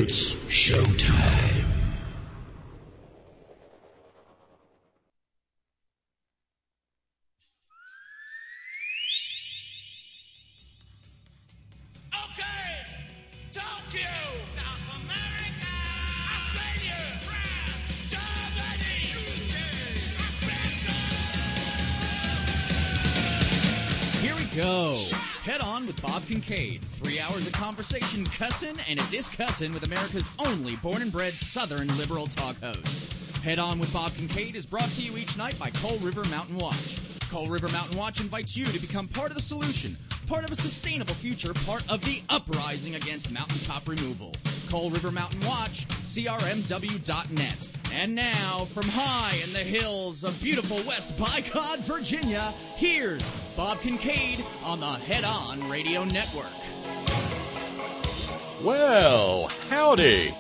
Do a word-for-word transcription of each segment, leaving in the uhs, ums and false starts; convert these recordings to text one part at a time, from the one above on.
It's showtime. Okay, Tokyo, South America, Australia, France, Germany, U K, Africa. Here we go. Head on with Bob Kincaid. Three hours of conversation, cussin' and a discussin' with America's only born and bred Southern liberal talk host. Head on with Bob Kincaid is brought to you each night by Coal River Mountain Watch. Coal River Mountain Watch invites you to become part of the solution, part of a sustainable future, part of the uprising against mountaintop removal. Coal River Mountain Watch, C R M W dot net. And now, from high in the hills of beautiful West Bicod, Virginia, here's Bob Kincaid on the Head On Radio Network. Well, howdy.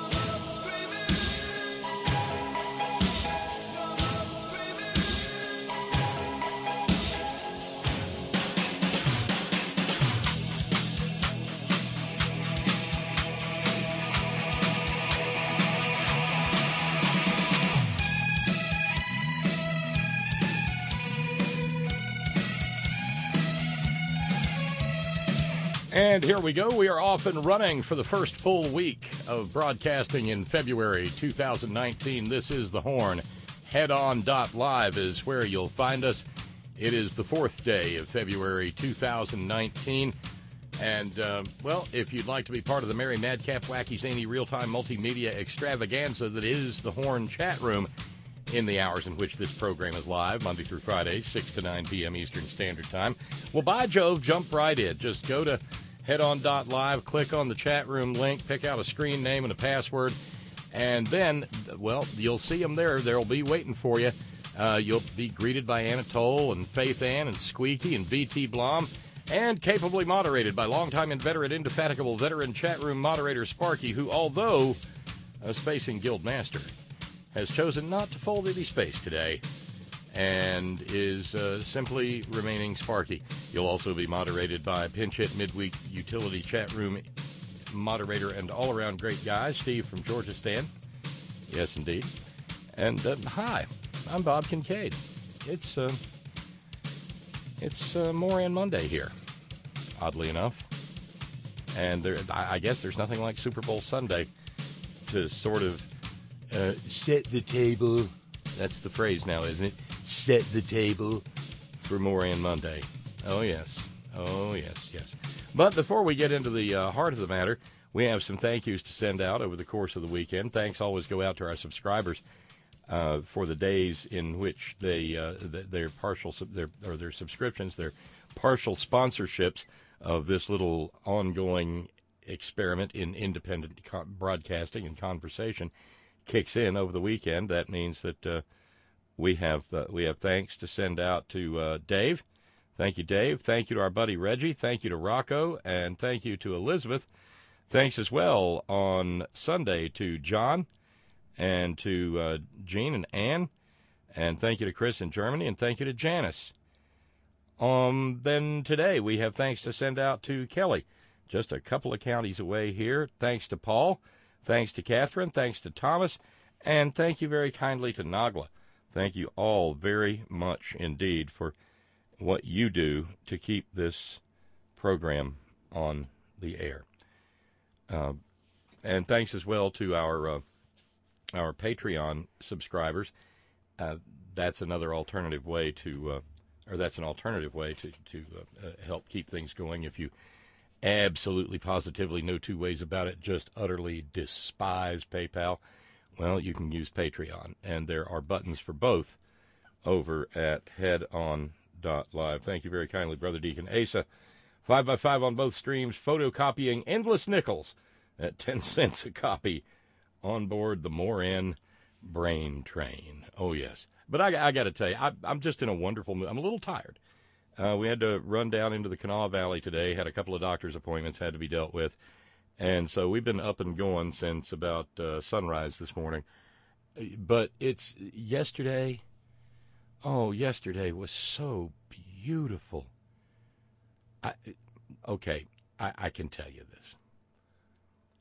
And here we go. We are off and running for the first full week of broadcasting in February two thousand nineteen. This is The Horn. Head On dot live is where you'll find us. It is the fourth day of February two thousand nineteen. And, uh, well, if you'd like to be part of the Merry Madcap Wacky Zany real-time multimedia extravaganza that is The Horn chat room in the hours in which this program is live, Monday through Friday, six to nine p.m. Eastern Standard Time, well, by Jove, jump right in. Just go to Head On dot live, click on the chat room link, pick out a screen name and a password, and then, well, you'll see them there. They'll be waiting for you. Uh, you'll be greeted by Anatole and Faith Ann and Squeaky and B T. Blom, and capably moderated by longtime inveterate, indefatigable veteran chat room moderator Sparky, who, although a Spacing Guild Master, has chosen not to fold any space today and is uh, simply remaining Sparky. You'll also be moderated by Pinch Hit Midweek Utility Chat Room moderator and all-around great guy, Steve from Georgistan. Yes, indeed. And uh, hi, I'm Bob Kincaid. It's uh, it's uh, Moran Monday here, oddly enough. And there, I, I guess there's nothing like Super Bowl Sunday to sort of uh, set the table. That's the phrase now, isn't it? Set the table for Moran Monday. Oh, yes. Oh, yes, yes. But before we get into the uh, heart of the matter, we have some thank yous to send out over the course of the weekend. Thanks always go out to our subscribers uh, for the days in which they uh, their partial their or their subscriptions, their partial sponsorships of this little ongoing experiment in independent co- broadcasting and conversation kicks in over the weekend. That means that uh, we have uh, we have thanks to send out to uh, Dave. Thank you, Dave. Thank you to our buddy Reggie. Thank you to Rocco, and thank you to Elizabeth. Thanks as well on Sunday to John and to uh, Jean and Ann, and thank you to Chris in Germany, and thank you to Janice. Um, then today we have thanks to send out to Kelly, just a couple of counties away here. Thanks to Paul. Thanks to Catherine. Thanks to Thomas. And thank you very kindly to Nagla. Thank you all very much indeed for what you do to keep this program on the air. Uh, and thanks as well to our uh, our Patreon subscribers. Uh, that's another alternative way to, uh, or that's an alternative way to, to uh, uh, help keep things going. If you absolutely, positively, no two ways about it, just utterly despise PayPal, well, you can use Patreon. And there are buttons for both over at Head On dot live. Thank you very kindly, Brother Deacon Asa. Five by five on both streams, photocopying endless nickels at ten cents a copy on board the Moran Brain Train. Oh, yes. But I, I got to tell you, I, I'm just in a wonderful mood. I'm a little tired. Uh, we had to run down into the Kanawha Valley today, had a couple of doctor's appointments had to be dealt with. And so we've been up and going since about uh, sunrise this morning. But it's yesterday. Oh, yesterday was so beautiful. I, okay, I, I can tell you this.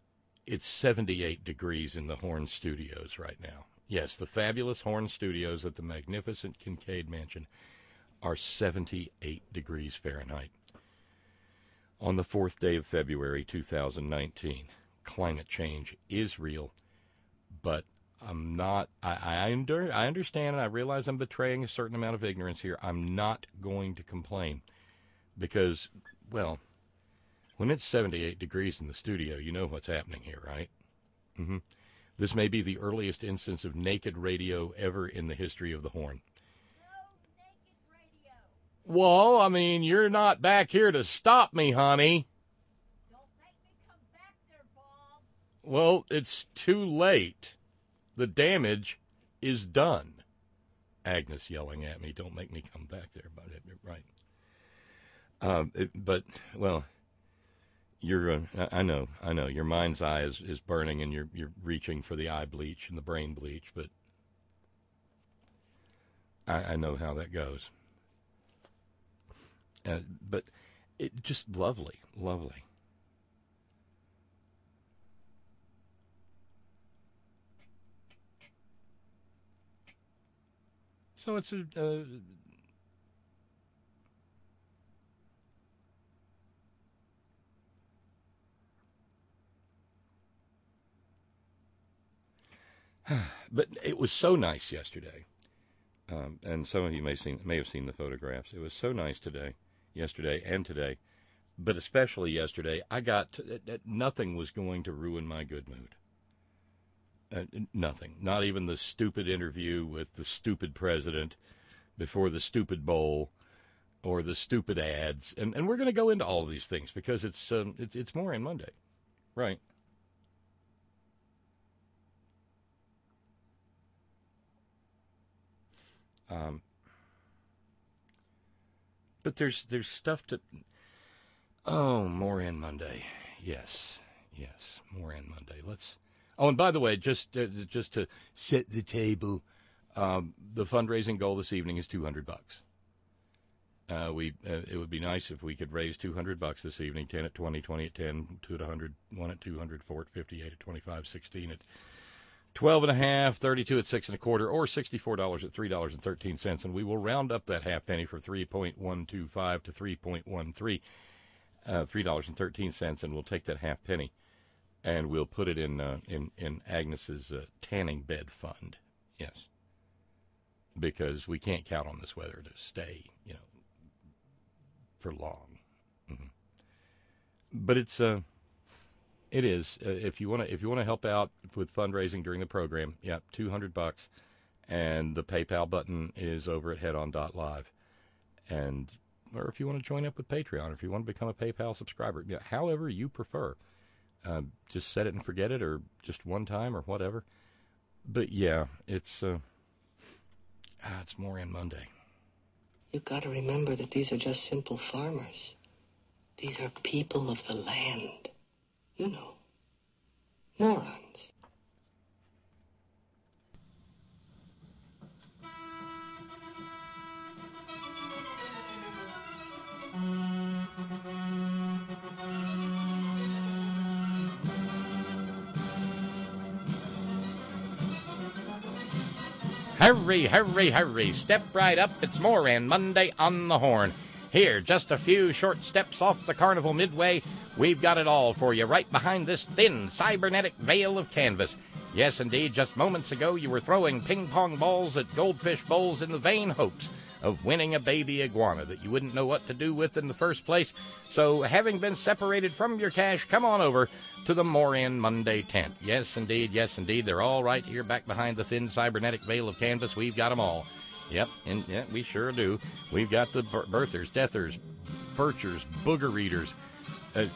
It's seventy-eight degrees in the Horn Studios right now. Yes, the fabulous Horn Studios at the magnificent Kincaid Mansion are seventy-eight degrees Fahrenheit. On the fourth day of February two thousand nineteen, climate change is real, but I'm not, I, I, under, I understand and I realize I'm betraying a certain amount of ignorance here. I'm not going to complain because, well, when it's seventy-eight degrees in the studio, you know what's happening here, right? Mm-hmm. This may be the earliest instance of naked radio ever in the history of the Horn. No naked radio. Well, I mean, you're not back here to stop me, honey. Don't make me come back there, Bob. Well, it's too late. The damage is done. Agnes yelling at me, don't make me come back there. But right. Um, it, but, well, you're, uh, I know, I know, your mind's eye is, is burning and you're, you're reaching for the eye bleach and the brain bleach, but I, I know how that goes. Uh, but it just lovely, lovely. So it's a, uh, but it was so nice yesterday, um, and some of you may seen may have seen the photographs. It was so nice today, yesterday, and today, but especially yesterday. I got to, uh, nothing was going to ruin my good mood. Uh, nothing, not even the stupid interview with the stupid president before the stupid bowl, or the stupid ads, and and we're going to go into all of these things because it's um, it's it's Moran Monday, right? Um, but there's there's stuff to. Oh, Moran Monday, yes, yes, Moran Monday. Let's. Oh, and by the way, just uh, just to set the table, um, the fundraising goal this evening is two hundred bucks. Uh, we uh, it would be nice if we could raise two hundred bucks this evening. Ten at twenty, twenty at ten, two at one hundred, one at two hundred, four at fifty, eight at twenty-five, sixteen at twelve and a half, thirty-two at six and a quarter, or sixty-four dollars at three dollars and thirteen cents, and we will round up that half penny for three point one two five to three point one three, uh, three dollars and thirteen cents, and we'll take that half penny and we'll put it in uh, in in Agnes's uh, tanning bed fund. Yes, because we can't count on this weather to stay, you know, for long. Mm-hmm. But it's uh. It is. Uh, if you want to, if you want to help out with fundraising during the program, yeah, two hundred bucks, and the PayPal button is over at headon dot live, and or if you want to join up with Patreon, or if you want to become a PayPal subscriber, yeah, however you prefer, uh, just set it and forget it, or just one time, or whatever. But yeah, it's uh, ah, it's Moran Monday. You've got to remember that these are just simple farmers. These are people of the land. You know, morons. Hurry, hurry, hurry, step right up, it's Moran Monday on the Horn. Here, just a few short steps off the Carnival Midway, we've got it all for you right behind this thin, cybernetic veil of canvas. Yes, indeed, just moments ago you were throwing ping-pong balls at goldfish bowls in the vain hopes of winning a baby iguana that you wouldn't know what to do with in the first place. So, having been separated from your cash, come on over to the Moran Monday tent. Yes, indeed, yes, indeed, they're all right here back behind the thin, cybernetic veil of canvas. We've got them all. Yep, and yeah, we sure do. We've got the birthers, deathers, birchers, booger eaters, uh,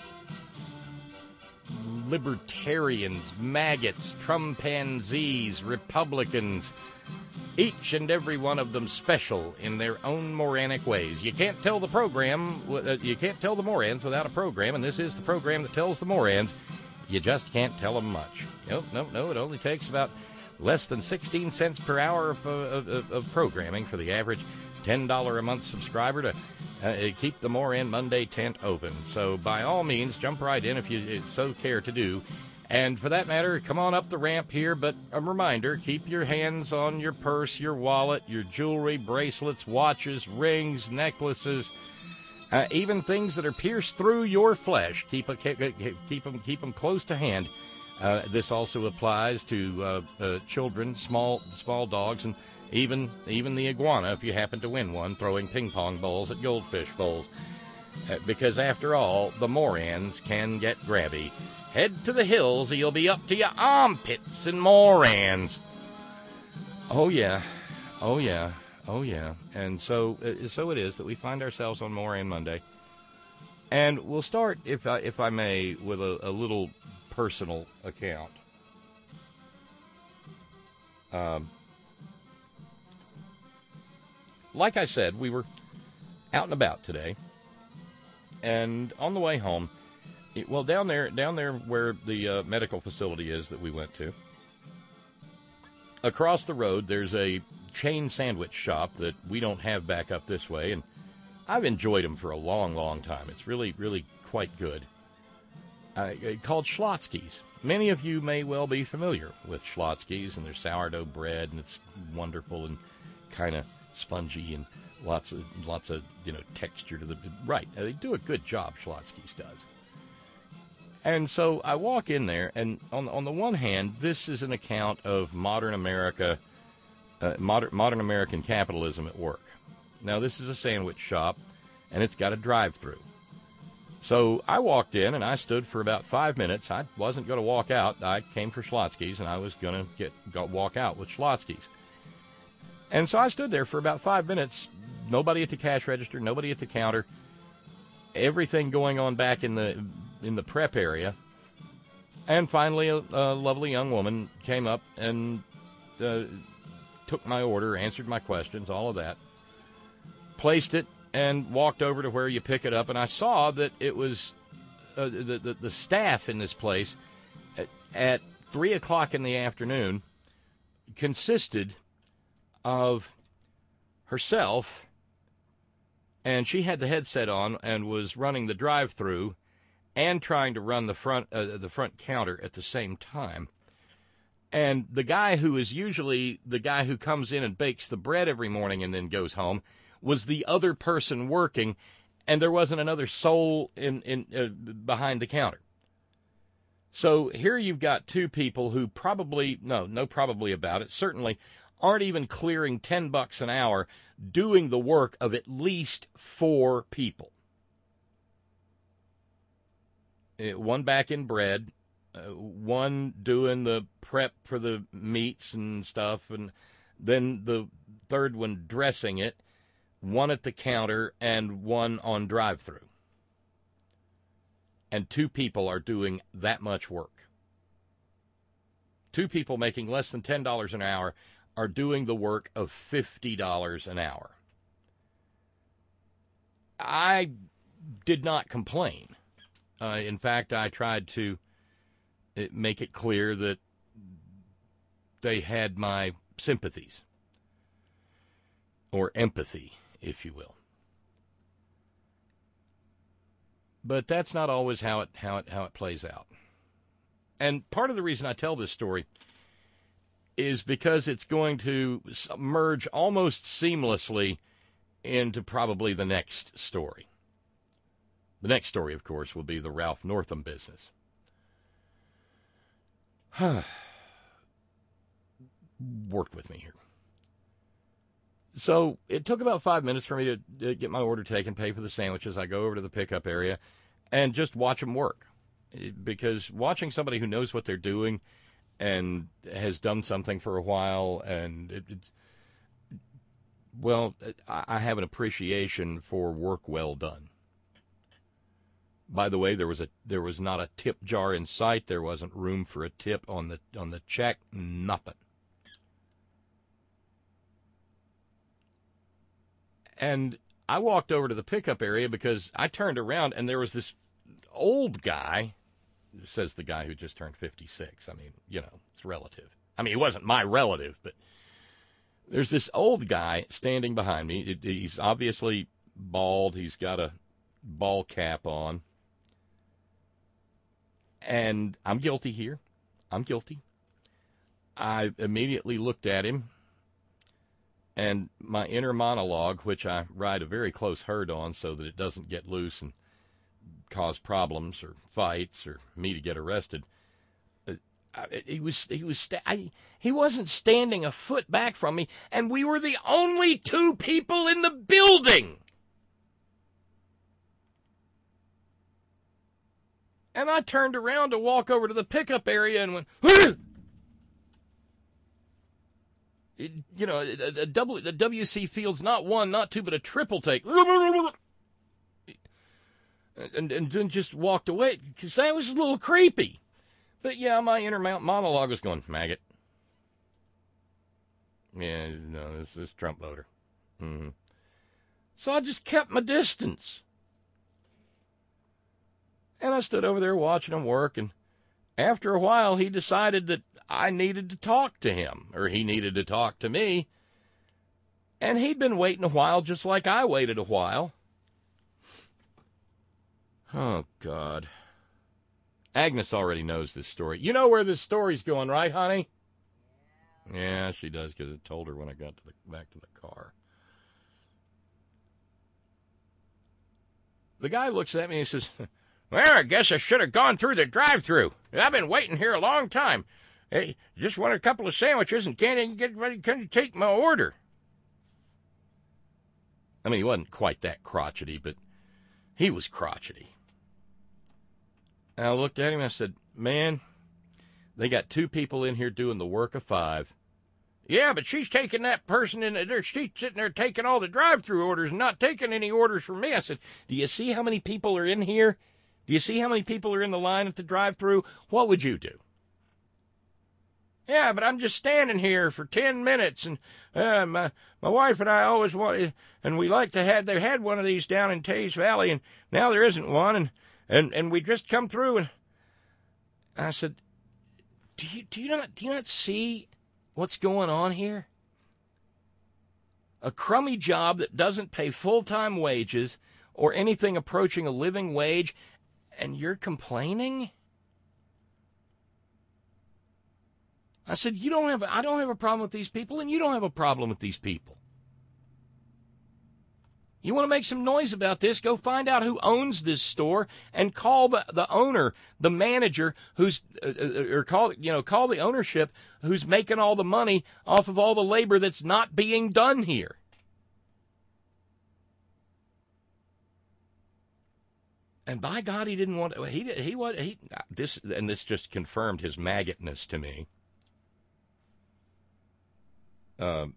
libertarians, maggots, trumpanzees, Republicans, each and every one of them special in their own Moranic ways. You can't tell the program, uh, you can't tell the Morans without a program, and this is the program that tells the Morans. You just can't tell them much. Nope, nope, no, it only takes about less than sixteen cents per hour of, of, of, of programming for the average ten dollars a month subscriber to uh, keep the Moran Monday tent open. So by all means, jump right in if you so care to do. And for that matter, come on up the ramp here, but a reminder, keep your hands on your purse, your wallet, your jewelry, bracelets, watches, rings, necklaces, uh, even things that are pierced through your flesh. Keep, a, keep, keep, them, keep them close to hand. Uh, this also applies to uh, uh, children, small small dogs, and even, even the iguana, if you happen to win one, throwing ping pong balls at goldfish bowls. Uh, because after all, the Morans can get grabby. Head to the hills or you'll be up to your armpits in Morans. Oh, yeah. Oh, yeah. Oh, yeah. And so uh, so it is that we find ourselves on Moran Monday. And we'll start, if I, if I may, with a, a little personal account. Um, like I said, we were out and about today. And on the way home, It, well, down there, down there where the uh, medical facility is that we went to, across the road, there's a chain sandwich shop that we don't have back up this way, and I've enjoyed them for a long, long time. It's really, really quite good. Uh, called Schlotzsky's. Many of you may well be familiar with Schlotzsky's and their sourdough bread, and it's wonderful and kind of spongy and lots of lots of you know texture to the right. They do a good job. Schlotzsky's does. And so I walk in there, and on on the one hand, this is an account of modern America, uh, modern modern American capitalism at work. Now, this is a sandwich shop, and it's got a drive-through. So I walked in, and I stood for about five minutes. I wasn't going to walk out. I came for Schlotzsky's, and I was going to get go, walk out with Schlotzsky's. And so I stood there for about five minutes. Nobody at the cash register, nobody at the counter. Everything going on back in the in the prep area. And finally, a, a lovely young woman came up and uh, took my order, answered my questions, all of that, placed it, and walked over to where you pick it up. And I saw that it was uh, the, the the staff in this place at, at three o'clock in the afternoon consisted of herself, and she had the headset on and was running the drive-through and trying to run the front uh, the front counter at the same time. And the guy who is usually the guy who comes in and bakes the bread every morning and then goes home was the other person working, and there wasn't another soul in in uh, behind the counter. So here you've got two people who probably, no, no probably about it, certainly aren't even clearing ten bucks an hour doing the work of at least four people. One back in bread, uh, one doing the prep for the meats and stuff, and then the third one dressing it, one at the counter, and one on drive-through. And two people are doing that much work. Two people making less than ten dollars an hour are doing the work of fifty dollars an hour. I did not complain. Uh, in fact, I tried to make it clear that they had my sympathies, or empathy, if you will. But that's not always how it how it how it plays out. And part of the reason I tell this story is because it's going to merge almost seamlessly into probably the next story. The next story, of course, will be the Ralph Northam business. Work with me here. So it took about five minutes for me to, to get my order taken, pay for the sandwiches. I go over to the pickup area and just watch them work. Because watching somebody who knows what they're doing and has done something for a while, and it, it, well, I have an appreciation for work well done. By the way, there was a there was not a tip jar in sight. There wasn't room for a tip on the on the check. Nothing. And I walked over to the pickup area because I turned around and there was this old guy. Says the guy who just turned fifty-six. I mean, you know, it's relative. I mean, he wasn't my relative, but there's this old guy standing behind me. He's obviously bald. He's got a ball cap on. And I'm guilty here. I'm guilty. I immediately looked at him, and my inner monologue, which I ride a very close herd on so that it doesn't get loose and cause problems or fights or me to get arrested. Uh, I, he was he was sta- I, he wasn't standing a foot back from me, and we were the only two people in the building. And I turned around to walk over to the pickup area and went, Hah! It, you know, a, a, w, a W C Field's not one, not two, but a triple take. And, and then just walked away, because that was a little creepy. But yeah, my inner monologue was going, maggot. Yeah, no, this is Trump voter. Mm-hmm. So I just kept my distance. And I stood over there watching him work, and after a while, he decided that I needed to talk to him, or he needed to talk to me. And he'd been waiting a while, just like I waited a while. Oh, God. Agnes already knows this story. You know where this story's going, right, honey? Yeah, yeah she does, because I told her when I got to the, back to the car. The guy looks at me and he says, well, I guess I should have gone through the drive-thru. I've been waiting here a long time. Hey, just wanted a couple of sandwiches and can't even get ready to take my order. I mean, he wasn't quite that crotchety, but he was crotchety. And I looked at him and I said, man, they got two people in here doing the work of five. Yeah, but she's taking that person in there. She's sitting there taking all the drive-thru orders and not taking any orders from me. I said, do you see how many people are in here? Do you see how many people are in the line at the drive-thru? What would you do? Yeah, but I'm just standing here for ten minutes, and uh, my my wife and I always wanted, and we like to have, they had one of these down in Tays Valley, and now there isn't one, and, and, and we just come through, and I said, do you, do you not, do you not see what's going on here? A crummy job that doesn't pay full-time wages or anything approaching a living wage, and you're complaining? I said, you don't have, I don't have a problem with these people, and you don't have a problem with these people. You want to make some noise about this, go find out who owns this store and call the, the owner, the manager who's, uh, or call, you know, call the ownership who's making all the money off of all the labor that's not being done here. And by God, he didn't want to, he, he, he, he, this, and this just confirmed his maggotness to me. Um,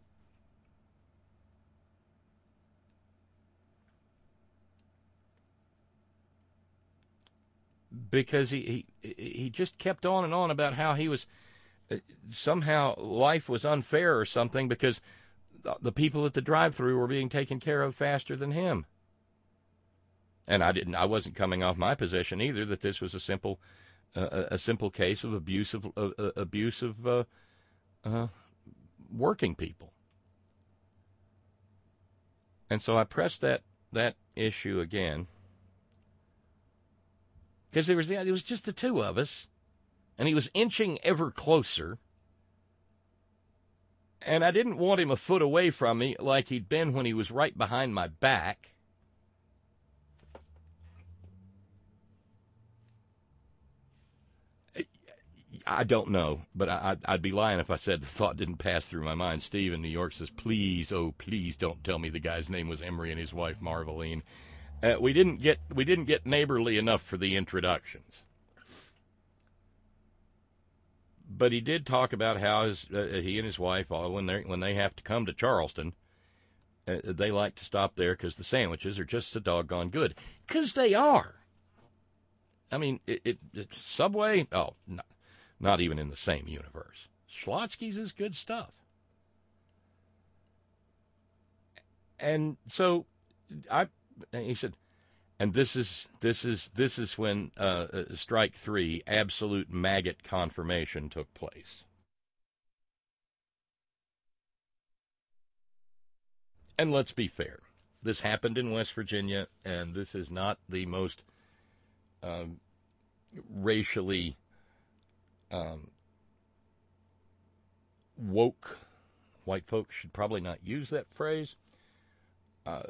because he, he he just kept on and on about how he was uh, somehow life was unfair or something because the, the people at the drive-thru were being taken care of faster than him. And I didn't. I wasn't coming off my position either that this was a simple uh, a simple case of abuse of uh, abuse of uh, uh, working people. And so I pressed that, that issue again. Because there was the, it was just the two of us. And he was inching ever closer. And I didn't want him a foot away from me like he'd been when he was right behind my back. I don't know, but I, I'd be lying if I said the thought didn't pass through my mind. Steve in New York says, please, oh, please don't tell me the guy's name was Emery and his wife Marveline. Uh, we didn't get we didn't get neighborly enough for the introductions. But he did talk about how his, uh, he and his wife, when they when they have to come to Charleston, uh, they like to stop there because the sandwiches are just so doggone good. Because they are. I mean, it, it, it Subway, oh, no. Not even in the same universe. Schlotsky's is good stuff. And so I, he said, and this is this is this is when uh, strike three, absolute maggot confirmation, took place. And let's be fair, this happened in West Virginia, and this is not the most um, racially um, woke, white folks should probably not use that phrase, uh,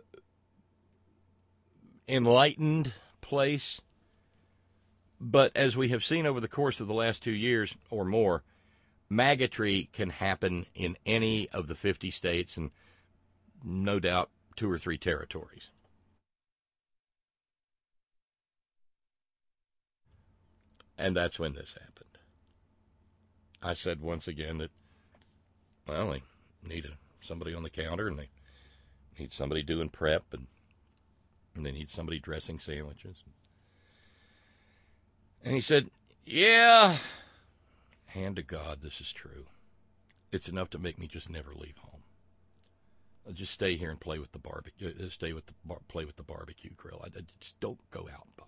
enlightened place. But as we have seen over the course of the last two years or more, maggotry can happen in any of the fifty states and no doubt two or three territories. And that's when this happened. I said once again that, well, they need a, somebody on the counter, and they need somebody doing prep, and, and they need somebody dressing sandwiches. And he said, yeah, hand to God, this is true. It's enough to make me just never leave home. I'll just stay here and play with the barbecue, stay with the bar, play with the barbecue grill. I, I just don't go out, Bob.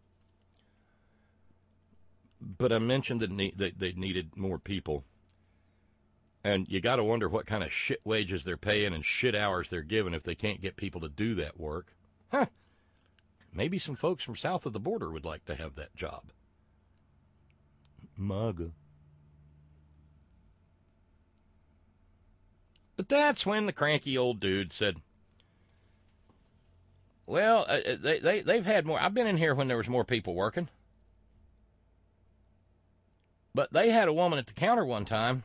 But I mentioned that ne- that they needed more people. And you got to wonder what kind of shit wages they're paying and shit hours they're giving if they can't get people to do that work. Huh. Maybe some folks from south of the border would like to have that job. MAGA. But that's when the cranky old dude said, well, uh, they, they, they've had more. I've been in here when there was more people working. But they had a woman at the counter one time,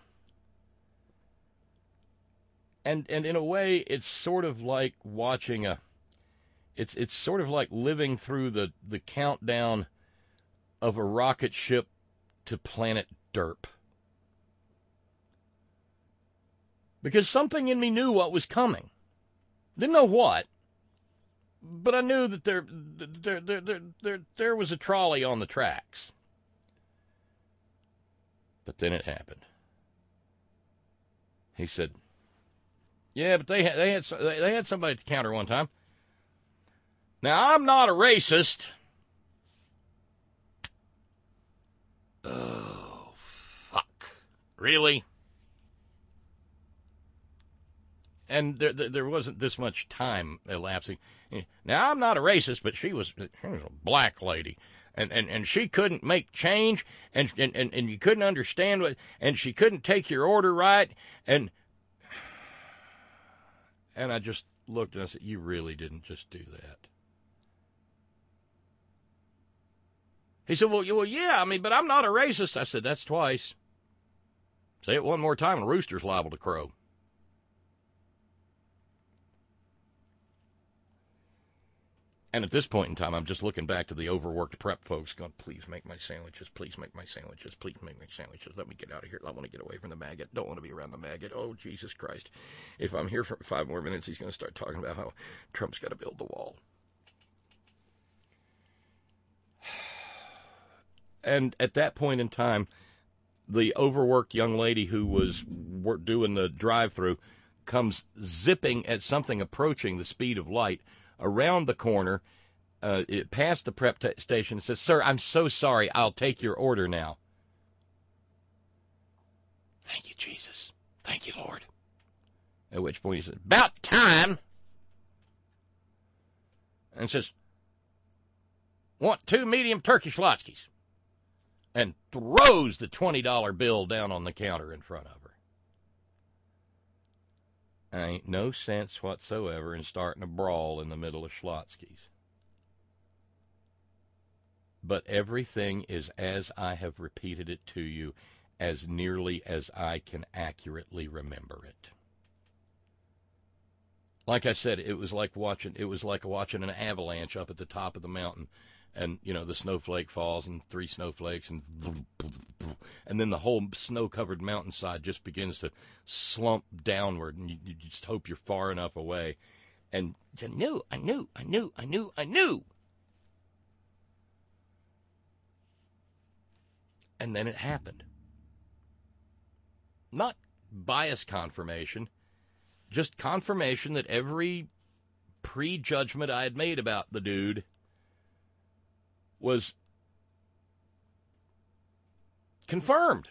and and in a way, it's sort of like watching a, it's it's sort of like living through the, the countdown of a rocket ship to planet Derp. Because something in me knew what was coming. Didn't know what, but I knew that there there there there there, there was a trolley on the tracks. But then it happened. He said, yeah, but they had, they had they had somebody at the counter one time. Now, I'm not a racist. Oh, fuck. Really? And there, there, there wasn't this much time elapsing. Now, I'm not a racist, but she was, she was a black lady. And, and, and she couldn't make change, and, and, and, and you couldn't understand what, and she couldn't take your order right, and and I just looked and I said, you really didn't just do that. He said, well, well, yeah, I mean, but I'm not a racist. I said, that's twice. Say it one more time, and a rooster's liable to crow. And at this point in time, I'm just looking back to the overworked prep folks going, please make my sandwiches, please make my sandwiches, please make my sandwiches. Let me get out of here. I want to get away from the maggot. Don't want to be around the maggot. Oh, Jesus Christ. If I'm here for five more minutes, he's going to start talking about how Trump's got to build the wall. And at that point in time, the overworked young lady who was doing the drive-thru comes zipping at something approaching the speed of light around the corner, uh, it past the prep t- station, and says, sir, I'm so sorry, I'll take your order now. Thank you, Jesus. Thank you, Lord. At which point he says, about time. And says, want two medium Turkish Latkes. And throws the twenty dollar bill down on the counter in front of her. Ain't no sense whatsoever in starting a brawl in the middle of Schlotzky's. But everything is as I have repeated it to you, as nearly as I can accurately remember it. Like I said, it was like watching it was like watching an avalanche up at the top of the mountain. And, you know, the snowflake falls, and three snowflakes, and and then the whole snow-covered mountainside just begins to slump downward, and you, you just hope you're far enough away. And I knew, I knew, I knew, I knew, I knew. And then it happened. Not bias confirmation, just confirmation that every prejudgment I had made about the dude was confirmed.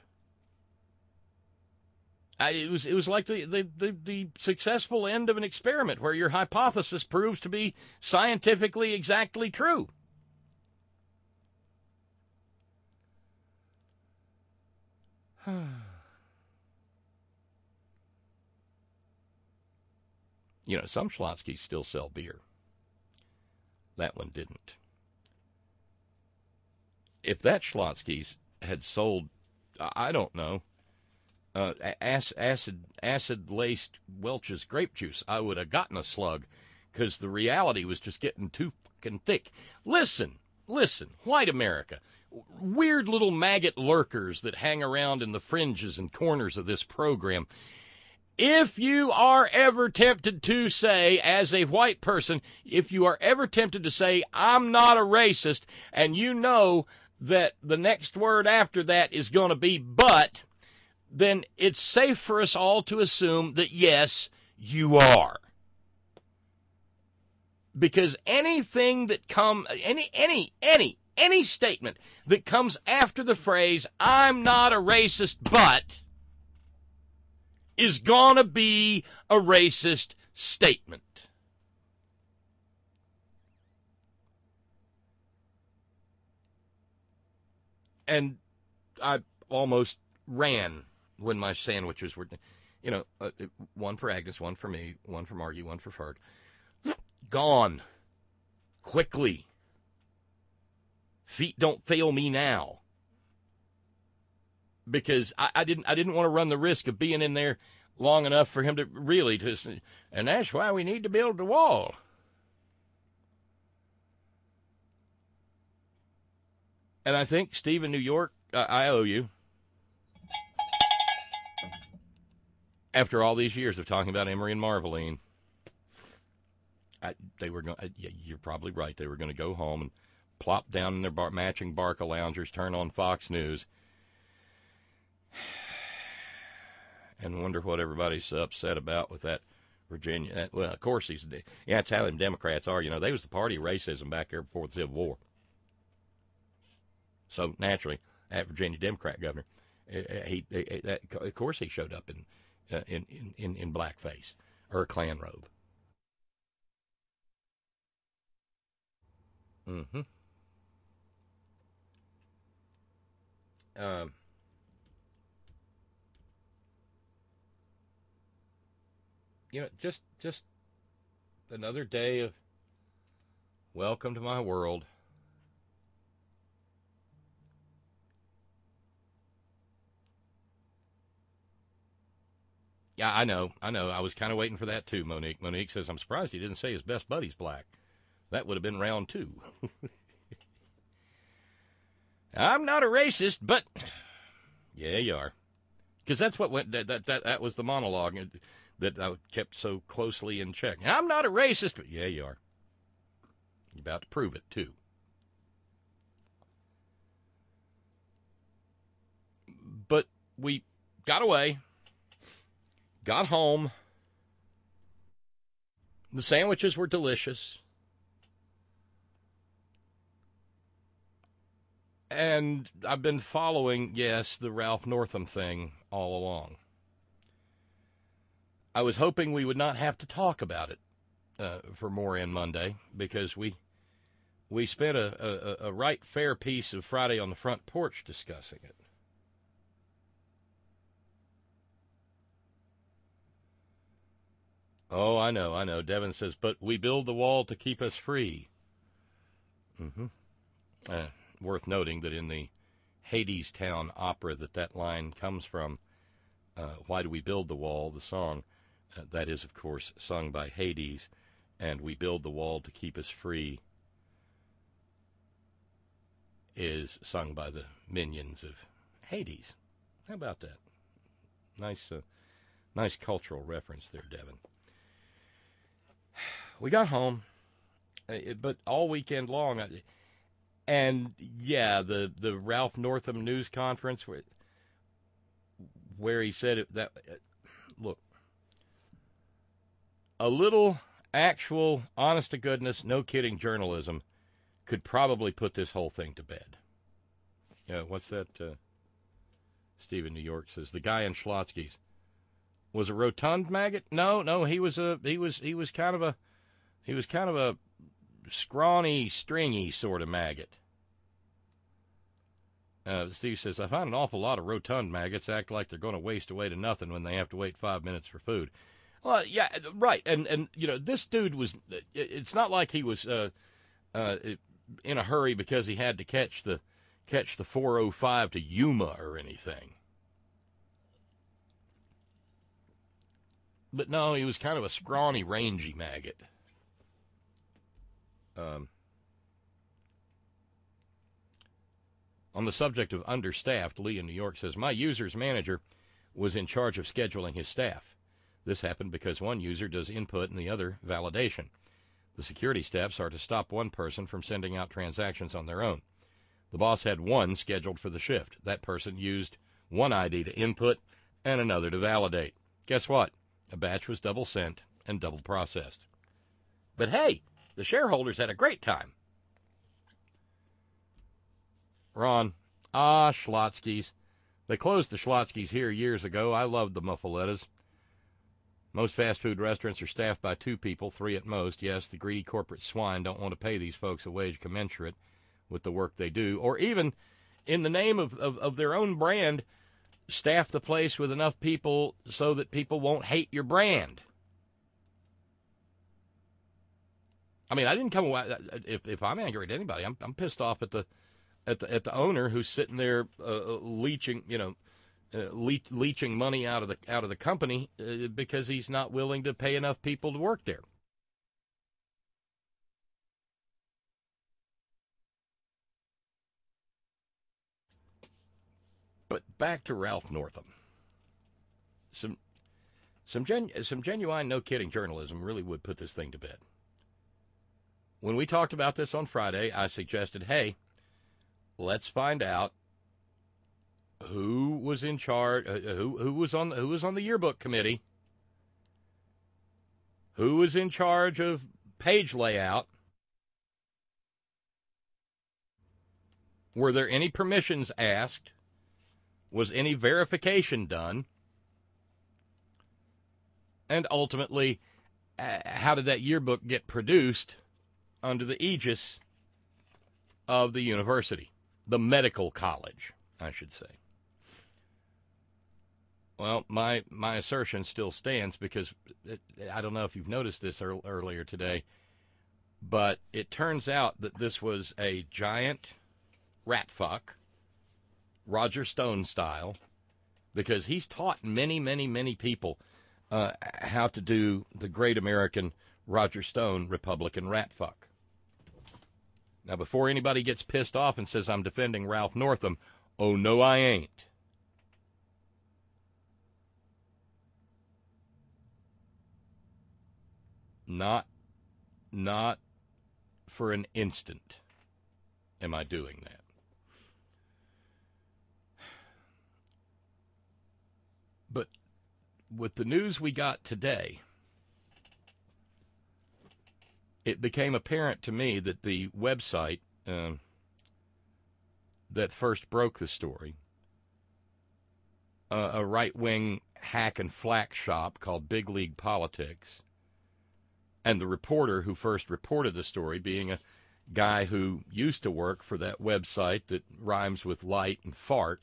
I, it was it was like the, the, the, the successful end of an experiment where your hypothesis proves to be scientifically exactly true. You know, some Schlotzskys still sell beer. That one didn't. If that Schlotzsky's had sold, I don't know, uh, acid acid laced Welch's grape juice, I would have gotten a slug, because the reality was just getting too fucking thick. Listen, listen, white America, weird little maggot lurkers that hang around in the fringes and corners of this program. If you are ever tempted to say, as a white person, if you are ever tempted to say, I'm not a racist, and you know that the next word after that is going to be but, then it's safe for us all to assume that, yes, you are. Because anything that come, any, any, any, any statement that comes after the phrase, I'm not a racist, but, is going to be a racist statement. And I almost ran when my sandwiches were, you know, uh, one for Agnes, one for me, one for Margie, one for Ferg. Gone. Quickly. Feet don't fail me now. Because I, I didn't I didn't want to run the risk of being in there long enough for him to really to, and that's why we need to build the wall. And I think, Steve in New York, uh, I owe you. After all these years of talking about Emery and Marveline, I, they were going. Yeah, you're probably right. They were going to go home and plop down in their bar, matching Barca loungers, turn on Fox News, and wonder what everybody's so upset about with that Virginia. Well, of course, these. Yeah, that's how them Democrats are. You know, they was the party of racism back there before the Civil War. So naturally, that Virginia Democrat governor, he, he that, of course he showed up in, uh, in in in blackface or a Klan robe. Mm-hmm. Um. You know, just just another day of welcome to my world. Yeah, I know, I know. I was kind of waiting for that too, Monique. Monique says, I'm surprised he didn't say his best buddy's black. That would have been round two. I'm not a racist, but yeah, you are. Because that's what went, that, that, that, that was the monologue that I kept so closely in check. I'm not a racist, but yeah, you are. You're about to prove it, too. But we got away. Got home. The sandwiches were delicious. And I've been following, yes, the Ralph Northam thing all along. I was hoping we would not have to talk about it uh, for More In Monday, because we we spent a, a, a right fair piece of Friday on the Front Porch discussing it. Oh, I know, I know. Devin says, but we build the wall to keep us free. Mm-hmm. Uh, worth noting that in the Hadestown opera that that line comes from, uh, Why Do We Build the Wall, the song, uh, that is, of course, sung by Hades, and We Build the Wall to Keep Us Free is sung by the minions of Hades. How about that? Nice, uh, nice cultural reference there, Devin. We got home, but all weekend long, and yeah, the, the Ralph Northam news conference where, where he said it, that, look, a little actual, honest-to-goodness, no-kidding journalism could probably put this whole thing to bed. Yeah, what's that? Uh, Steve in New York says, the guy in Schlotzsky's was a rotund maggot? No, no, he was a he was he was kind of a he was kind of a scrawny, stringy sort of maggot. Uh, Steve says, I find an awful lot of rotund maggots act like they're going to waste away to nothing when they have to wait five minutes for food. Well, yeah, right. And, and you know, this dude was, it's not like he was uh, uh, in a hurry because he had to catch the catch the four oh five to Yuma or anything. But no, he was kind of a scrawny, rangy maggot. Um, on the subject of understaffed, Lee in New York says, my user's manager was in charge of scheduling his staff. This happened because one user does input and the other validation. The security steps are to stop one person from sending out transactions on their own. The boss had one scheduled for the shift. That person used one I D to input and another to validate. Guess what? A batch was double sent and double processed. But hey, the shareholders had a great time. Ron, ah, Schlotsky's. They closed the Schlotsky's here years ago. I loved the muffalettas. Most fast food restaurants are staffed by two people, three at most. Yes, the greedy corporate swine don't want to pay these folks a wage commensurate with the work they do, or even, in the name of, of, of their own brand, staff the place with enough people so that people won't hate your brand. I mean, I didn't come away, if, if I'm angry at anybody, I'm, I'm pissed off at the at the at the owner who's sitting there uh, leeching, you know, uh, le- leeching money out of the out of the company uh, because he's not willing to pay enough people to work there. But back to Ralph Northam. Some some gen, some genuine, no kidding journalism really would put this thing to bed. When we talked about this on Friday, I suggested, hey, let's find out who was in charge, uh, who who was on who was on the yearbook committee, who was in charge of page layout. Were there any permissions asked? Was any verification done? And ultimately, uh, how did that yearbook get produced under the aegis of the university, the medical college, I should say? Well, my my assertion still stands because it, I don't know if you've noticed this earl- earlier today, but it turns out that this was a giant rat fuck, Roger Stone style, because he's taught many, many, many people uh, how to do the great American Roger Stone Republican rat fuck. Now, before anybody gets pissed off and says I'm defending Ralph Northam, oh, no, I ain't. Not, not for an instant am I doing that. But with the news we got today, it became apparent to me that the website uh, that first broke the story, uh, a right-wing hack and flack shop called Big League Politics, and the reporter who first reported the story being a guy who used to work for that website that rhymes with light and fart.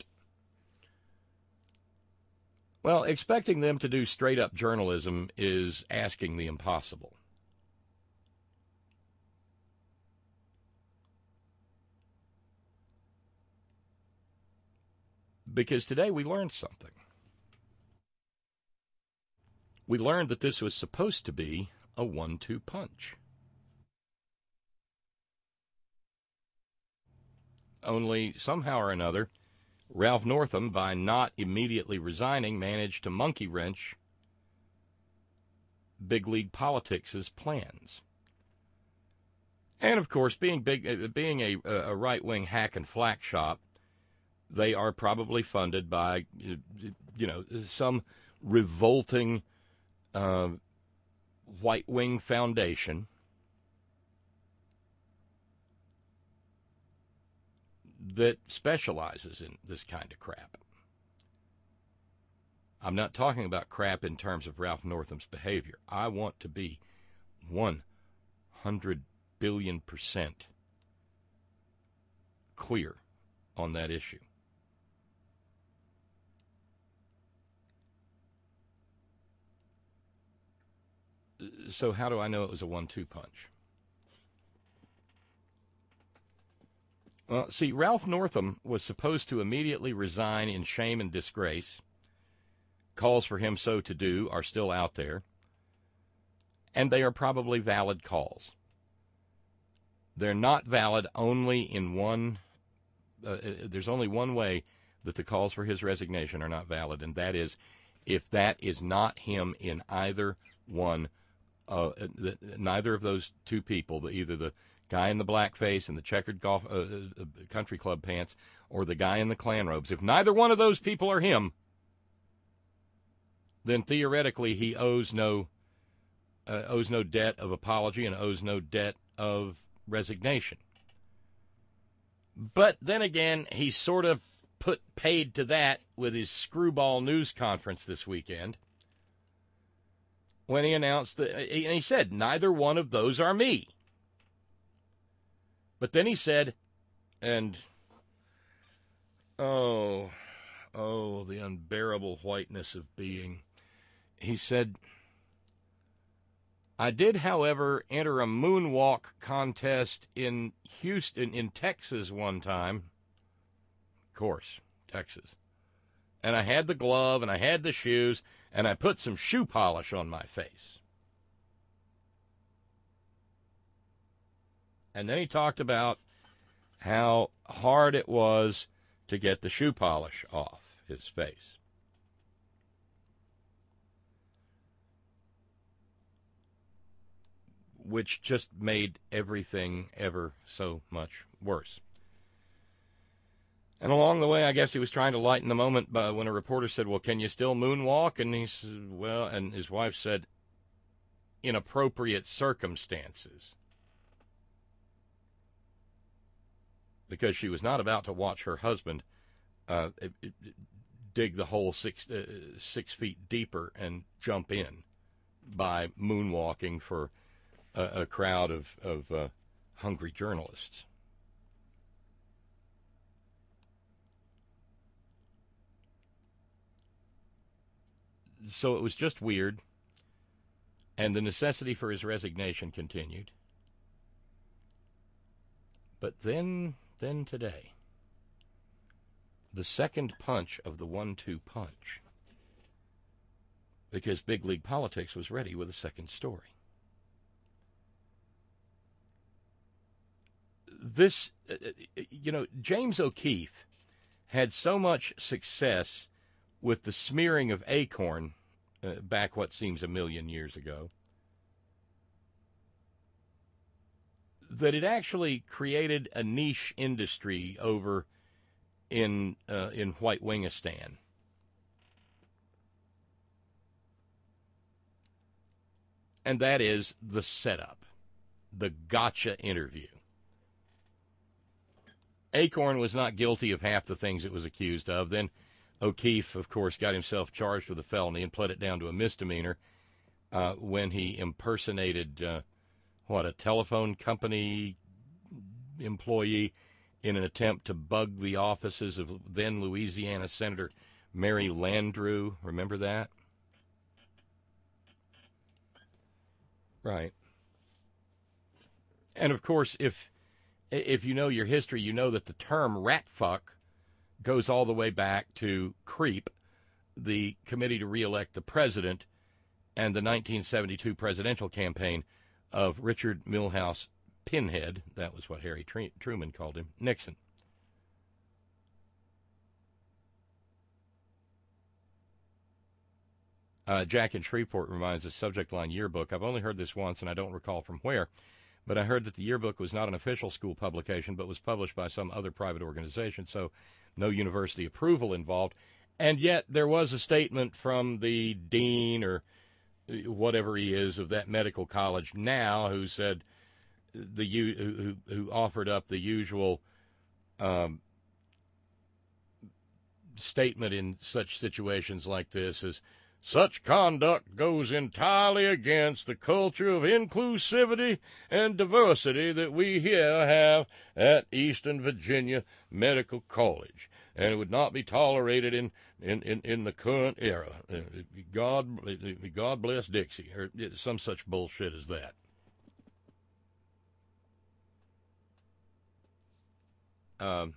Well, expecting them to do straight-up journalism is asking the impossible. Because today we learned something. We learned that this was supposed to be a one two punch. Only somehow or another, Ralph Northam, by not immediately resigning, managed to monkey wrench Big League Politics' plans. And, of course, being big, being a, a right-wing hack and flack shop, they are probably funded by, you know, some revolting uh, white-wing foundation that specializes in this kind of crap. I'm not talking about crap in terms of Ralph Northam's behavior. I want to be one hundred billion percent clear on that issue. so how do I know it was a one two punch? Well, see, Ralph Northam was supposed to immediately resign in shame and disgrace. Calls for him so to do are still out there, and they are probably valid calls. They're not valid only in one, uh, there's only one way that the calls for his resignation are not valid, and that is if that is not him in either one, uh, the, neither of those two people, the, either the guy in the blackface and the checkered golf uh, uh, country club pants or the guy in the Klan robes. If neither one of those people are him, then theoretically he owes no uh, owes no debt of apology and owes no debt of resignation. But then again, he sort of put paid to that with his screwball news conference this weekend when he announced that, and he said, neither one of those are me. But then he said, and, oh, oh, the unbearable whiteness of being. He said, I did, however, enter a moonwalk contest in Houston, in Texas one time. Of course, Texas. And I had the glove, and I had the shoes, and I put some shoe polish on my face. And then he talked about how hard it was to get the shoe polish off his face. Which just made everything ever so much worse. And along the way, I guess he was trying to lighten the moment by when a reporter said, well, can you still moonwalk? And he said, well, and his wife said, in appropriate circumstances. Because she was not about to watch her husband uh, it, it, dig the hole six, uh, six feet deeper and jump in by moonwalking for a, a crowd of, of uh, hungry journalists. So it was just weird, and the necessity for his resignation continued. But then... Then today, the second punch of the one two punch, because Big League Politics was ready with a second story. This, you know, James O'Keefe had so much success with the smearing of Acorn uh, back what seems a million years ago, that it actually created a niche industry over in uh, in White Wingistan. And that is the setup, the gotcha interview. Acorn was not guilty of half the things it was accused of. Then O'Keefe, of course, got himself charged with a felony and pled it down to a misdemeanor uh, when he impersonated... Uh, what, a telephone company employee in an attempt to bug the offices of then Louisiana Senator Mary Landrieu. Remember that? Right. And, of course, if if you know your history, you know that the term rat fuck goes all the way back to CREEP, the Committee to Re-elect the President, and the nineteen seventy-two presidential campaign of Richard Milhouse Pinhead, that was what Harry Tr- Truman called him, Nixon. Uh, Jack in Shreveport reminds us, subject line yearbook. I've only heard this once, and I don't recall from where, but I heard that the yearbook was not an official school publication, but was published by some other private organization, so no university approval involved. And yet there was a statement from the dean or whatever he is of that medical college now, who said the who who offered up the usual um, statement in such situations like this as, such conduct goes entirely against the culture of inclusivity and diversity that we here have at Eastern Virginia Medical College. and it would not be tolerated in, in, in, in the current era. God, God bless Dixie, or some such bullshit as that. Um,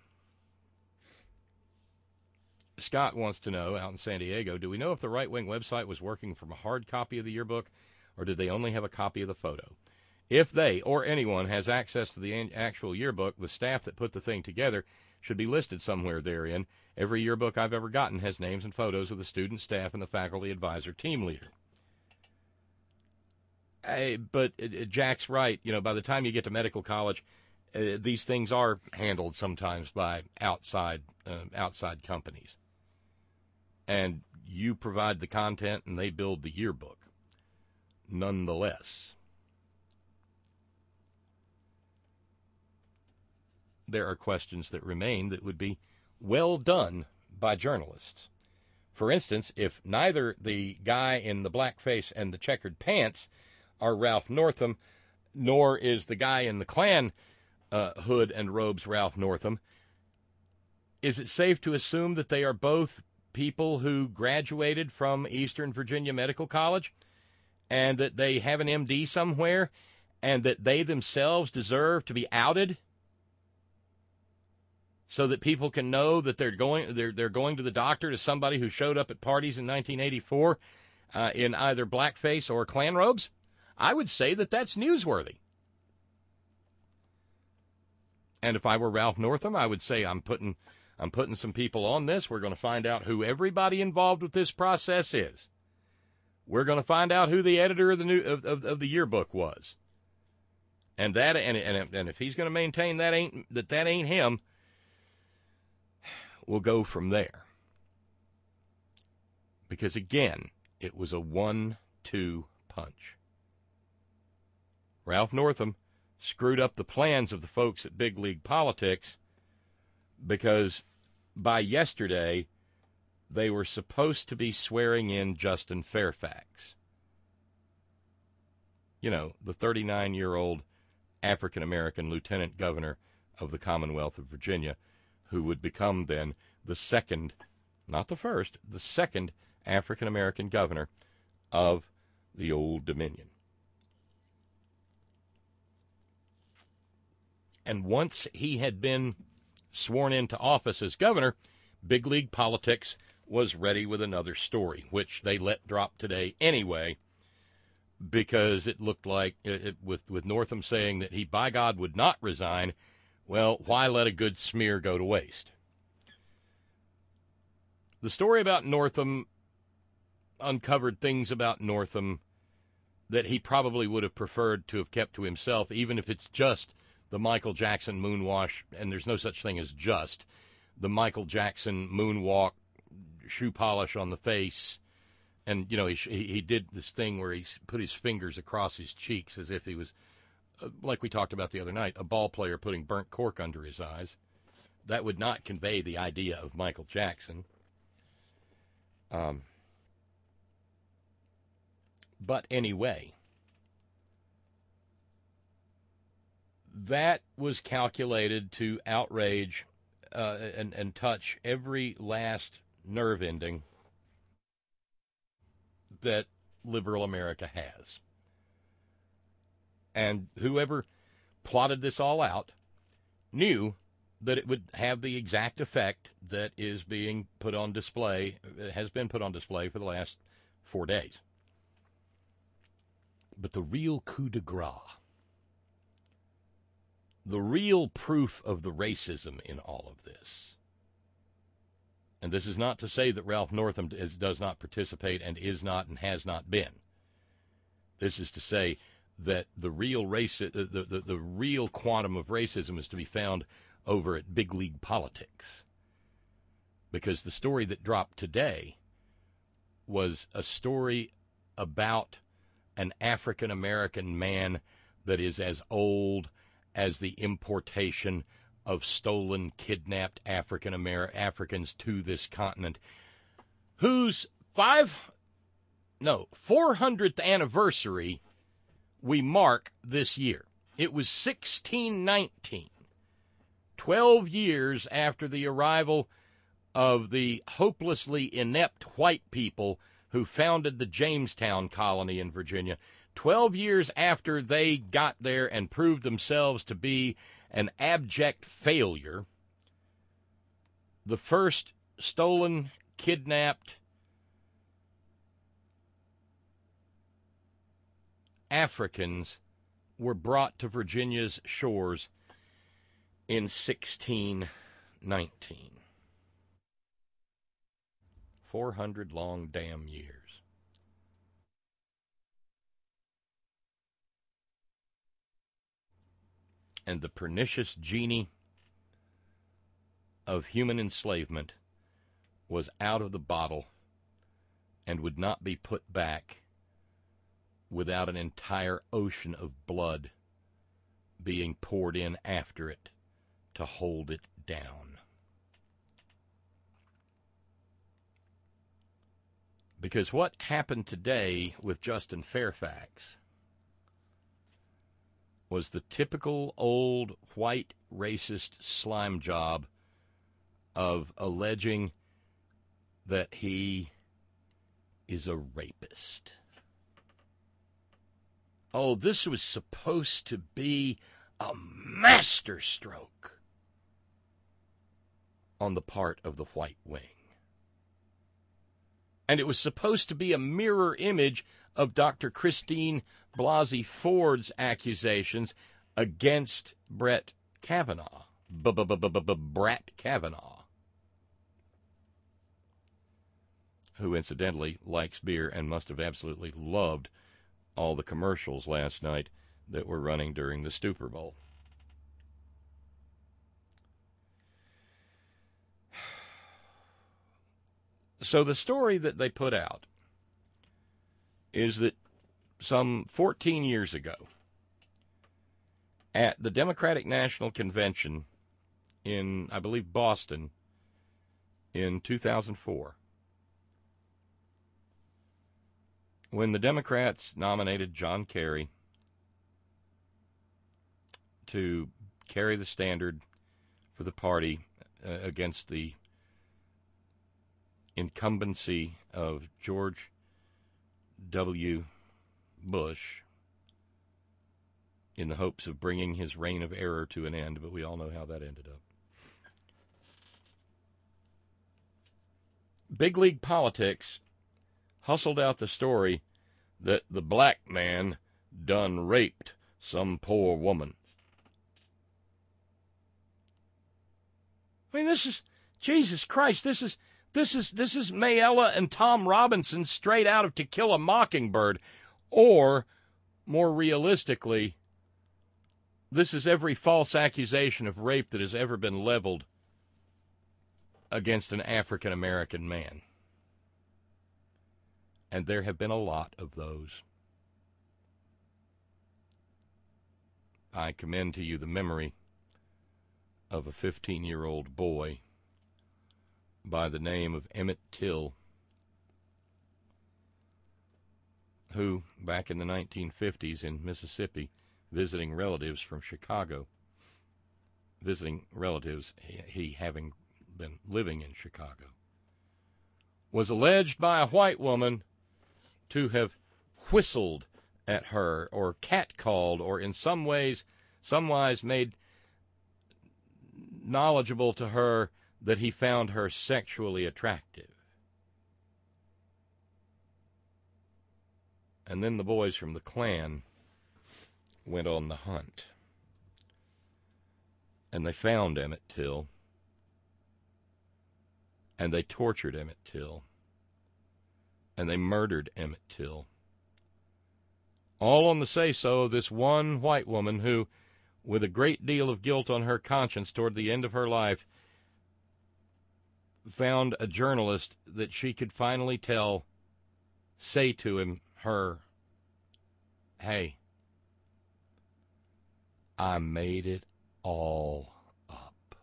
Scott wants to know, out in San Diego, do we know if the right-wing website was working from a hard copy of the yearbook, or did they only have a copy of the photo? If they, or anyone, has access to the actual yearbook, the staff that put the thing together should be listed somewhere therein. Every yearbook I've ever gotten has names and photos of the student, staff, and the faculty advisor team leader. I, but uh, Jack's right. You know, by the time you get to medical college, uh, these things are handled sometimes by outside uh, outside companies. And you provide the content, and they build the yearbook. Nonetheless, there are questions that remain that would be well done by journalists. For instance, if neither the guy in the blackface and the checkered pants are Ralph Northam, nor is the guy in the Klan uh, hood and robes Ralph Northam, is it safe to assume that they are both people who graduated from Eastern Virginia Medical College, and that they have an M D somewhere, and that they themselves deserve to be outed, so that people can know that they're going they're they're going to the doctor to somebody who showed up at parties in nineteen eighty-four uh, in either blackface or Klan robes? I would say that that's newsworthy. And if I were Ralph Northam, I would say I'm putting I'm putting some people on this. We're going to find out who everybody involved with this process is. We're going to find out who the editor of the new of, of, of the yearbook was. And that and and and if he's going to maintain that ain't that that ain't him, we'll go from there. Because again, it was a one two punch. Ralph Northam screwed up the plans of the folks at Big League Politics, because by yesterday, they were supposed to be swearing in Justin Fairfax. You know, the thirty-nine-year-old African-American lieutenant governor of the Commonwealth of Virginia, who would become then the second, not the first, the second African-American governor of the Old Dominion. And once he had been sworn into office as governor, Big League Politics was ready with another story, which they let drop today anyway, because it looked like, it, it, with, with Northam saying that he, by God, would not resign, well, why let a good smear go to waste? The story about Northam uncovered things about Northam that he probably would have preferred to have kept to himself, even if it's just the Michael Jackson moonwash, and there's no such thing as just, the Michael Jackson moonwalk, shoe polish on the face, and, you know, he he did this thing where he put his fingers across his cheeks as if he was, uh, like we talked about the other night, a ball player putting burnt cork under his eyes. That would not convey the idea of Michael Jackson. Um, but anyway, that was calculated to outrage uh, and, and touch every last nerve ending that liberal America has. And whoever plotted this all out knew that it would have the exact effect that is being put on display, has been put on display for the last four days. But the real coup de grace, the real proof of the racism in all of this, and this is not to say that Ralph Northam is, does not participate and is not and has not been. This is to say that the real race, the, the, the real quantum of racism is to be found over at Big League Politics. Because the story that dropped today was a story about an African-American man that is as old as the importation of stolen, kidnapped African Amer- Africans to this continent, whose five, no, four hundredth anniversary we mark this year. It was sixteen nineteen, twelve years after the arrival of the hopelessly inept white people who founded the Jamestown colony in Virginia. Twelve years after they got there and proved themselves to be an abject failure, the first stolen, kidnapped Africans were brought to Virginia's shores in sixteen nineteen. Four hundred long damn years. And the pernicious genie of human enslavement was out of the bottle and would not be put back without an entire ocean of blood being poured in after it to hold it down. Because what happened today with Justin Fairfax was the typical old white racist slime job of alleging that he is a rapist. Oh, this was supposed to be a masterstroke on the part of the white wing. And it was supposed to be a mirror image of Doctor Christine Blasey Ford's accusations against Brett Kavanaugh, Brat Kavanaugh, who incidentally likes beer and must have absolutely loved all the commercials last night that were running during the Super Bowl. So the story that they put out is that some fourteen years ago, at the Democratic National Convention in, I believe, Boston in two thousand four, when the Democrats nominated John Kerry to carry the standard for the party uh, against the incumbency of George W. Bush in the hopes of bringing his reign of error to an end, but we all know how that ended up. Big league politics hustled out the story that the black man done raped some poor woman. I mean, this is, Jesus Christ, this is, this is, this is Mayella and Tom Robinson straight out of To Kill a Mockingbird. Or, more realistically, this is every false accusation of rape that has ever been leveled against an African-American man. And there have been a lot of those. I commend to you the memory of a fifteen-year-old boy by the name of Emmett Till, who, back in the nineteen fifties in Mississippi, visiting relatives from Chicago, visiting relatives, he, he having been living in Chicago, was alleged by a white woman to have whistled at her or catcalled or in some ways, somewise made knowledgeable to her that he found her sexually attractive. And then the boys from the Klan went on the hunt. And they found Emmett Till. And they tortured Emmett Till. And they murdered Emmett Till. All on the say-so of this one white woman who, with a great deal of guilt on her conscience toward the end of her life, found a journalist that she could finally tell, say to him, her, hey, I made it all up.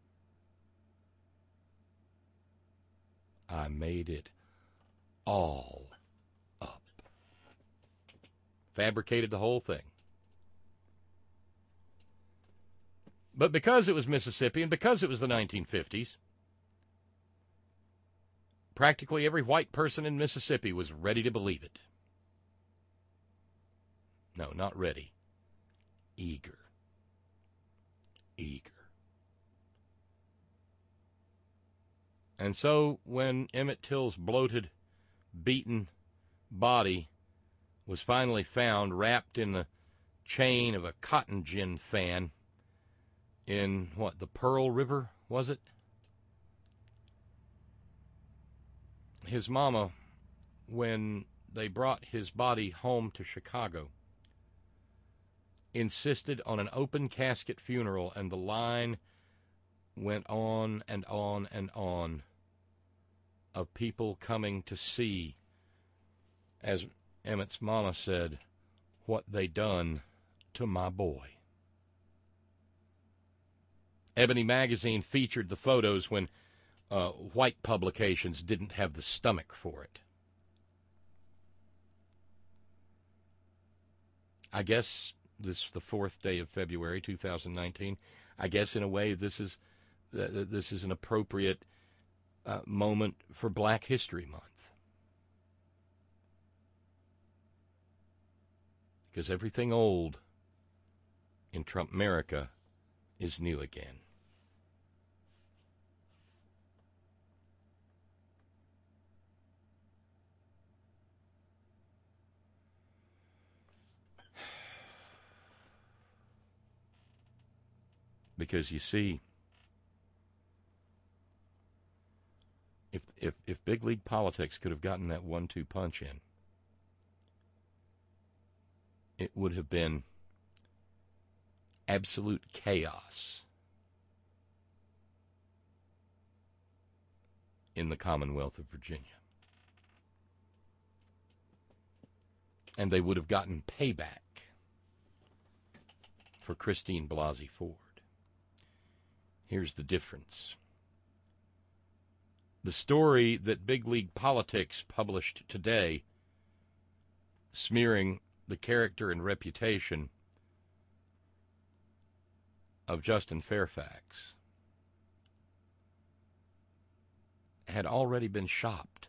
I made it all up. Fabricated the whole thing. But because it was Mississippi and because it was the nineteen fifties, Practically every white person in Mississippi was ready to believe it. No, not ready. Eager. Eager. And so when Emmett Till's bloated, beaten body was finally found wrapped in the chain of a cotton gin fan in, what, the Pearl River, was it? His mama, when they brought his body home to Chicago, insisted on an open casket funeral, and the line went on and on and on of people coming to see, as Emmett's mama said, what they done to my boy. Ebony magazine featured the photos when uh, white publications didn't have the stomach for it. I guess this the fourth day of February, two thousand nineteen. I guess in a way this is uh, this is an appropriate uh, moment for Black History Month, because everything old in Trump America is new again. Because you see, if if if big league politics could have gotten that one two punch in, it would have been absolute chaos in the Commonwealth of Virginia. And they would have gotten payback for Christine Blasey Ford. Here's the difference. The story that Big League Politics published today, smearing the character and reputation of Justin Fairfax, had already been shopped.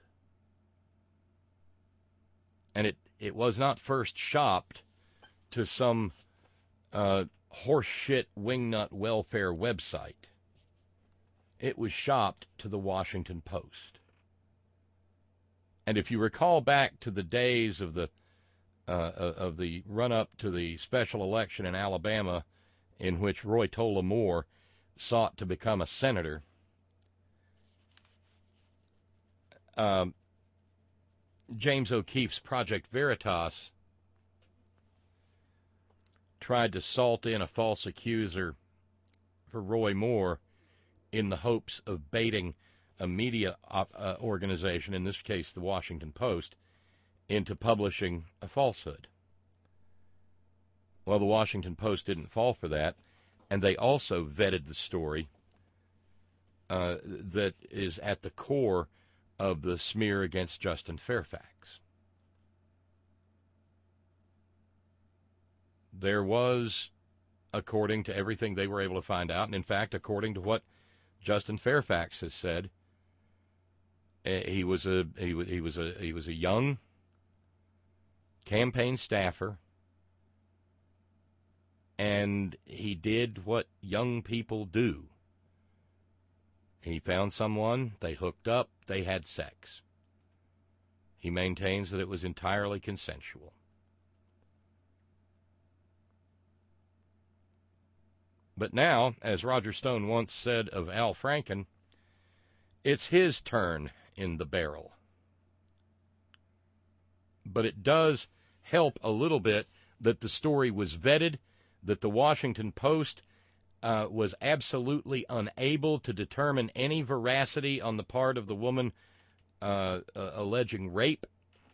And it, it was not first shopped to some uh, horseshit wingnut welfare website. It was shopped to the Washington Post. And if you recall back to the days of the uh, of the run-up to the special election in Alabama, in which Roy Tola Moore sought to become a senator, um, James O'Keefe's Project Veritas tried to salt in a false accuser for Roy Moore in the hopes of baiting a media op- uh, organization, in this case the Washington Post, into publishing a falsehood. Well, the Washington Post didn't fall for that, and they also vetted the story uh, that is at the core of the smear against Justin Fairfax. There was, according to everything they were able to find out, and in fact, according to what Justin Fairfax has said, he was a he was he was a he was a young campaign staffer, and he did what young people do. He found someone, they hooked up, they had sex. He maintains that it was entirely consensual. But now, as Roger Stone once said of Al Franken, it's his turn in the barrel. But it does help a little bit that the story was vetted, that the Washington Post uh, was absolutely unable to determine any veracity on the part of the woman uh, uh, alleging rape,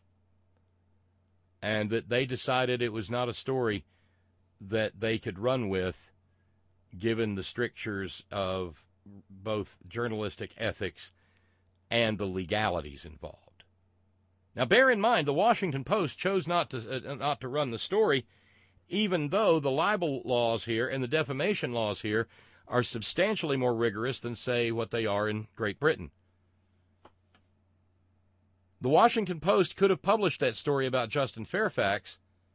and that they decided it was not a story that they could run with, given the strictures of both journalistic ethics and the legalities involved. Now, bear in mind, the Washington Post chose not to uh, not to run the story, even though the libel laws here and the defamation laws here are substantially more rigorous than, say, what they are in Great Britain. The Washington Post could have published that story about Justin Fairfax,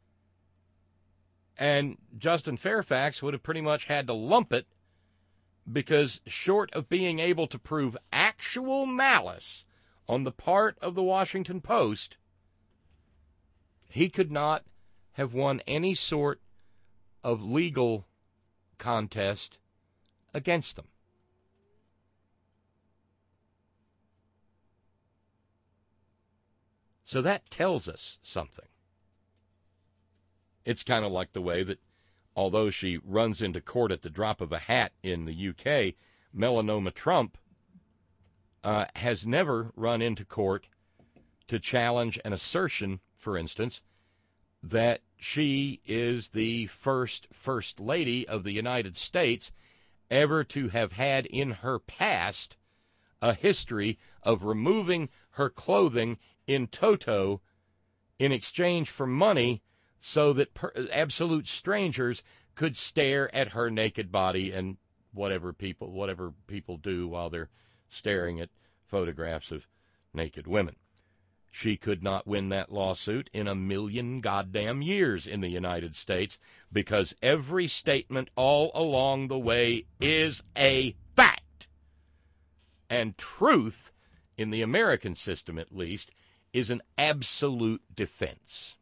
and Justin Fairfax would have pretty much had to lump it, because short of being able to prove actual malice on the part of the Washington Post, he could not have won any sort of legal contest against them. So that tells us something. It's kind of like the way that, although she runs into court at the drop of a hat in the U K, Melanoma Trump uh, has never run into court to challenge an assertion, for instance, that she is the first First Lady of the United States ever to have had in her past a history of removing her clothing in toto in exchange for money so that per- absolute strangers could stare at her naked body and whatever people whatever people do while they're staring at photographs of naked women. She could not win that lawsuit in a million goddamn years in the United States, because every statement all along the way is a fact. And truth, in the American system at least, is an absolute defense.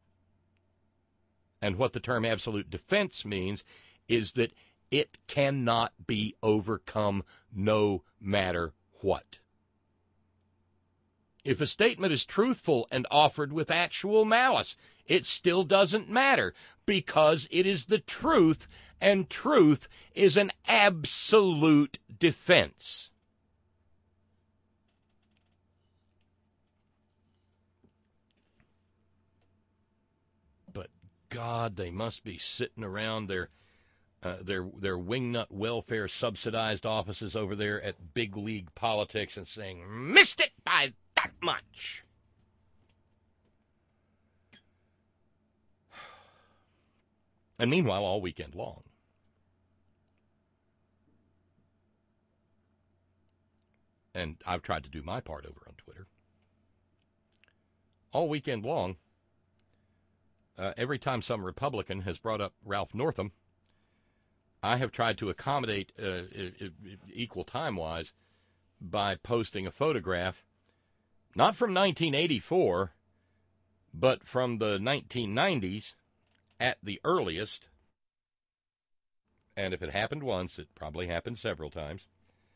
And what the term absolute defense means is that it cannot be overcome no matter what. If a statement is truthful and offered with actual malice, it still doesn't matter, because it is the truth, and truth is an absolute defense. But God, they must be sitting around their uh, their their wingnut welfare subsidized offices over there at big league politics and saying, "Missed it by that much." And meanwhile, all weekend long, and I've tried to do my part over on Twitter, all weekend long, uh, every time some Republican has brought up Ralph Northam, I have tried to accommodate uh, equal time-wise by posting a photograph, not from nineteen eighty-four, but from the nineteen nineties at the earliest, and if it happened once, it probably happened several times,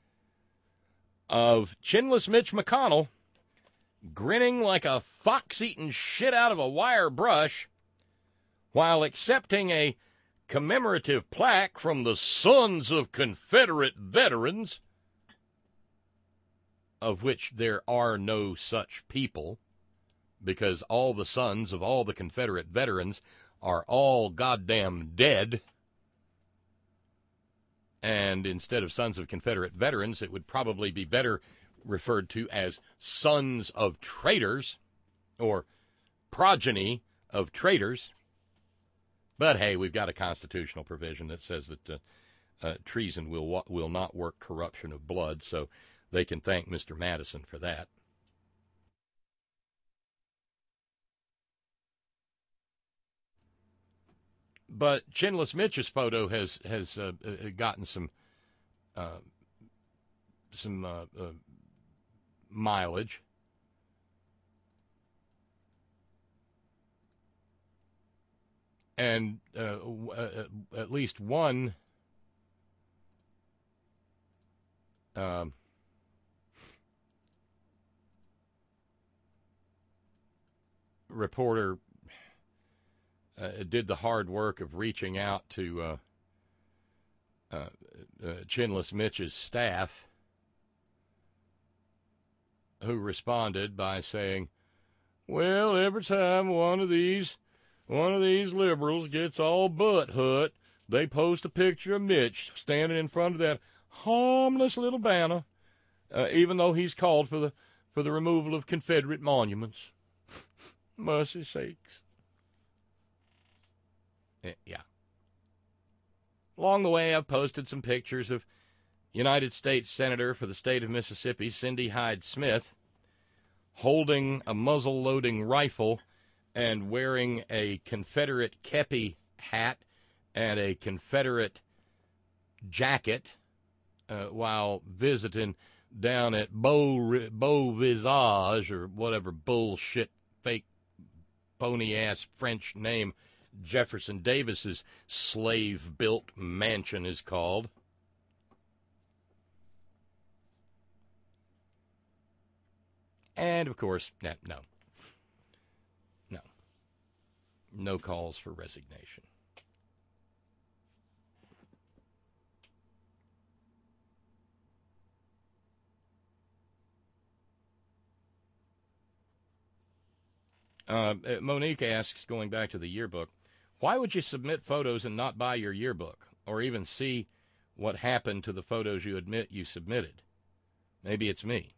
of chinless Mitch McConnell grinning like a fox eating shit out of a wire brush while accepting a commemorative plaque from the Sons of Confederate Veterans, of which there are no such people, because all the sons of all the Confederate veterans are all goddamn dead. And instead of Sons of Confederate Veterans, it would probably be better referred to as Sons of Traitors, or Progeny of Traitors. But hey, we've got a constitutional provision that says that uh, uh, treason will will not work corruption of blood, so they can thank Mister Madison for that. But Chinless Mitch's photo has has uh, gotten some uh, some uh, uh, mileage. And uh, uh, at least one uh, reporter uh, did the hard work of reaching out to uh, uh, uh, Chinless Mitch's staff, who responded by saying, "Well, every time one of these One of these liberals gets all butt-hut, they post a picture of Mitch standing in front of that harmless little banner, uh, even though he's called for the for the removal of Confederate monuments." Mercy sakes. Yeah. Along the way, I've posted some pictures of United States Senator for the state of Mississippi, Cindy Hyde Smith, holding a muzzle-loading rifle and wearing a Confederate kepi hat and a Confederate jacket uh, while visiting down at Beau, Beau Visage or whatever bullshit, fake, phony-ass French name Jefferson Davis's slave-built mansion is called. And, of course, no, no. No. No calls for resignation. Uh, Monique asks, going back to the yearbook, why would you submit photos and not buy your yearbook, or even see what happened to the photos you admit you submitted? Maybe it's me.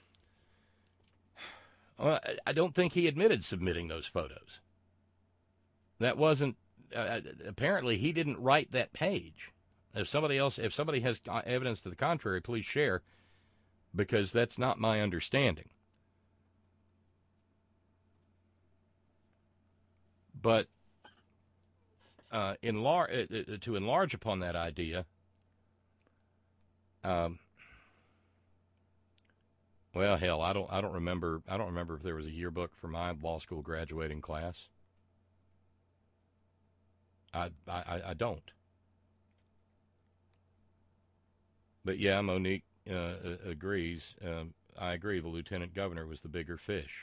Well, I don't think he admitted submitting those photos. That wasn't, uh, apparently he didn't write that page. If somebody else, if somebody has evidence to the contrary, please share, because that's not my understanding. But uh, enlar- uh, to enlarge upon that idea, um, well, hell, I don't, I don't remember, I don't remember if there was a yearbook for my law school graduating class. I, I, I don't. But yeah, Monique uh, agrees. Um, I agree. The lieutenant governor was the bigger fish.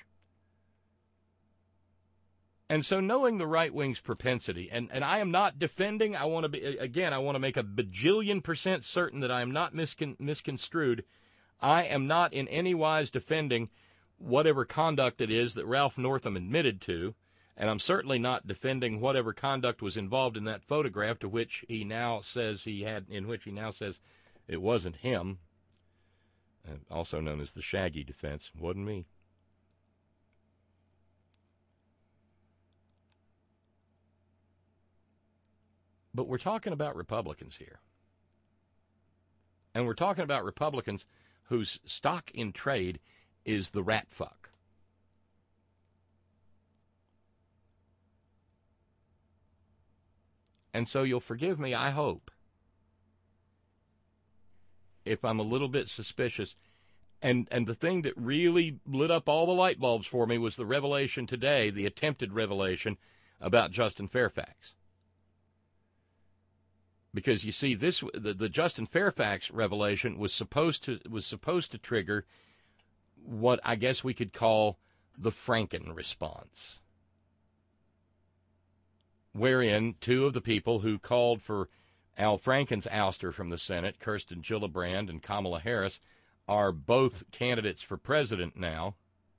And so knowing the right wing's propensity, and, and I am not defending, I want to be, again, I want to make a bajillion percent certain that I am not miscon- misconstrued. I am not in any wise defending whatever conduct it is that Ralph Northam admitted to, and I'm certainly not defending whatever conduct was involved in that photograph to which he now says he had, in which he now says it wasn't him, also known as the Shaggy defense. Wasn't me. But we're talking about Republicans here. And we're talking about Republicans whose stock in trade is the rat fuck. And so you'll forgive me, I hope, if I'm a little bit suspicious. And and the thing that really lit up all the light bulbs for me was the revelation today, the attempted revelation about Justin Fairfax. Because you see, this the, the Justin Fairfax revelation was supposed to was supposed to trigger what I guess we could call the Franken response, wherein two of the people who called for Al Franken's ouster from the Senate, Kirsten Gillibrand and Kamala Harris, are both candidates for president now,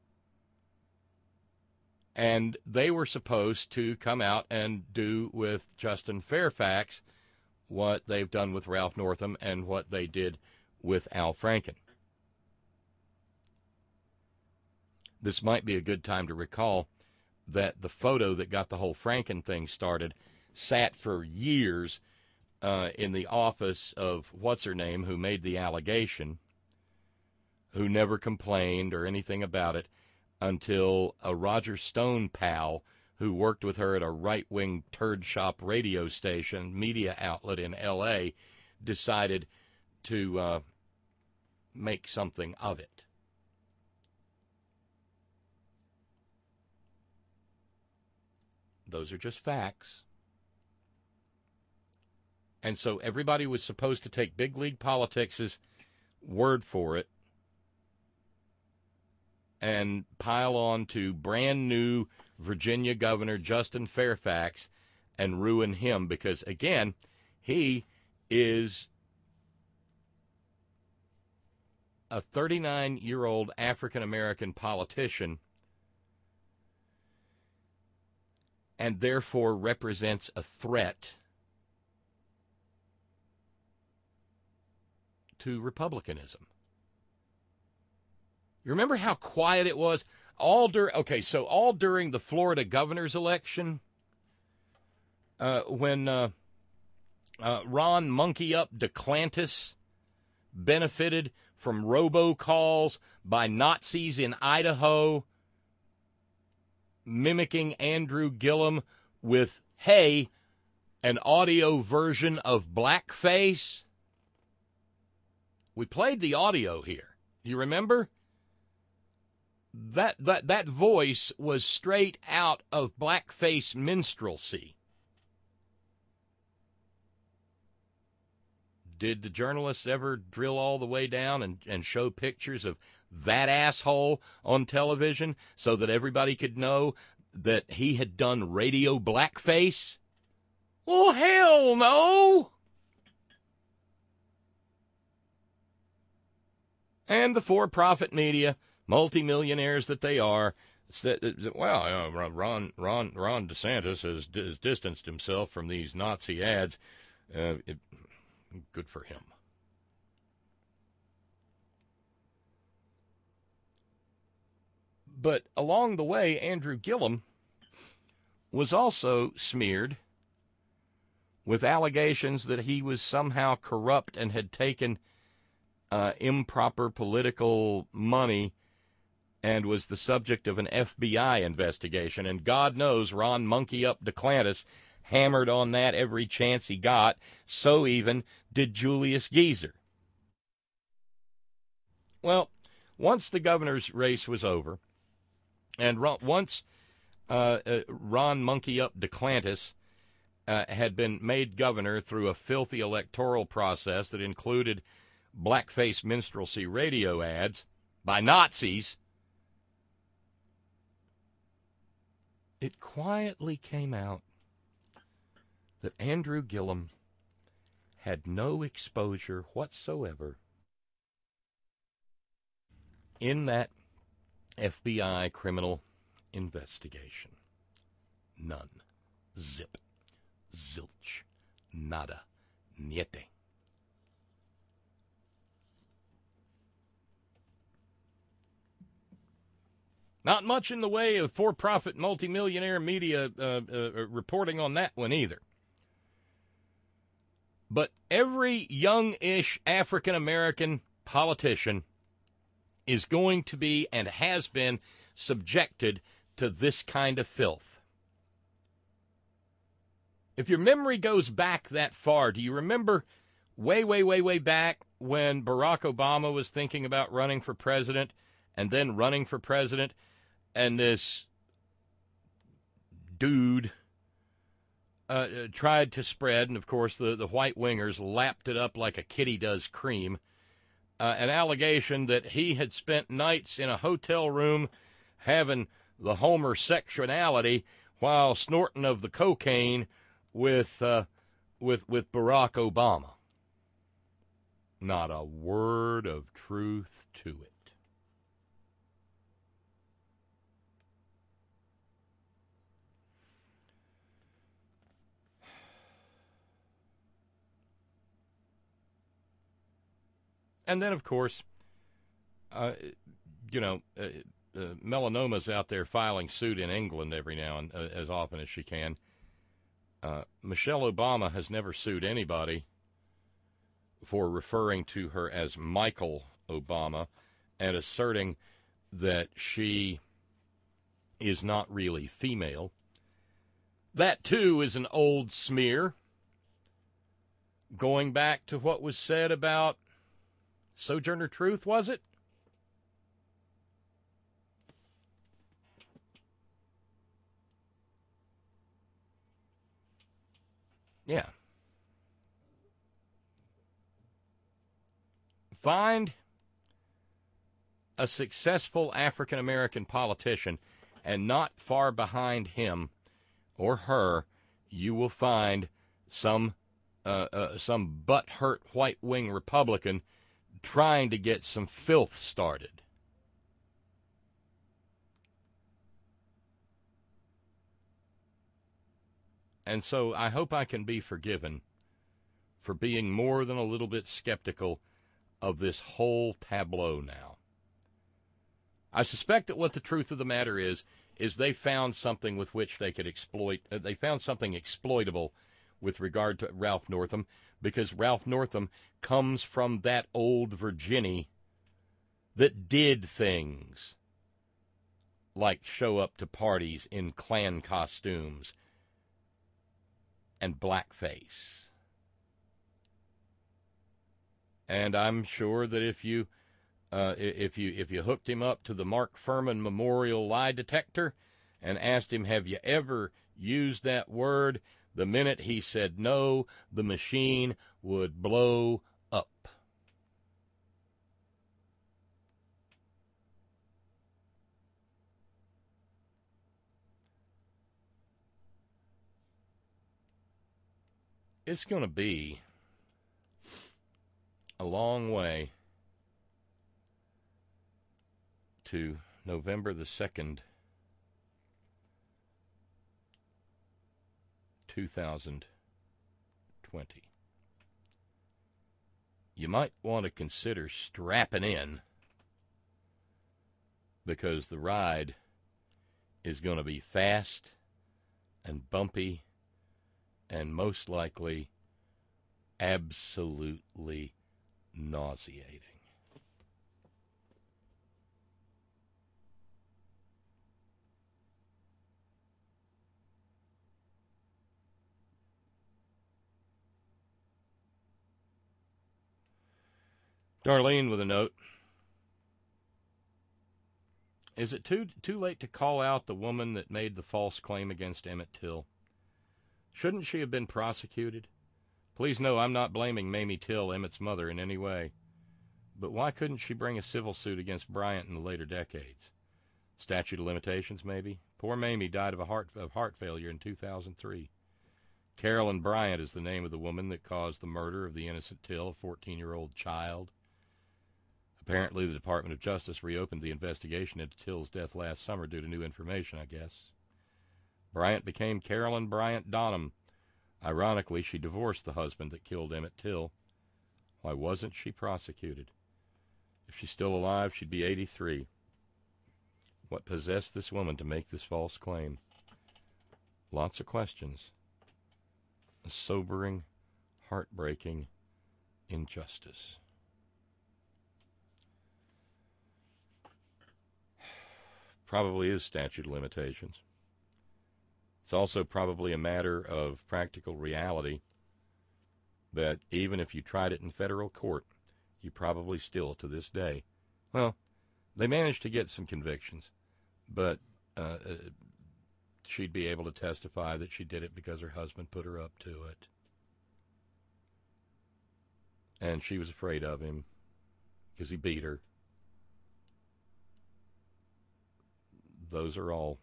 and they were supposed to come out and do with Justin Fairfax what they've done with Ralph Northam and what they did with Al Franken. This might be a good time to recall that the photo that got the whole Franken thing started sat for years uh, in the office of what's-her-name who made the allegation, who never complained or anything about it until a Roger Stone pal who worked with her at a right-wing turd shop radio station, media outlet in L A, decided to uh, make something of it. Those are just facts. And so everybody was supposed to take big league politics' word for it and pile on to brand new Virginia Governor Justin Fairfax and ruin him because, again, he is a thirty-nine-year-old African-American politician and therefore represents a threat to Republicanism. You remember how quiet it was? All dur- okay, so all during the Florida governor's election, uh, when uh, uh, Ron Monkey Up DeClantis benefited from robocalls by Nazis in Idaho, mimicking Andrew Gillum with, hey, an audio version of blackface. We played the audio here. You remember? That, that, that voice was straight out of blackface minstrelsy. Did the journalists ever drill all the way down and, and show pictures of that asshole on television so that everybody could know that he had done radio blackface? Oh, hell no! And the for-profit media, multimillionaires that they are, said, well, uh, Ron, Ron, Ron DeSantis has, has distanced himself from these Nazi ads. Uh, it, good for him. But along the way, Andrew Gillum was also smeared with allegations that he was somehow corrupt and had taken uh, improper political money and was the subject of an F B I investigation. And God knows Ron Monkey Up DeClantis hammered on that every chance he got. So even did Julius Geezer. Well, once the governor's race was over, and Ron, once uh, uh, Ron Monkey Up DeClantis uh, had been made governor through a filthy electoral process that included blackface minstrelsy radio ads by Nazis, it quietly came out that Andrew Gillum had no exposure whatsoever in that F B I criminal investigation. None. Zip. Zilch. Nada. Niete. Not much in the way of for-profit multimillionaire media uh, uh, reporting on that one either. But every young-ish African-American politician is going to be and has been subjected to this kind of filth. If your memory goes back that far, do you remember way, way, way, way back when Barack Obama was thinking about running for president and then running for president, and this dude uh, tried to spread, and of course the, the white wingers lapped it up like a kitty does cream, Uh, an allegation that he had spent nights in a hotel room having the homosexuality while snorting of the cocaine with uh, with with Barack Obama. Not a word of truth to it. And then, of course, uh, you know, uh, uh, Melanoma's out there filing suit in England every now and uh, as often as she can. Uh, Michelle Obama has never sued anybody for referring to her as Michael Obama and asserting that she is not really female. That, too, is an old smear, going back to what was said about Sojourner Truth, was it? Yeah. Find a successful African-American politician, and not far behind him or her, you will find some uh, uh, some butt-hurt white-wing Republican trying to get some filth started. And so I hope I can be forgiven for being more than a little bit skeptical of this whole tableau now. I suspect that what the truth of the matter is, is they found something with which they could exploit, uh, they found something exploitable with regard to Ralph Northam, because Ralph Northam comes from that old Virginia that did things like show up to parties in Klan costumes and blackface. And I'm sure that if you uh, if you if you hooked him up to the Mark Furman Memorial lie detector and asked him, have you ever used that word, the minute he said no, the machine would blow up. It's going to be a long way to November the second, two thousand twenty. You might want to consider strapping in, because the ride is going to be fast and bumpy and most likely absolutely nauseating. Darlene with a note. Is it too too late to call out the woman that made the false claim against Emmett Till? Shouldn't she have been prosecuted? Please know I'm not blaming Mamie Till, Emmett's mother, in any way. But why couldn't she bring a civil suit against Bryant in the later decades? Statute of limitations, maybe? Poor Mamie died of a heart of heart failure in two thousand three. Carolyn Bryant is the name of the woman that caused the murder of the innocent Till, a fourteen-year-old child. Apparently, the Department of Justice reopened the investigation into Till's death last summer due to new information, I guess. Bryant became Carolyn Bryant Donham. Ironically, she divorced the husband that killed Emmett Till. Why wasn't she prosecuted? If she's still alive, she'd be eighty-three. What possessed this woman to make this false claim? Lots of questions. A sobering, heartbreaking injustice. Probably is statute of limitations. It's also probably a matter of practical reality that even if you tried it in federal court, you probably still, to this day, well, they managed to get some convictions, but uh, she'd be able to testify that she did it because her husband put her up to it. And she was afraid of him because he beat her. Those are all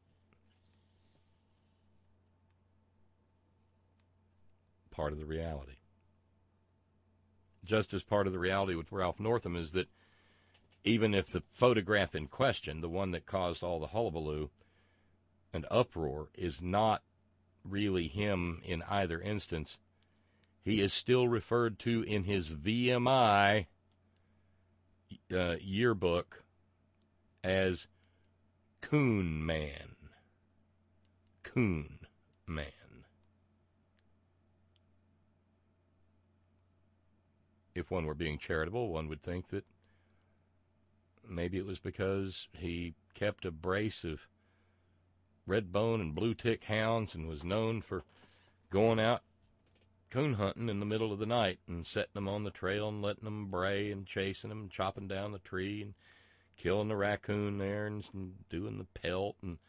part of the reality. Just as part of the reality with Ralph Northam is that even if the photograph in question, the one that caused all the hullabaloo and uproar, is not really him in either instance, he is still referred to in his V M I uh, yearbook as Coon Man. Coon Man. If one were being charitable, one would think that maybe it was because he kept a brace of red bone and blue tick hounds and was known for going out coon hunting in the middle of the night and setting them on the trail and letting them bray and chasing them and chopping down the tree and killing the raccoon there and doing the pelt. And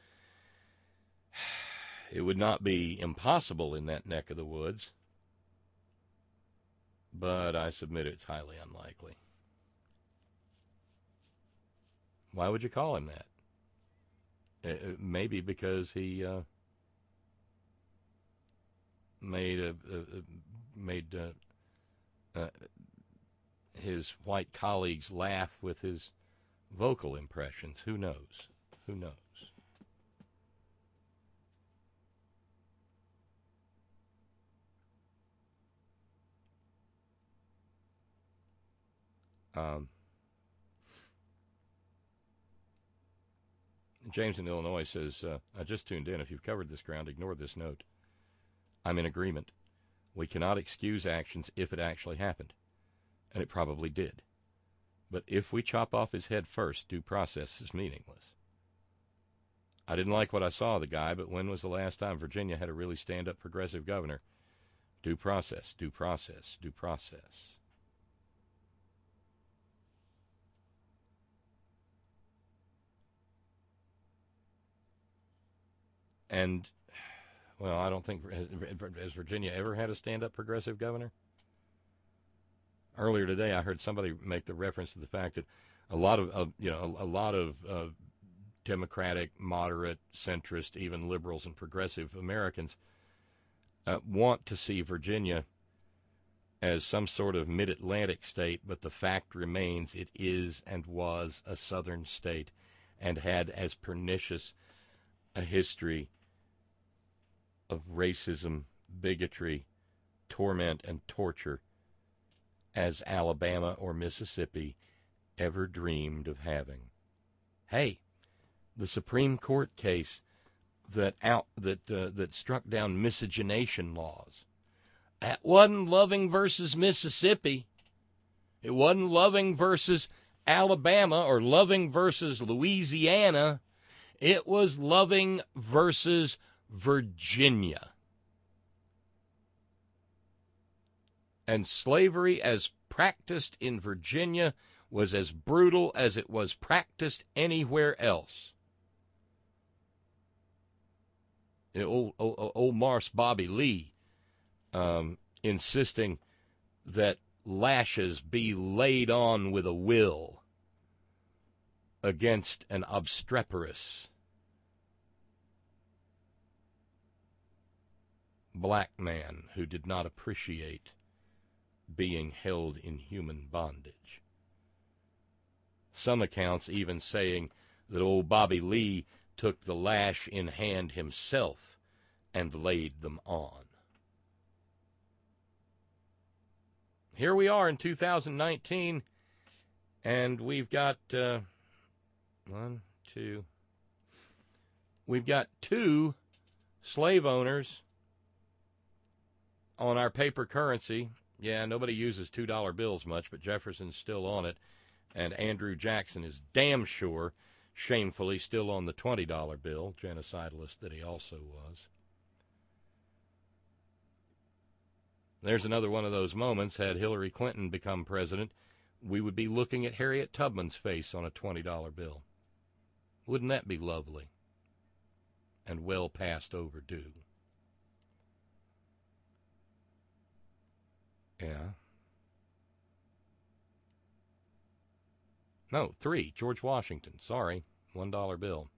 it would not be impossible in that neck of the woods, but I submit it's highly unlikely. Why would you call him that? Uh, maybe because he uh, made a, a, a made uh, uh, his white colleagues laugh with his vocal impressions. Who knows? Who knows? Um, James in Illinois says, uh, I just tuned in. If you've covered this ground, ignore this note. I'm in agreement. We cannot excuse actions if it actually happened. And it probably did. But if we chop off his head first, due process is meaningless. I didn't like what I saw of the guy, but when was the last time Virginia had a really stand-up progressive governor? Due process, due process, due process. And, well, I don't think, has Virginia ever had a stand-up progressive governor? Earlier today, I heard somebody make the reference to the fact that a lot of, uh, you know, a, a lot of uh, Democratic, moderate, centrist, even liberals and progressive Americans uh, want to see Virginia as some sort of mid-Atlantic state, but the fact remains it is and was a southern state and had as pernicious a history of racism, bigotry, torment, and torture as Alabama or Mississippi ever dreamed of having. Hey, the Supreme Court case that out that uh, that struck down miscegenation laws, that wasn't Loving versus Mississippi. It wasn't Loving versus Alabama or Loving versus Louisiana. It was Loving versus Virginia. And slavery as practiced in Virginia was as brutal as it was practiced anywhere else. You know, old, old, old Marse Bobby Lee um, insisting that lashes be laid on with a will against an obstreperous black man who did not appreciate being held in human bondage. Some accounts even saying that old Bobby Lee took the lash in hand himself and laid them on. Here we are in two thousand nineteen, and we've got uh, one, two, we've got two slave owners on our paper currency. Yeah, nobody uses two dollar bills much, but Jefferson's still on it, and Andrew Jackson is damn sure, shamefully, still on the twenty dollar bill, genocidalist that he also was. There's another one of those moments. Had Hillary Clinton become president, we would be looking at Harriet Tubman's face on a twenty dollar bill. Wouldn't that be lovely? And well past overdue. Yeah. No, three. George Washington. Sorry. One dollar bill.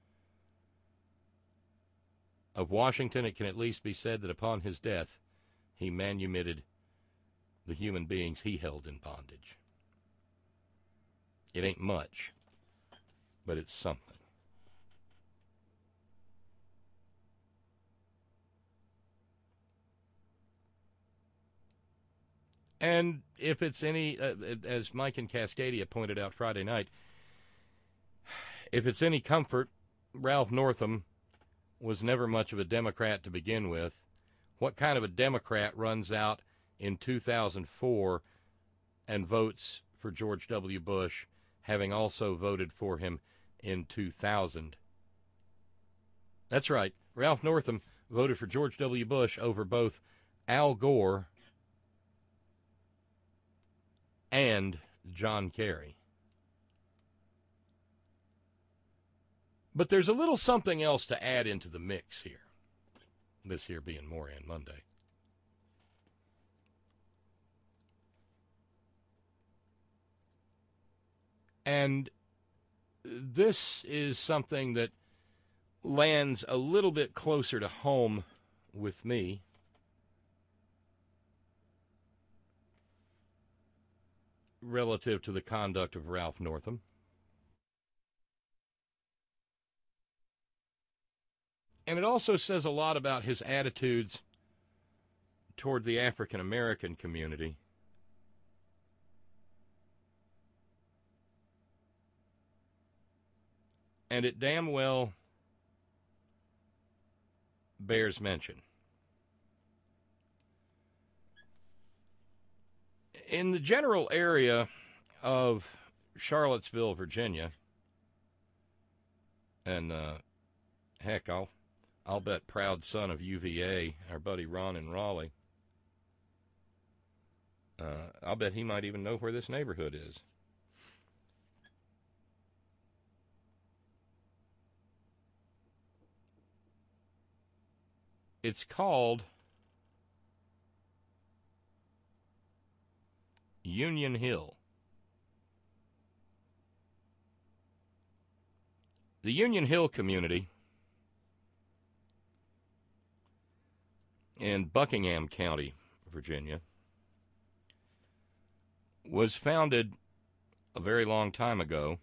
Of Washington, it can at least be said that upon his death, he manumitted the human beings he held in bondage. It ain't much, but it's something. And if it's any, uh, as Mike in Cascadia pointed out Friday night, if it's any comfort, Ralph Northam was never much of a Democrat to begin with. What kind of a Democrat runs out in two thousand four and votes for George W. Bush, having also voted for him in two thousand? That's right. Ralph Northam voted for George W. Bush over both Al Gore and John Kerry. But there's a little something else to add into the mix here, this here being Moran Monday. And this is something that lands a little bit closer to home with me. Relative to the conduct of Ralph Northam. And it also says a lot about his attitudes toward the African American community. And it damn well bears mention. In the general area of Charlottesville, Virginia, and uh, heck, I'll I'll bet proud son of U V A, our buddy Ron in Raleigh, uh, I'll bet he might even know where this neighborhood is. It's called Union Hill. The Union Hill community in Buckingham County, Virginia, was founded a very long time ago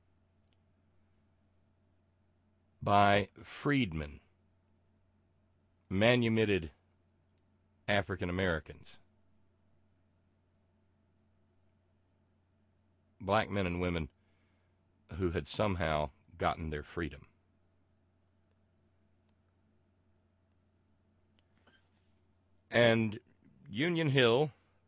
by freedmen, manumitted African Americans, black men and women who had somehow gotten their freedom. And Union Hill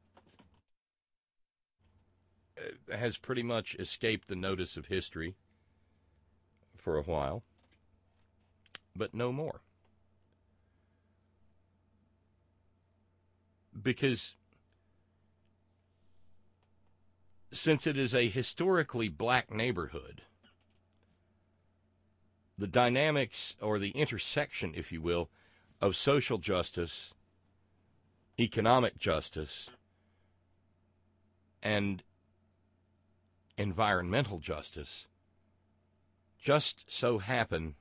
has pretty much escaped the notice of history for a while, but no more. Because since it is a historically black neighborhood, the dynamics, or the intersection, if you will, of social justice, economic justice, and environmental justice just so happen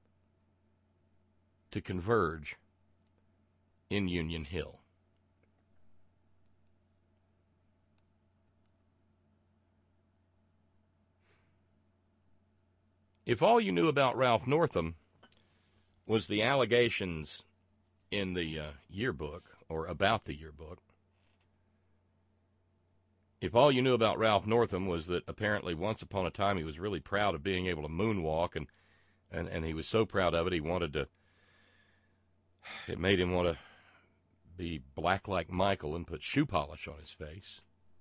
to converge in Union Hill. If all you knew about Ralph Northam was the allegations in the uh, yearbook, or about the yearbook, if all you knew about Ralph Northam was that apparently once upon a time he was really proud of being able to moonwalk, and, and, and he was so proud of it he wanted to, it made him want to be black like Michael and put shoe polish on his face,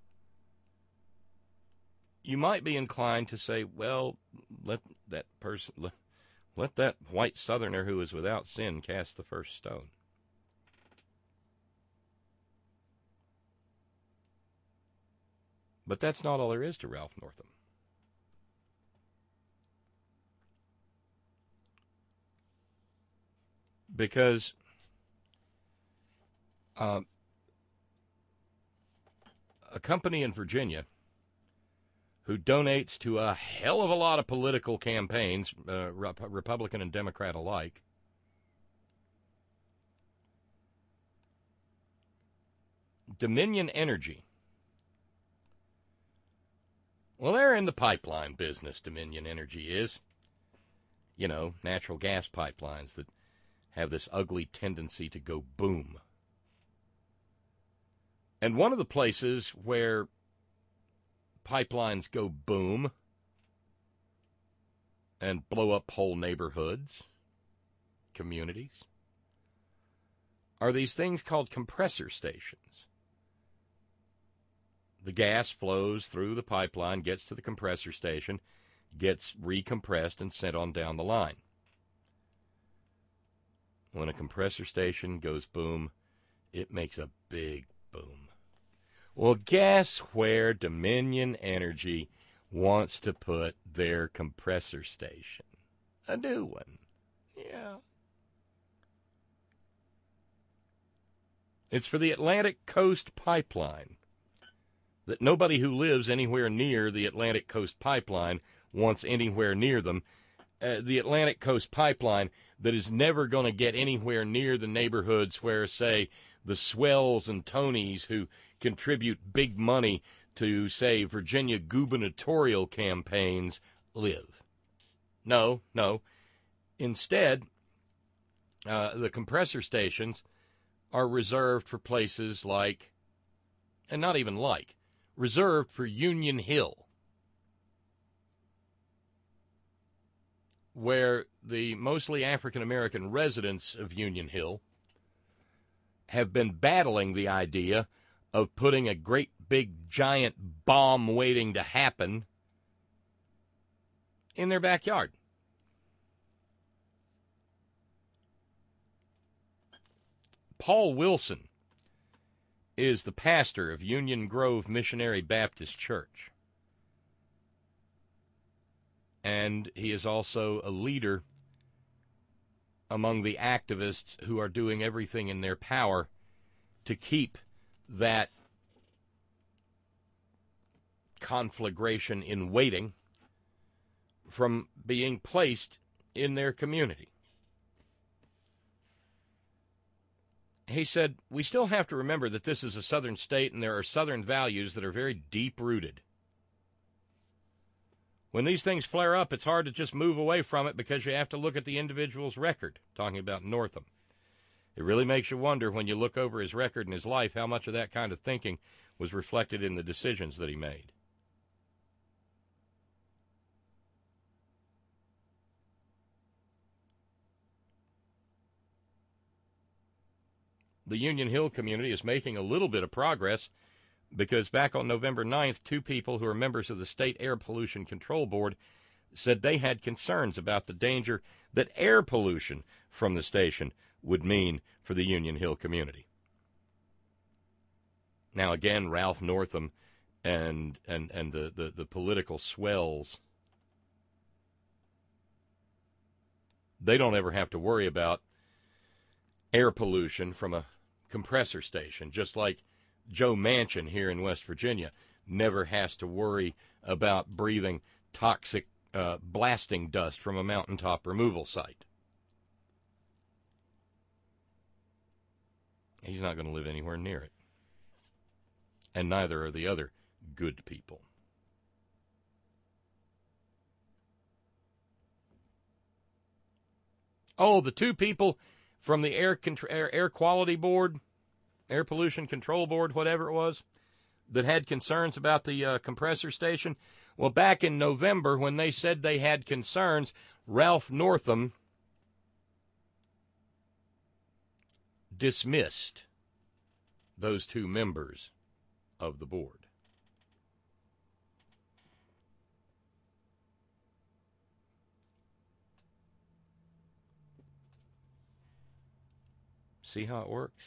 you might be inclined to say, well, let that person, let, let that white Southerner who is without sin cast the first stone. But that's not all there is to Ralph Northam. Because uh, a company in Virginia who donates to a hell of a lot of political campaigns, uh, Rep- Republican and Democrat alike, Dominion Energy. Well, they're in the pipeline business, Dominion Energy is. You know, natural gas pipelines that have this ugly tendency to go boom. And one of the places where pipelines go boom and blow up whole neighborhoods, communities, are these things called compressor stations. The gas flows through the pipeline, gets to the compressor station, gets recompressed and sent on down the line. When a compressor station goes boom, it makes a big boom. Well, guess where Dominion Energy wants to put their compressor station? A new one. Yeah. It's for the Atlantic Coast Pipeline. That nobody who lives anywhere near the Atlantic Coast Pipeline wants anywhere near them. Uh, the Atlantic Coast Pipeline that is never going to get anywhere near the neighborhoods where, say, the swells and Tonys who contribute big money to, say, Virginia gubernatorial campaigns live. No, no. Instead, uh, the compressor stations are reserved for places like, and not even like, reserved for Union Hill, where the mostly African-American residents of Union Hill have been battling the idea of putting a great big giant bomb waiting to happen in their backyard. Paul Wilson is the pastor of Union Grove Missionary Baptist Church. And he is also a leader among the activists who are doing everything in their power to keep that conflagration in waiting from being placed in their community. He said, "We still have to remember that this is a southern state and there are southern values that are very deep-rooted. When these things flare up, it's hard to just move away from it because you have to look at the individual's record," talking about Northam. It really makes you wonder when you look over his record and his life how much of that kind of thinking was reflected in the decisions that he made. The Union Hill community is making a little bit of progress because back on November ninth, two people who are members of the State Air Pollution Control Board said they had concerns about the danger that air pollution from the station would mean for the Union Hill community. Now, again, Ralph Northam and and, and the, the, the political swells, they don't ever have to worry about air pollution from a compressor station, just like Joe Manchin here in West Virginia never has to worry about breathing toxic uh, blasting dust from a mountaintop removal site. He's not going to live anywhere near it. And neither are the other good people. Oh, the two people from the Air, Contr- Air, Air Quality Board, Air Pollution Control Board, whatever it was, that had concerns about the uh, compressor station. Well, back in November, when they said they had concerns, Ralph Northam dismissed those two members of the board. See how it works?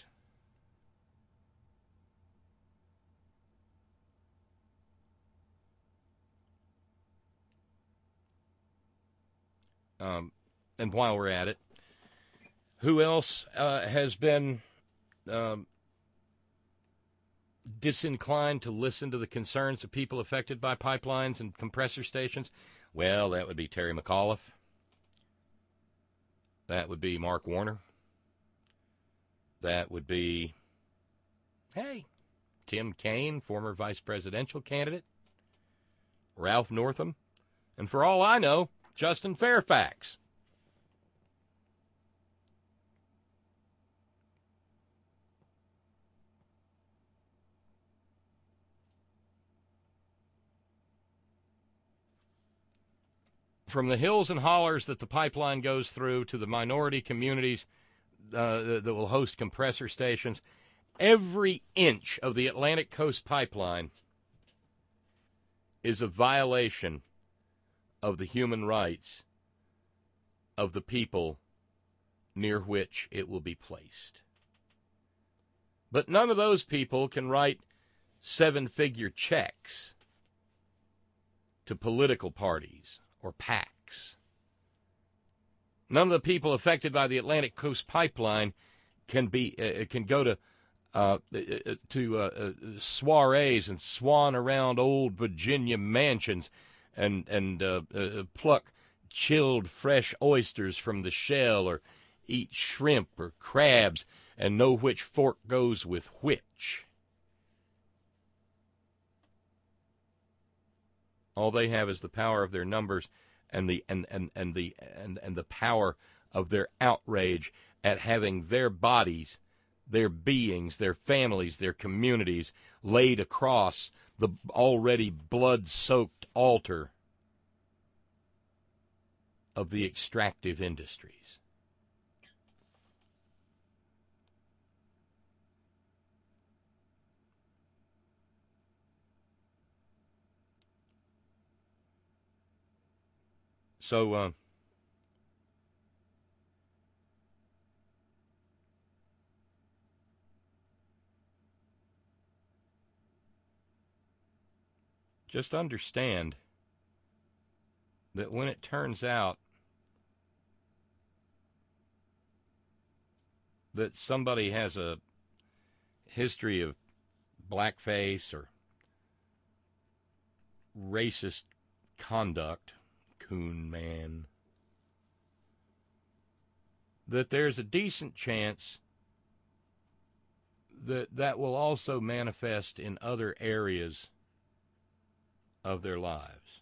Um, and while we're at it, who else uh, has been um, disinclined to listen to the concerns of people affected by pipelines and compressor stations? Well, that would be Terry McAuliffe. That would be Mark Warner. That would be, hey, Tim Kaine, former vice presidential candidate, Ralph Northam, and for all I know, Justin Fairfax. From the hills and hollers that the pipeline goes through to the minority communities uh, that will host compressor stations, every inch of the Atlantic Coast Pipeline is a violation of the human rights of the people near which it will be placed. But none of those people can write seven-figure checks to political parties or PACs. None of the people affected by the Atlantic Coast Pipeline can be uh, can go to uh, to uh, uh, soirees and swan around old Virginia mansions and and uh, uh, pluck chilled fresh oysters from the shell or eat shrimp or crabs and know which fork goes with which. All they have is the power of their numbers and the and, and, and the and, and the power of their outrage at having their bodies, their beings, their families, their communities laid across the already blood-soaked altar of the extractive industries. So, uh, just understand that when it turns out that somebody has a history of blackface or racist conduct, coon man, that there's a decent chance that that will also manifest in other areas of their lives.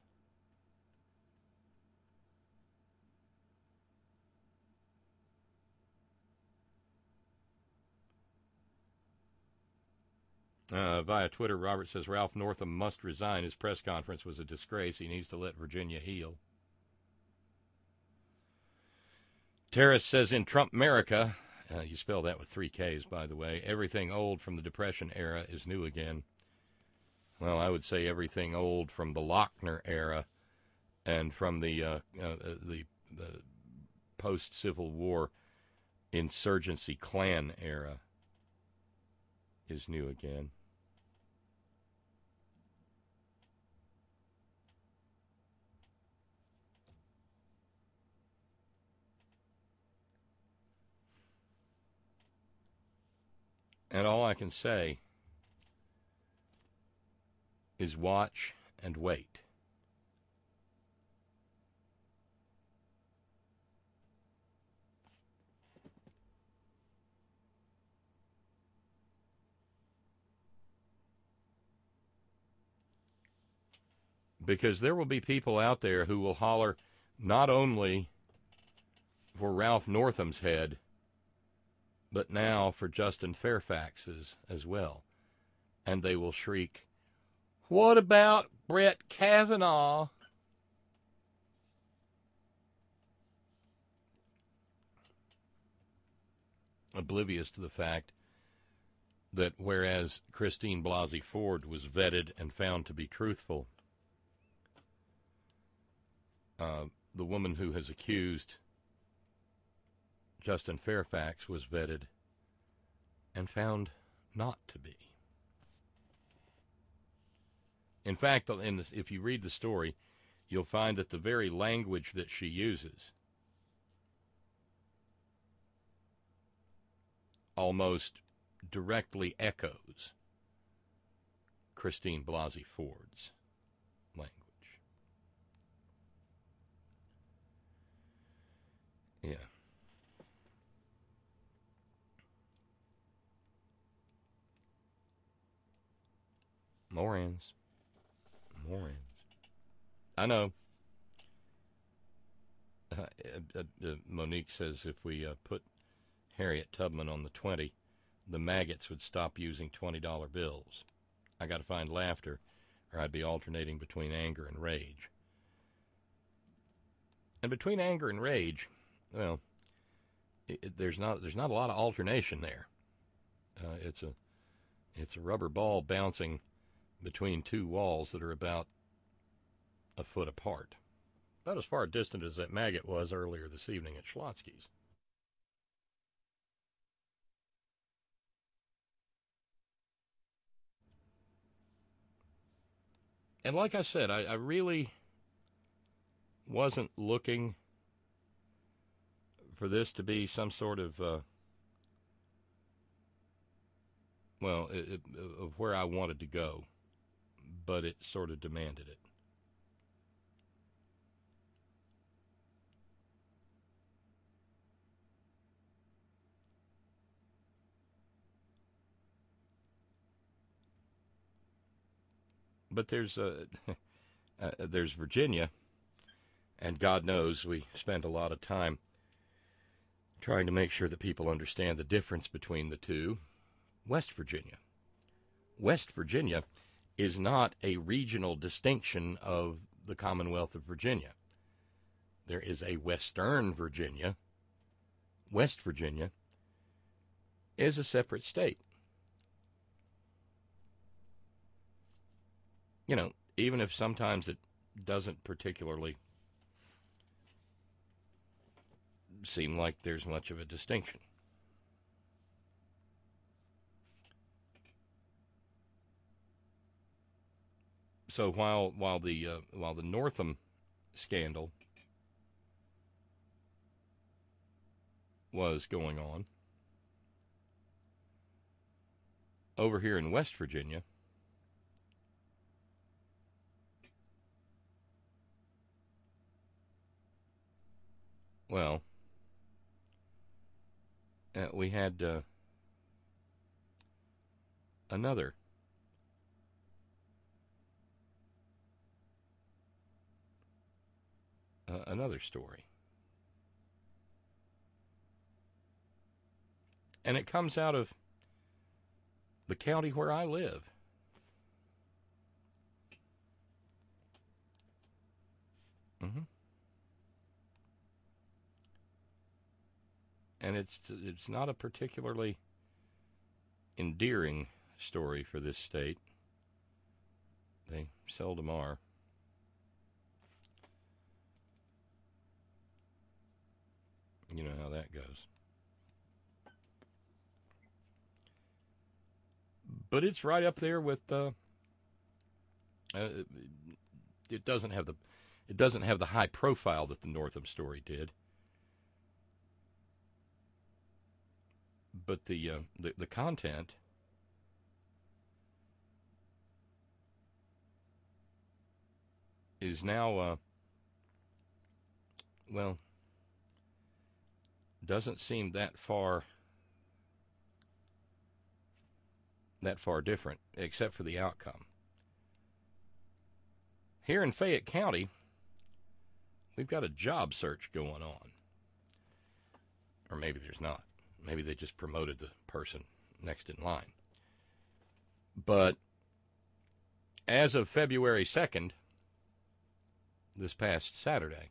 Uh, via Twitter, Robert says Ralph Northam must resign. His press conference was a disgrace. He needs to let Virginia heal. Terrace says in Trump America, uh, you spell that with three Ks, by the way, everything old from the Depression era is new again. Well, I would say everything old from the Lochner era and from the uh, uh, the, the post-Civil War insurgency Klan era is new again. And all I can say is watch and wait. Because there will be people out there who will holler not only for Ralph Northam's head, but now for Justin Fairfax's as well. And they will shriek, "What about Brett Kavanaugh?" Oblivious to the fact that whereas Christine Blasey Ford was vetted and found to be truthful, uh, the woman who has accused Justin Fairfax was vetted and found not to be. In fact, in this, if you read the story, you'll find that the very language that she uses almost directly echoes Christine Blasey Ford's language. Yeah. Morans. Morans. I know. Uh, uh, uh, Monique says if we uh, put Harriet Tubman on the twenty, the maggots would stop using twenty dollar bills. I got to find laughter, or I'd be alternating between anger and rage. And between anger and rage, well, it, it, there's not there's not a lot of alternation there. Uh, it's a it's a rubber ball bouncing between two walls that are about a foot apart. About as far distant as that maggot was earlier this evening at Schlotsky's. And like I said, I, I really wasn't looking for this to be some sort of, uh, well, it, it, of where I wanted to go, but it sort of demanded it. But there's uh, uh, there's Virginia, and God knows we spend a lot of time trying to make sure that people understand the difference between the two. West Virginia. West Virginia is not a regional distinction of the Commonwealth of Virginia. There is a Western Virginia. West Virginia is a separate state. You know, even if sometimes it doesn't particularly seem like there's much of a distinction. So while while the uh, while the Northam scandal was going on over here in West Virginia, well, uh, we had uh, another uh, another story. And it comes out of the county where I live. Mm-hmm. And it's it's not a particularly endearing story for this state. They seldom are. You know how that goes. But it's right up there with uh, uh, it doesn't have the it doesn't have the high profile that the Northam story did. But the uh, the, the content is now uh, well, doesn't seem that far that far different, except for the outcome. Here in Fayette County, we've got a job search going on. Or maybe there's not. Maybe they just promoted the person next in line. But as of February second, this past Saturday,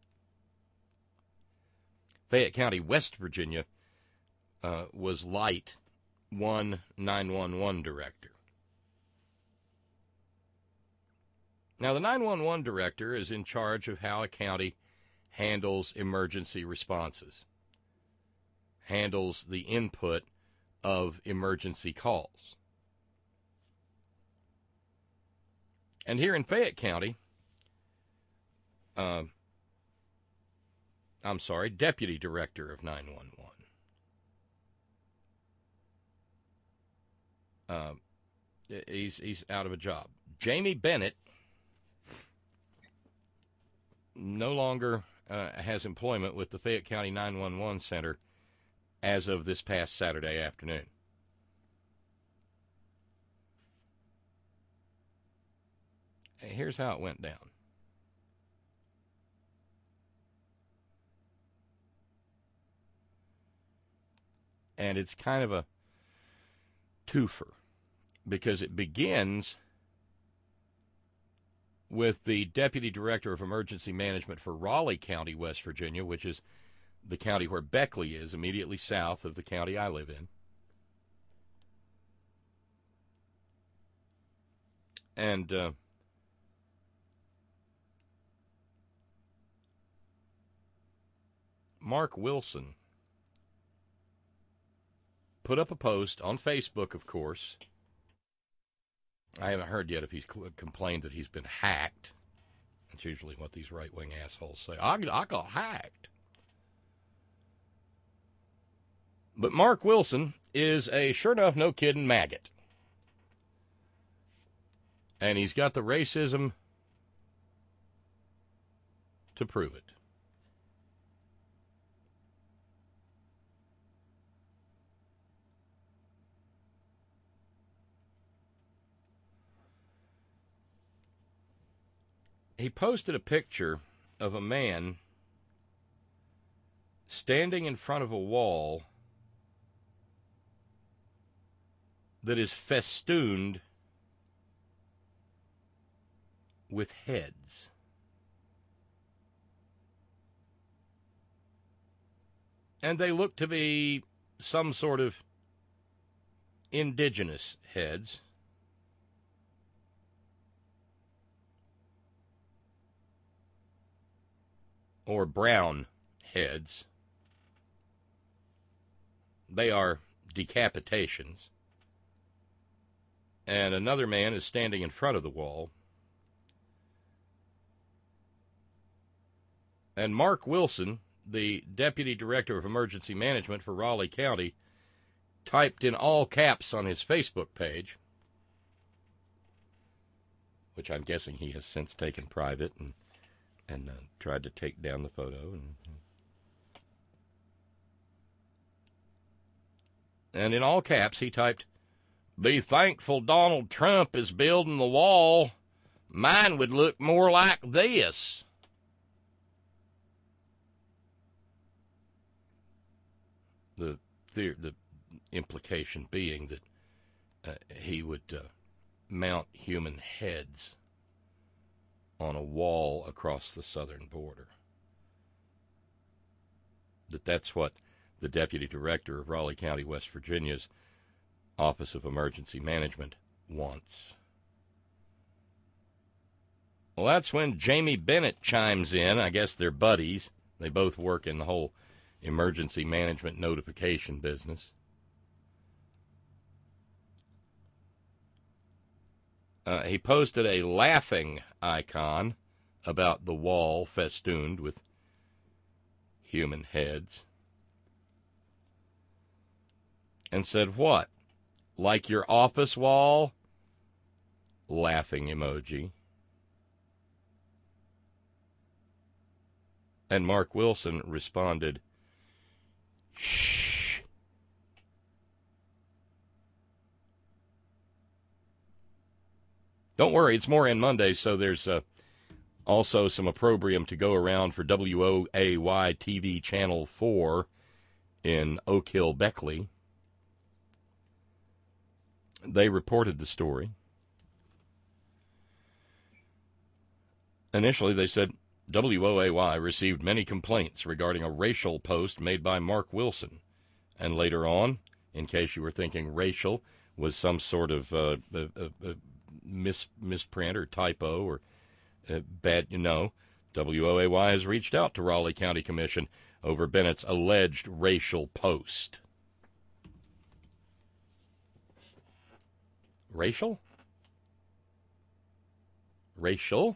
Fayette County, West Virginia, uh, was light one nine one one director. Now, the nine one one director is in charge of how a county handles emergency responses, handles the input of emergency calls. And here in Fayette County, uh, I'm sorry, deputy director of nine one one. Uh, he's he's out of a job. Jamie Bennett no longer uh, has employment with the Fayette County nine one one Center as of this past Saturday afternoon. Here's how it went down. And it's kind of a twofer, because it begins with the Deputy Director of Emergency Management for Raleigh County, West Virginia, which is the county where Beckley is, immediately south of the county I live in. And uh, Mark Wilson put up a post on Facebook, of course. I haven't heard yet if he's cl- complained that he's been hacked. That's usually what these right-wing assholes say. I, I got hacked. But Mark Wilson is a sure enough, no kidding maggot. And he's got the racism to prove it. He posted a picture of a man standing in front of a wall that is festooned with heads. And they look to be some sort of indigenous heads. Or brown heads. They are decapitations. And another man is standing in front of the wall. And Mark Wilson, the Deputy Director of Emergency Management for Raleigh County, typed in all caps on his Facebook page, which I'm guessing he has since taken private and and uh, tried to take down the photo. And, and in all caps, he typed, "Be thankful Donald Trump is building the wall. Mine would look more like this." The the, the implication being that uh, he would uh, mount human heads on a wall across the southern border. That that's what the Deputy Director of Raleigh County, West Virginia's Office of Emergency Management wants. Well, that's when Jamie Bennett chimes in. I guess they're buddies. They both work in the whole emergency management notification business. Uh, he posted a laughing icon about the wall festooned with human heads and said, "What? Like your office wall?" Laughing emoji. And Mark Wilson responded, "Shh." Don't worry, it's more in Monday, so there's uh, also some opprobrium to go around for W O A Y T V Channel four in Oak Hill, Beckley. They reported the story. Initially, they said W O A Y received many complaints regarding a racial post made by Mark Wilson. And later on, in case you were thinking racial was some sort of uh, uh, uh, mis misprint or typo or uh, bad, you know, W O A Y has reached out to Raleigh County Commission over Bennett's alleged racial post. Racial? Racial?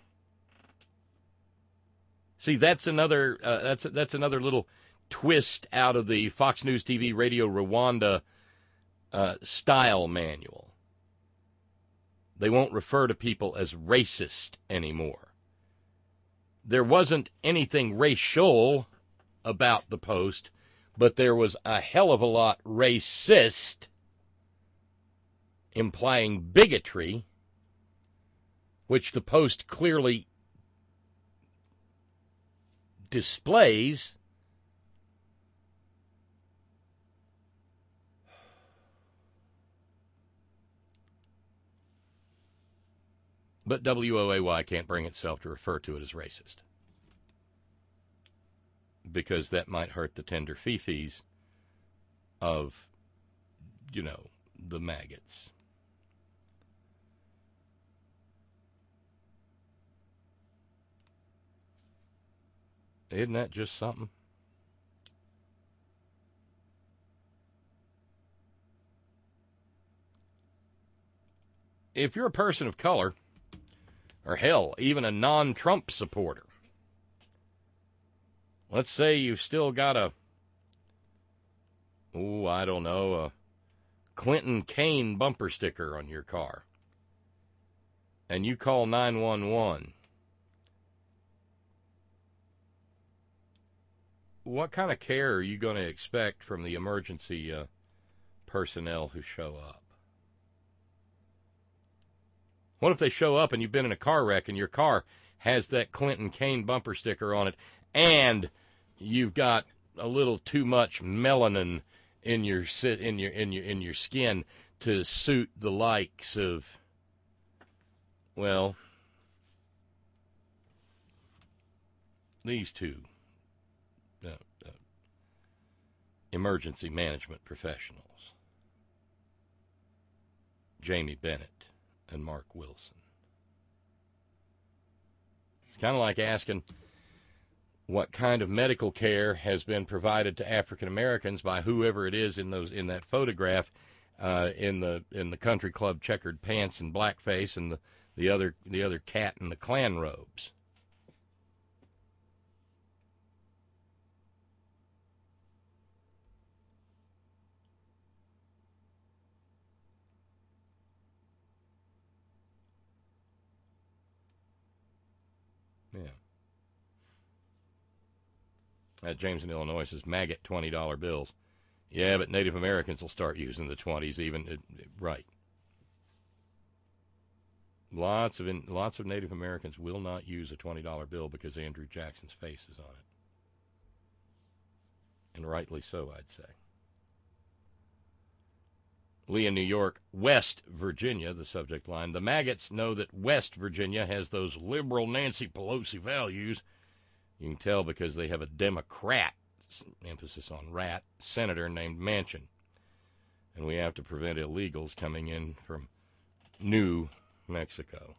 See, that's another uh, that's that's another little twist out of the Fox News T V Radio Rwanda uh, style manual. They won't refer to people as racist anymore. There wasn't anything racial about the post, but there was a hell of a lot racist, implying bigotry, which the post clearly displays. But W O A Y can't bring itself to refer to it as racist, because that might hurt the tender fifis of, you know, the maggots. Isn't that just something? If you're a person of color, or hell, even a non-Trump supporter, let's say you've still got a, oh, I don't know, a Clinton Kane bumper sticker on your car, and you call nine one one, what kind of care are you going to expect from the emergency uh, personnel who show up? What if they show up and you've been in a car wreck and your car has that Clinton Kane bumper sticker on it, and you've got a little too much melanin in your sit in your in your in your skin to suit the likes of, well, these two uh, uh, emergency management professionals, Jamie Bennett and Mark Wilson. It's kind of like asking, what kind of medical care has been provided to African Americans by whoever it is in those in that photograph, uh, in the in the country club checkered pants and blackface, and the, the other the other cat in the Klan robes. Yeah. Uh, James in Illinois says, maggot twenty dollar bills. Yeah, but Native Americans will start using the twenties even. It, it, right. Lots of in, lots of Native Americans will not use a twenty dollar bill because Andrew Jackson's face is on it. And rightly so, I'd say. Lee in New York, West Virginia, the subject line. The maggots know that West Virginia has those liberal Nancy Pelosi values. You can tell because they have a Democrat, emphasis on rat, senator named Manchin. And we have to prevent illegals coming in from New Mexico.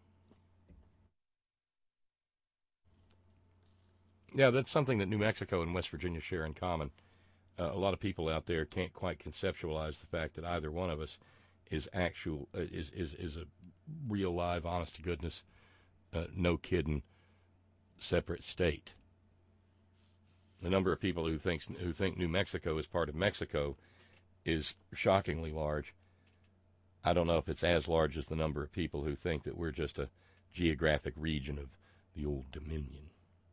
Yeah, that's something that New Mexico and West Virginia share in common. Uh, a lot of people out there can't quite conceptualize the fact that either one of us is actual uh, is, is is a real, live, honest to goodness, uh, no kidding, separate state. The number of people who thinks who think New Mexico is part of Mexico is shockingly large. I don't know if it's as large as the number of people who think that we're just a geographic region of the Old Dominion.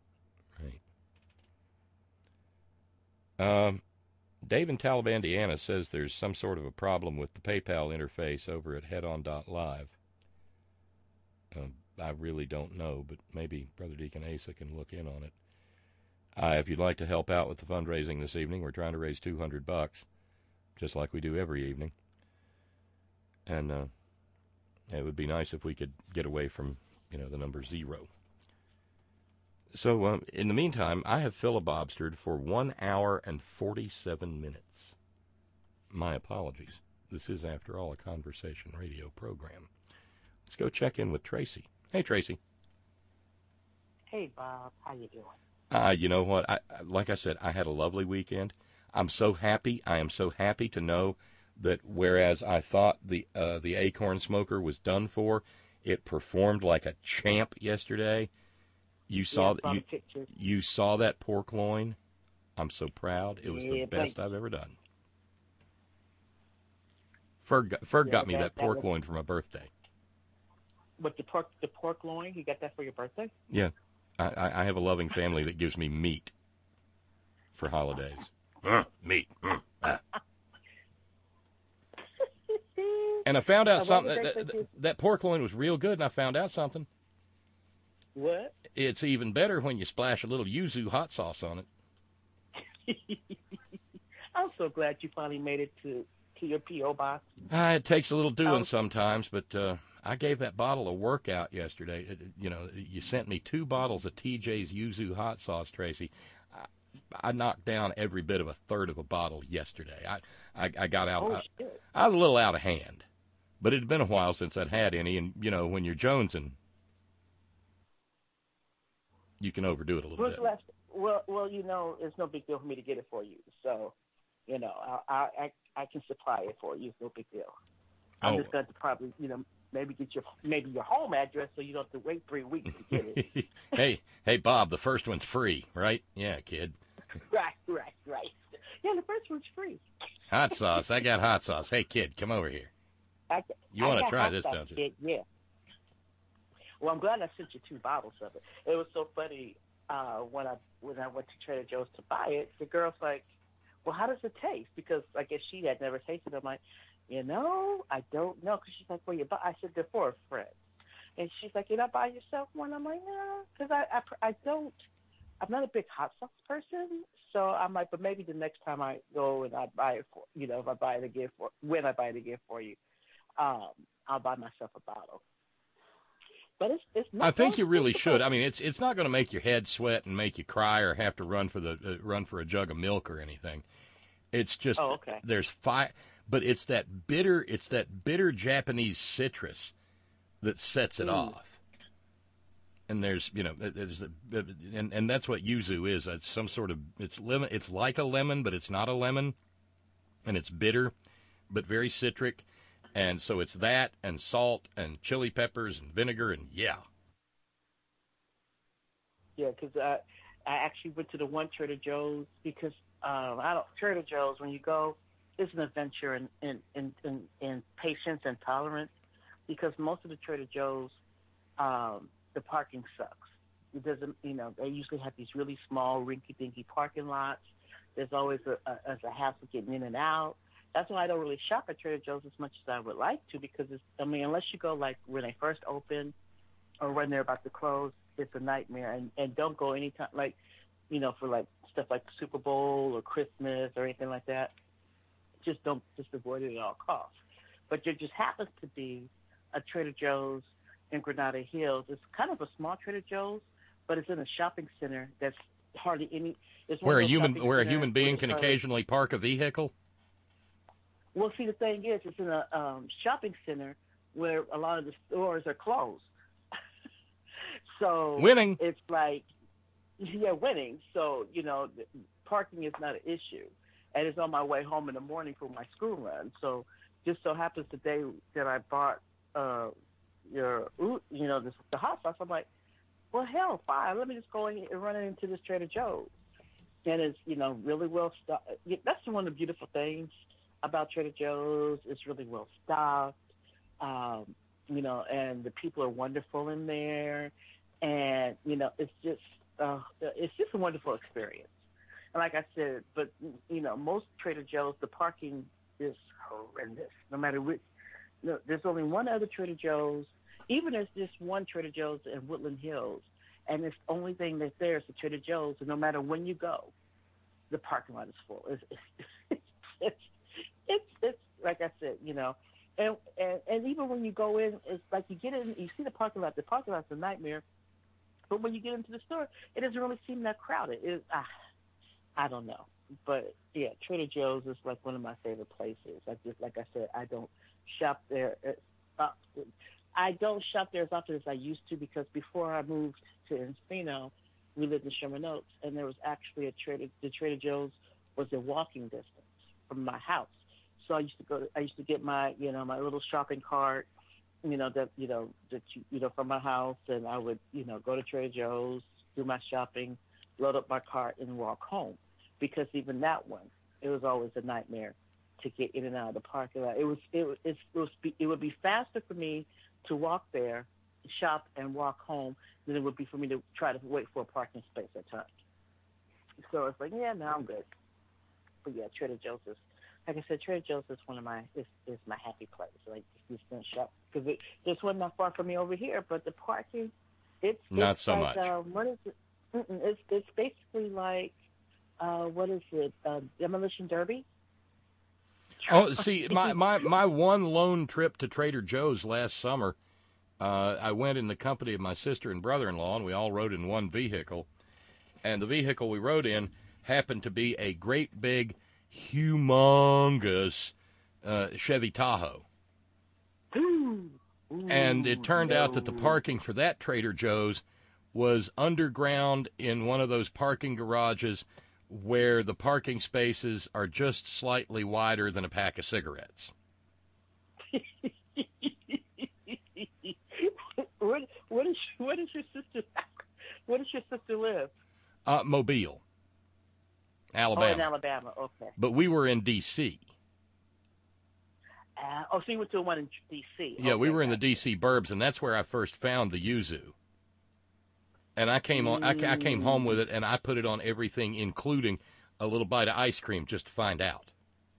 Right. Um. Dave in Talibandiana says there's some sort of a problem with the PayPal interface over at headon dot live. Um, I really don't know, but maybe Brother Deacon Asa can look in on it. Uh, if you'd like to help out with the fundraising this evening, we're trying to raise two hundred bucks, just like we do every evening. And uh, it would be nice if we could get away from, you know, the number zero. So, um, in the meantime, I have filibustered for one hour and forty-seven minutes. My apologies. This is, after all, a conversation radio program. Let's go check in with Tracy. Hey, Tracy. Hey, Bob. How you doing? Uh, you know what? I, like I said, I had a lovely weekend. I'm so happy. I am so happy to know that whereas I thought the uh, the Acorn Smoker was done for, it performed like a champ yesterday. You saw yeah, you, you saw that pork loin. I'm so proud. It was yeah, the best but, I've ever done. Ferg, Ferg yeah, got me that, that, that pork was, loin for my birthday. What, the pork the pork loin? You got that for your birthday? Yeah. I, I have a loving family that gives me meat for holidays. Uh, meat. Uh, uh. And I found out something. That, that, that pork loin was real good, and I found out something. What? It's even better when you splash a little yuzu hot sauce on it. I'm so glad you finally made it to, to your P O box. Uh, it takes a little doing sometimes, but uh, I gave that bottle a workout yesterday. It, you know, you sent me two bottles of T J's yuzu hot sauce, Tracy. I, I knocked down every bit of a third of a bottle yesterday. I, I, I got out. Oh, I, shit. I was a little out of hand, but it had been a while since I'd had any, and, you know, when you're jonesing, you can overdo it a little When's bit. Last, well, well, you know, it's no big deal for me to get it for you. So, you know, I I, I can supply it for you. It's no big deal. I'm oh. just going to probably, you know, maybe get your maybe your home address so you don't have to wait three weeks to get it. hey, hey, Bob, the first one's free, right? Yeah, kid. Right, right, right. Yeah, the first one's free. Hot sauce. I got hot sauce. Hey, kid, come over here. I, You I want to got try hot this, sauce, don't you? kid, yeah. Well, I'm glad I sent you two bottles of it. It was so funny uh, when I when I went to Trader Joe's to buy it. The girl's like, "Well, how does it taste?" Because I guess she had never tasted it. I'm like, "You know, I don't know." Because she's like, "Well, you buy?" I said, "They're for a friend." And she's like, "You not buy yourself one?" I'm like, "No," because I, I I don't. I'm not a big hot sauce person, so I'm like, but maybe the next time I go and I buy it for, you know, if I buy it again for when I buy it again for you, um, I'll buy myself a bottle. But it's, it's not I think you really should. I mean, it's it's not going to make your head sweat and make you cry or have to run for the uh, run for a jug of milk or anything. It's just oh, okay. there's fi- but it's that bitter it's that bitter Japanese citrus that sets it mm. off. And there's, you know, there's, a, and and that's what yuzu is. It's some sort of, it's lemon. It's like a lemon, but it's not a lemon, and it's bitter, but very citric, and so it's that and salt and chili peppers and vinegar and yeah. Yeah, because I I actually went to the one Trader Joe's because um, I don't Trader Joe's when you go, it's an adventure in in, in, in in patience and tolerance because most of the Trader Joe's. Um, the parking sucks. It doesn't, you know, they usually have these really small, rinky-dinky parking lots. There's always a, a, as a hassle getting in and out. That's why I don't really shop at Trader Joe's as much as I would like to because, it's, I mean, unless you go like when they first open or when they're about to close, it's a nightmare. And, and don't go anytime, like, you know, for like stuff like the Super Bowl or Christmas or anything like that. Just don't, just avoid it at all costs. But there just happens to be a Trader Joe's in Granada Hills. It's kind of a small Trader Joe's, but it's in a shopping center that's hardly any. It's where a human where a human being can hardly, occasionally park a vehicle. Well, see, the thing is, it's in a um, shopping center where a lot of the stores are closed. So winning. It's like, yeah, winning. So you know, parking is not an issue, and it's on my way home in the morning for my school run. So just so happens the day that I bought. Uh, your, you know, this, the hot sauce. I'm like, well, hell, fine. Let me just go in and run it into this Trader Joe's. And it's, you know, really well stocked. That's one of the beautiful things about Trader Joe's. It's really well stocked, um, you know, and the people are wonderful in there. And, you know, it's just, uh, it's just a wonderful experience. And like I said, but, you know, most Trader Joe's, the parking is horrendous, no matter which. No, there's only one other Trader Joe's. Even there's just one Trader Joe's in Woodland Hills, and it's the only thing that's there is the Trader Joe's. And no matter when you go, the parking lot is full. It's it's it's, it's, it's like I said, you know, and, and and even when you go in, it's like you get in, you see the parking lot. The parking lot's a nightmare, but when you get into the store, it doesn't really seem that crowded. It, ah, I don't know, but yeah, Trader Joe's is like one of my favorite places. I just like I said, I don't shop there. Uh, I don't shop there as often as I used to because before I moved to Encino, we lived in Sherman Oaks, and there was actually a Trader. The Trader Joe's was a walking distance from my house, so I used to go. To, I used to get my, you know, my little shopping cart, you know, that you know that you, you know from my house, and I would, you know, go to Trader Joe's, do my shopping, load up my cart, and walk home. Because even that one, it was always a nightmare to get in and out of the parking lot. It was it was it was it would be faster for me to walk there, shop, and walk home than it would be for me to try to wait for a parking space at times. So it's like, yeah, no, I'm good. But yeah, Trader Joe's is, like I said, Trader Joe's is one of my is, is my happy place. Like you can shop because it, there's one not far from me over here, but the parking, it's not it's so like, much. Uh, what is it? Mm-mm, it's it's basically like uh, what is it? Uh, Demolition Derby. Oh, see, my, my, my one lone trip to Trader Joe's last summer, uh, I went in the company of my sister and brother-in-law, and we all rode in one vehicle. And the vehicle we rode in happened to be a great big, humongous uh, Chevy Tahoe. Ooh, And it turned no. out that the parking for that Trader Joe's was underground in one of those parking garages where the parking spaces are just slightly wider than a pack of cigarettes. What what is what is your sister? Where does your sister live? Uh, Mobile, Alabama. Oh, in Alabama. Okay. But we were in D C Uh, oh, so you went to one in D C. Yeah, okay, we were in the gotcha. D C burbs, and that's where I first found the yuzu. And I came on. I, I came home with it, and I put it on everything, including a little bite of ice cream, just to find out.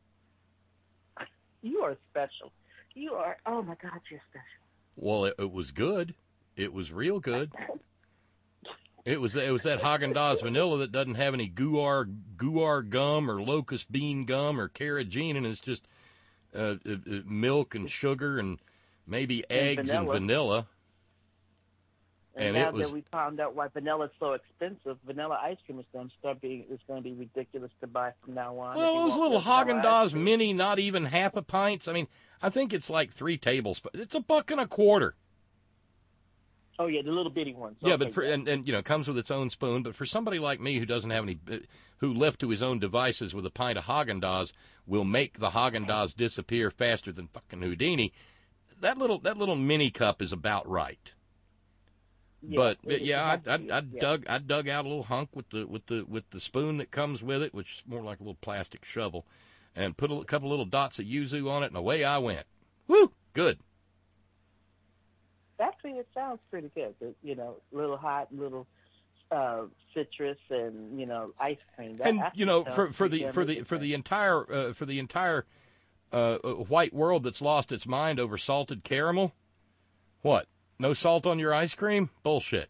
You are special. You are. Oh my God, you're special. Well, it, it was good. It was real good. It was it was that Haagen-Dazs vanilla that doesn't have any guar guar gum or locust bean gum or carrageenan, and it's just uh, uh, uh, milk and sugar and maybe eggs and vanilla. And, vanilla. and, and now it was, that we found out why vanilla is so expensive, vanilla ice cream is going to start being is going to be ridiculous to buy from now on. well, If you those want little vanilla ice Haagen-Dazs cream. mini, not even half a pints. I mean, I think it's like three tablespoons. It's a buck and a quarter. Oh yeah, the little bitty ones. Yeah, Okay, but for and, and you know comes with its own spoon. But for somebody like me who doesn't have any, who left to his own devices with a pint of Haagen-Dazs will make the Haagen-Dazs disappear faster than fucking Houdini. That little that little mini cup is about right. Yeah, but it- yeah, it I, has I, to be, I yeah. dug I dug out a little hunk with the with the with the spoon that comes with it, which is more like a little plastic shovel, and put a couple little dots of yuzu on it, and away I went. Woo, good. Actually, it sounds pretty good. But, you know, little hot, little uh, citrus, and you know, ice cream. That And actually you know, sounds for for pretty the damn for the for the entire uh, for the entire uh, uh, white world that's lost its mind over salted caramel, what? No salt on your ice cream? Bullshit.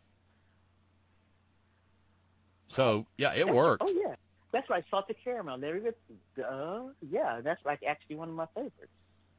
So yeah, it That's- worked. Oh yeah, that's like salted caramel. There we go. Uh, yeah, that's like actually one of my favorites.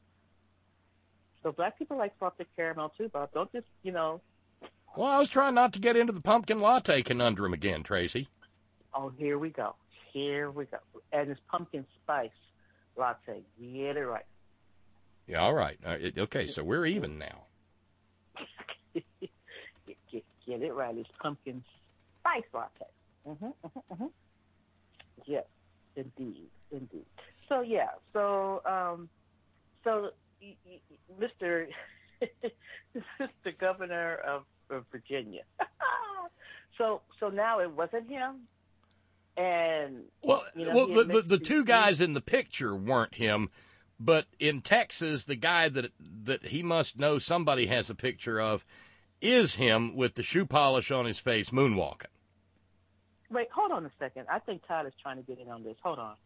So black people like salted caramel too, Bob. Don't just you know. Well, I was trying not to get into the pumpkin latte conundrum again, Tracy. Oh, here we go. Here we go. And it's pumpkin spice latte. Get it right. Yeah, all right. Uh, it, okay, so we're even now. get, get, get it right. It's pumpkin spice latte. Mm-hmm, mm-hmm, mm-hmm. Yes, indeed, indeed. So yeah, so um, so y- y- Mister Mister Governor of, of Virginia. so so now it wasn't him, and Well, you know, well, he the, had the, mixed the these two things. guys in the picture weren't him, but in Texas, the guy that that he must know somebody has a picture of is him with the shoe polish on his face, moonwalking. Wait, hold on a second. I think Todd is trying to get in on this. Hold on.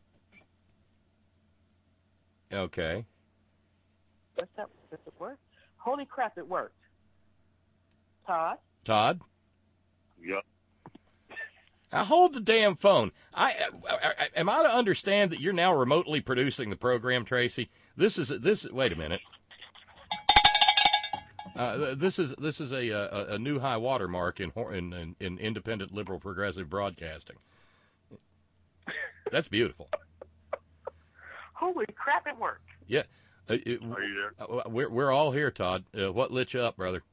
Okay. Does that, does it work? Holy crap, it worked. Todd? Todd? Yep. Now hold the damn phone. I, I, I am I to understand that you're now remotely producing the program, Tracy? This is this. Wait a minute. Uh, this is this is a, a a new high water mark in, in in in independent liberal progressive broadcasting. That's beautiful. Holy crap, it worked. Yeah. Uh, it, Are you there? uh, we're we're all here, Todd. Uh, what lit you up, brother?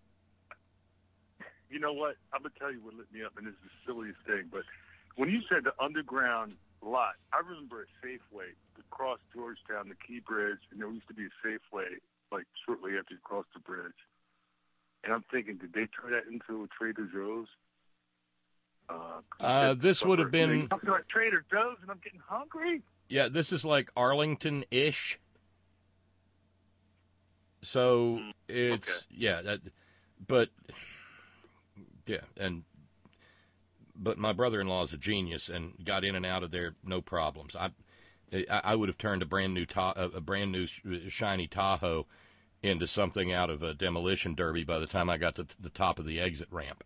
You know what? I'm going to tell you what lit me up, and this is the silliest thing, but when you said the underground lot, I remember a Safeway across Georgetown, the Key Bridge, and there used to be a Safeway, like, shortly after you crossed the bridge. And I'm thinking, did they turn that into a Trader Joe's? Uh, Uh, this would have been- I'm going to Trader Joe's, and I'm getting hungry. Yeah, this is like Arlington-ish. So it's okay. yeah, that, but yeah, and but my brother-in-law is a genius and got in and out of there no problems. I I, I would have turned a brand new ta- a brand new shiny Tahoe into something out of a demolition derby by the time I got to the top of the exit ramp.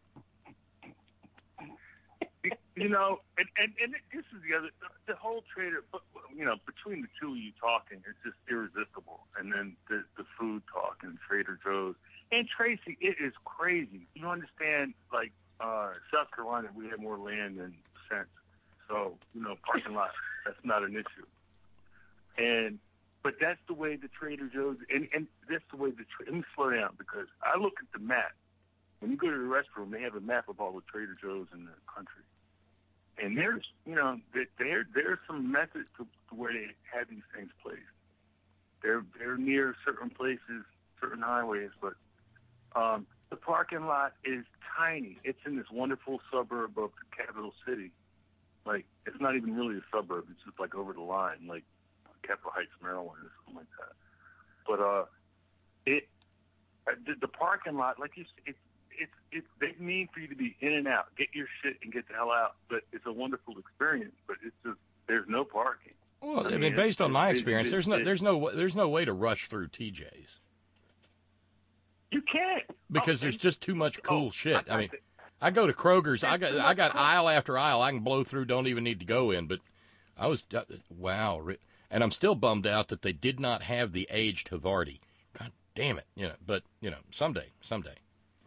You know, and, and, and this is the other, the, the whole Trader, you know, between the two of you talking, it's just irresistible. And then the, the food talk and Trader Joe's. And Tracy, it is crazy. You understand, like, uh, South Carolina, we have more land than sense. So, you know, parking lot, that's not an issue. And, but that's the way the Trader Joe's, and, and that's the way the, let me slow down because I look at the map. When you go to the restroom, they have a map of all the Trader Joe's in the country. And there's, you know, there there's some method to, to where they have these things placed. They're they're near certain places, certain highways, but um, the parking lot is tiny. It's in this wonderful suburb of the capital city. Like it's not even really a suburb. It's just like over the line, like Capitol Heights, Maryland, or something like that. But uh, it the, the parking lot, like you, it's. It's it's they mean for you to be in and out, get your shit and get the hell out. But it's a wonderful experience. But it's just there's no parking. Well, I I mean, mean, based on my it- experience, it- there's no it- there's no there's no way to rush through T J's You can't because Oh, there's and- just too much cool oh, shit. I I mean, got I go to Kroger's. I There's got too I much got cool- aisle after aisle I can blow through. Don't even need to go in. But I was uh, wow, ri- and I'm still bummed out that they did not have the aged Havarti. God damn it, you know. But you know, someday, someday.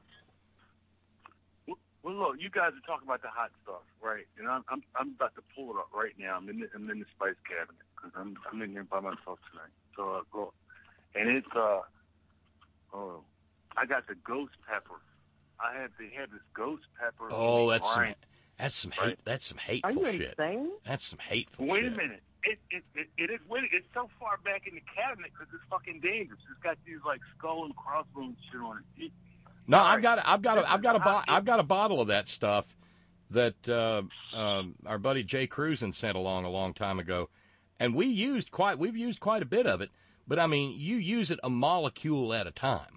Well, look, you guys are talking about the hot stuff, right? And I'm I'm I'm about to pull it up right now. I'm in the, I'm in the spice cabinet because I'm I'm in here by myself tonight. So uh, go, and it's uh oh I got the ghost pepper. I had they had this ghost pepper. Oh, that's some, brine. that's some hate. Right. That's some Are hateful you shit. insane? That's some hateful Wait shit. a minute. It it, it it is wait, it's so far back in the cabinet because it's fucking dangerous. It's got these like skull and crossbones shit on it. it No, all I've right. got I've got a, I've got a bo- Hot- I've got a bottle of that stuff that uh, um, our buddy Jay Cruzen sent along a long time ago, and we used quite we've used quite a bit of it. But I mean, you use it a molecule at a time.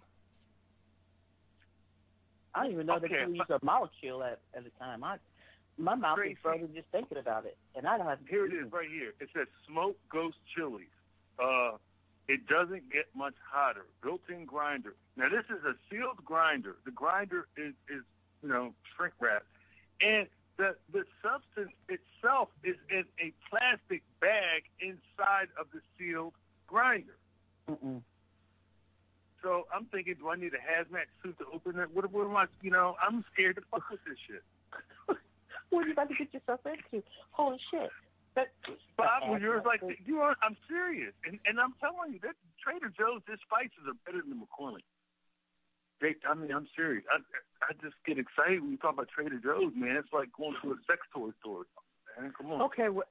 I don't even know Okay, that you use but- a molecule at, at a time. I, my mouth Tracy. is burning just thinking about it, and I don't have. Here it is, right here. It says smoked ghost chilies. Uh, it doesn't get much hotter. Built-in grinder. Now this is a sealed grinder. The grinder is, is you know, shrink wrap, and the the substance itself is in a plastic bag inside of the sealed grinder. Mm-mm. So I'm thinking, do I need a hazmat suit to open it? What, what am I? You know, I'm scared to fuck with this shit. What are you about to get yourself into? Holy shit! That, Bob, when you're like, you know, I'm serious, and and I'm telling you that Trader Joe's, their spices are better than McCormick. They, I mean, I'm serious. I I just get excited when you talk about Trader Joe's, man. It's like going to a sex toy store. Man, come on. Okay. What?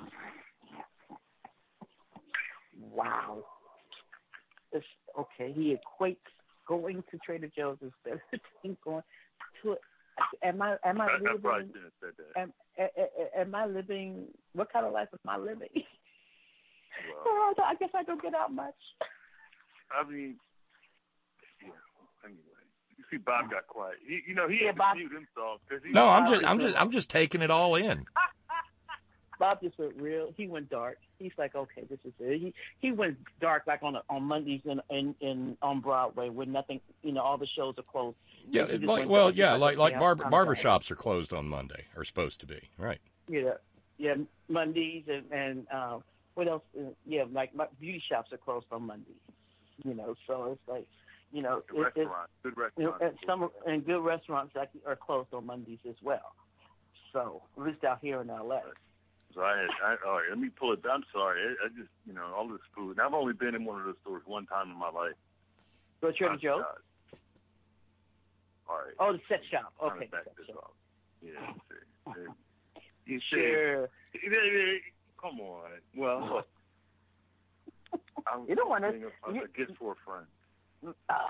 Wow. It's, okay, he equates going to Trader Joe's is better than going to it. Am I am I I, I living? probably shouldn't have said that. Am, a- a- am I living? What kind of life am I living? Well, Oh, I guess I don't get out much. I mean, yeah. Anyway, you see, Bob got quiet. He, you know, he Yeah, had to Bob- mute himself because he. No, I'm just I'm just I'm just taking it all in. Bob just went real. He went dark. He's like, okay, this is it. He he went dark like on a, on Mondays in, in in on Broadway when nothing, you know, all the shows are closed. Yeah, He just like went well, dark. He's yeah, like like okay, barber I'm- I'm barber done. shops are closed on Monday, or supposed to be, right? Yeah, yeah, Mondays and and uh, what else? Uh, yeah, like my beauty shops are closed on Mondays. You know, so it's like, you know, Good it, it's, restaurant. Good you know, restaurant. and some and good restaurants like are closed on Mondays as well. So at least out here in L A. So I had, I, all right, let me pull it down. I'm sorry. I, I just, you know, all this food. And I've only been in one of those stores one time in my life. Go to Trader Honest to Joe's? God. All right. Oh, the set shop. Trying to Okay. back set this shop. up. Yeah. see. You see. Sure. Come on. Well, I'm You don't wanna- getting a, you- a gift for a friend. Ah,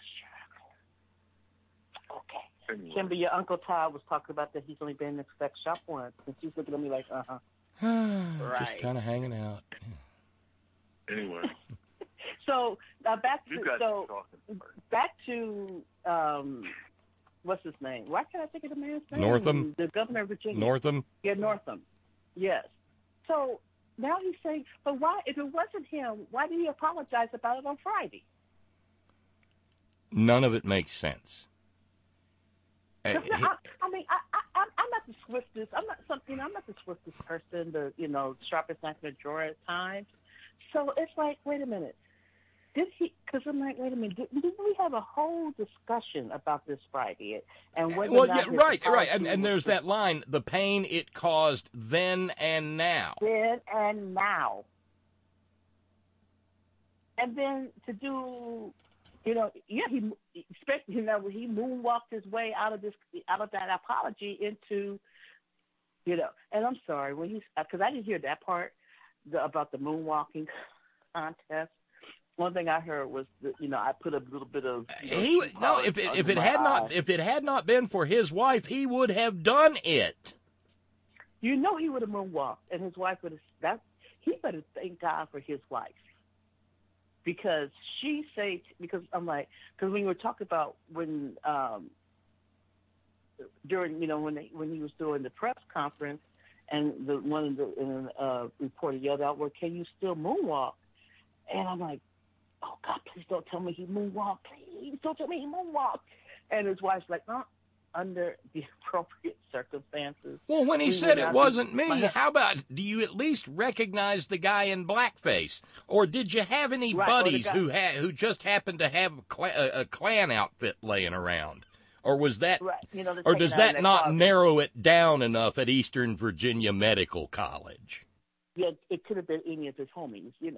sure. Okay. Anyway. Kimber, your Uncle Todd was talking about that he's only been in the sex shop once, and she's looking at me like, uh huh. Just kind of hanging out. Anyway, So uh, back to you guys so are talking. back to um, what's his name? Why can't I think of the man's name? Northam? The governor of Virginia. Northam. Yeah, Northam. Yes. So now he's saying, but why? If it wasn't him, why did he apologize about it on Friday? None of it makes sense. Uh, 'Cause I, I mean, I, I, I'm I'm not the swiftest. I'm not something. I'm not the swiftest person. The you know sharpest knife in the drawer at times. So it's like, wait a minute. Did he? Because I'm like, wait a minute. Didn't, didn't we have a whole discussion about this Friday? And whether Well, or not yeah, his right, right, apology and, and was there's that line: the pain it caused then and now. then and now. And then to do, you know, yeah, he, especially, you know, he moonwalked his way out of this, out of that apology into, you know, and I'm sorry, when he's, because I didn't hear that part the, about the moonwalking contest. One thing I heard was, that, you know, I put a little bit of. You know, He would- no, if it, if it under had my not eye. if it had not been for his wife, he would have done it. You know, he would have moonwalked, and his wife would have. That he better thank God for his wife, because she said. Because I'm like, because when you were talking about when um, during you know when they, when he was doing the press conference, and the one of the uh, reporter yelled out, "Well, can you still moonwalk?" And I'm like, "Oh God, please don't tell me he moonwalked. Please don't tell me he moonwalked." And his wife's like, "No." Under the appropriate circumstances. Well, when he we said would it not wasn't be- me, my- how about, do you at least recognize the guy in blackface? Or did you have any Right, or the buddies guy- who ha- who just happened to have a, cla- a, a Klan outfit laying around? Or was that, Right, you know, they're or taking does out in that not closet. narrow it down enough at Eastern Virginia Medical College? Yeah, it could have been any of his homies. You know,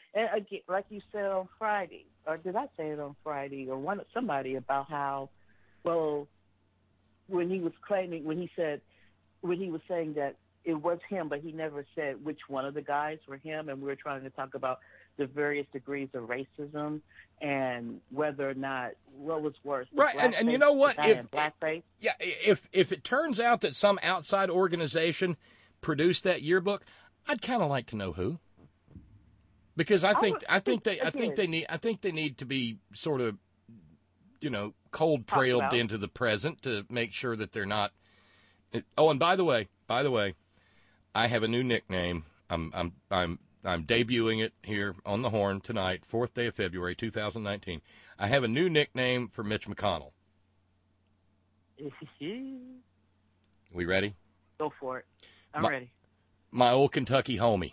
And again, like you said on Friday, or did I say it on Friday, or one somebody about how, well, when he was claiming, when he said, when he was saying that it was him, but he never said which one of the guys were him, and we were trying to talk about the various degrees of racism and whether or not what was worse. Right, and, and you know what? If blackface. Yeah, if if it turns out that some outside organization produced that yearbook, I'd kind of like to know who. Because I think I, would, I think they I think they need I think they need to be sort of, you know, cold trailed into the present to make sure that they're not. It, oh, and by the way, by the way, I have a new nickname. I'm I'm I'm I'm debuting it here on the Horn tonight, fourth day of February, two thousand nineteen. I have a new nickname for Mitch McConnell. We ready? Go for it. I'm my, ready. My old Kentucky homie.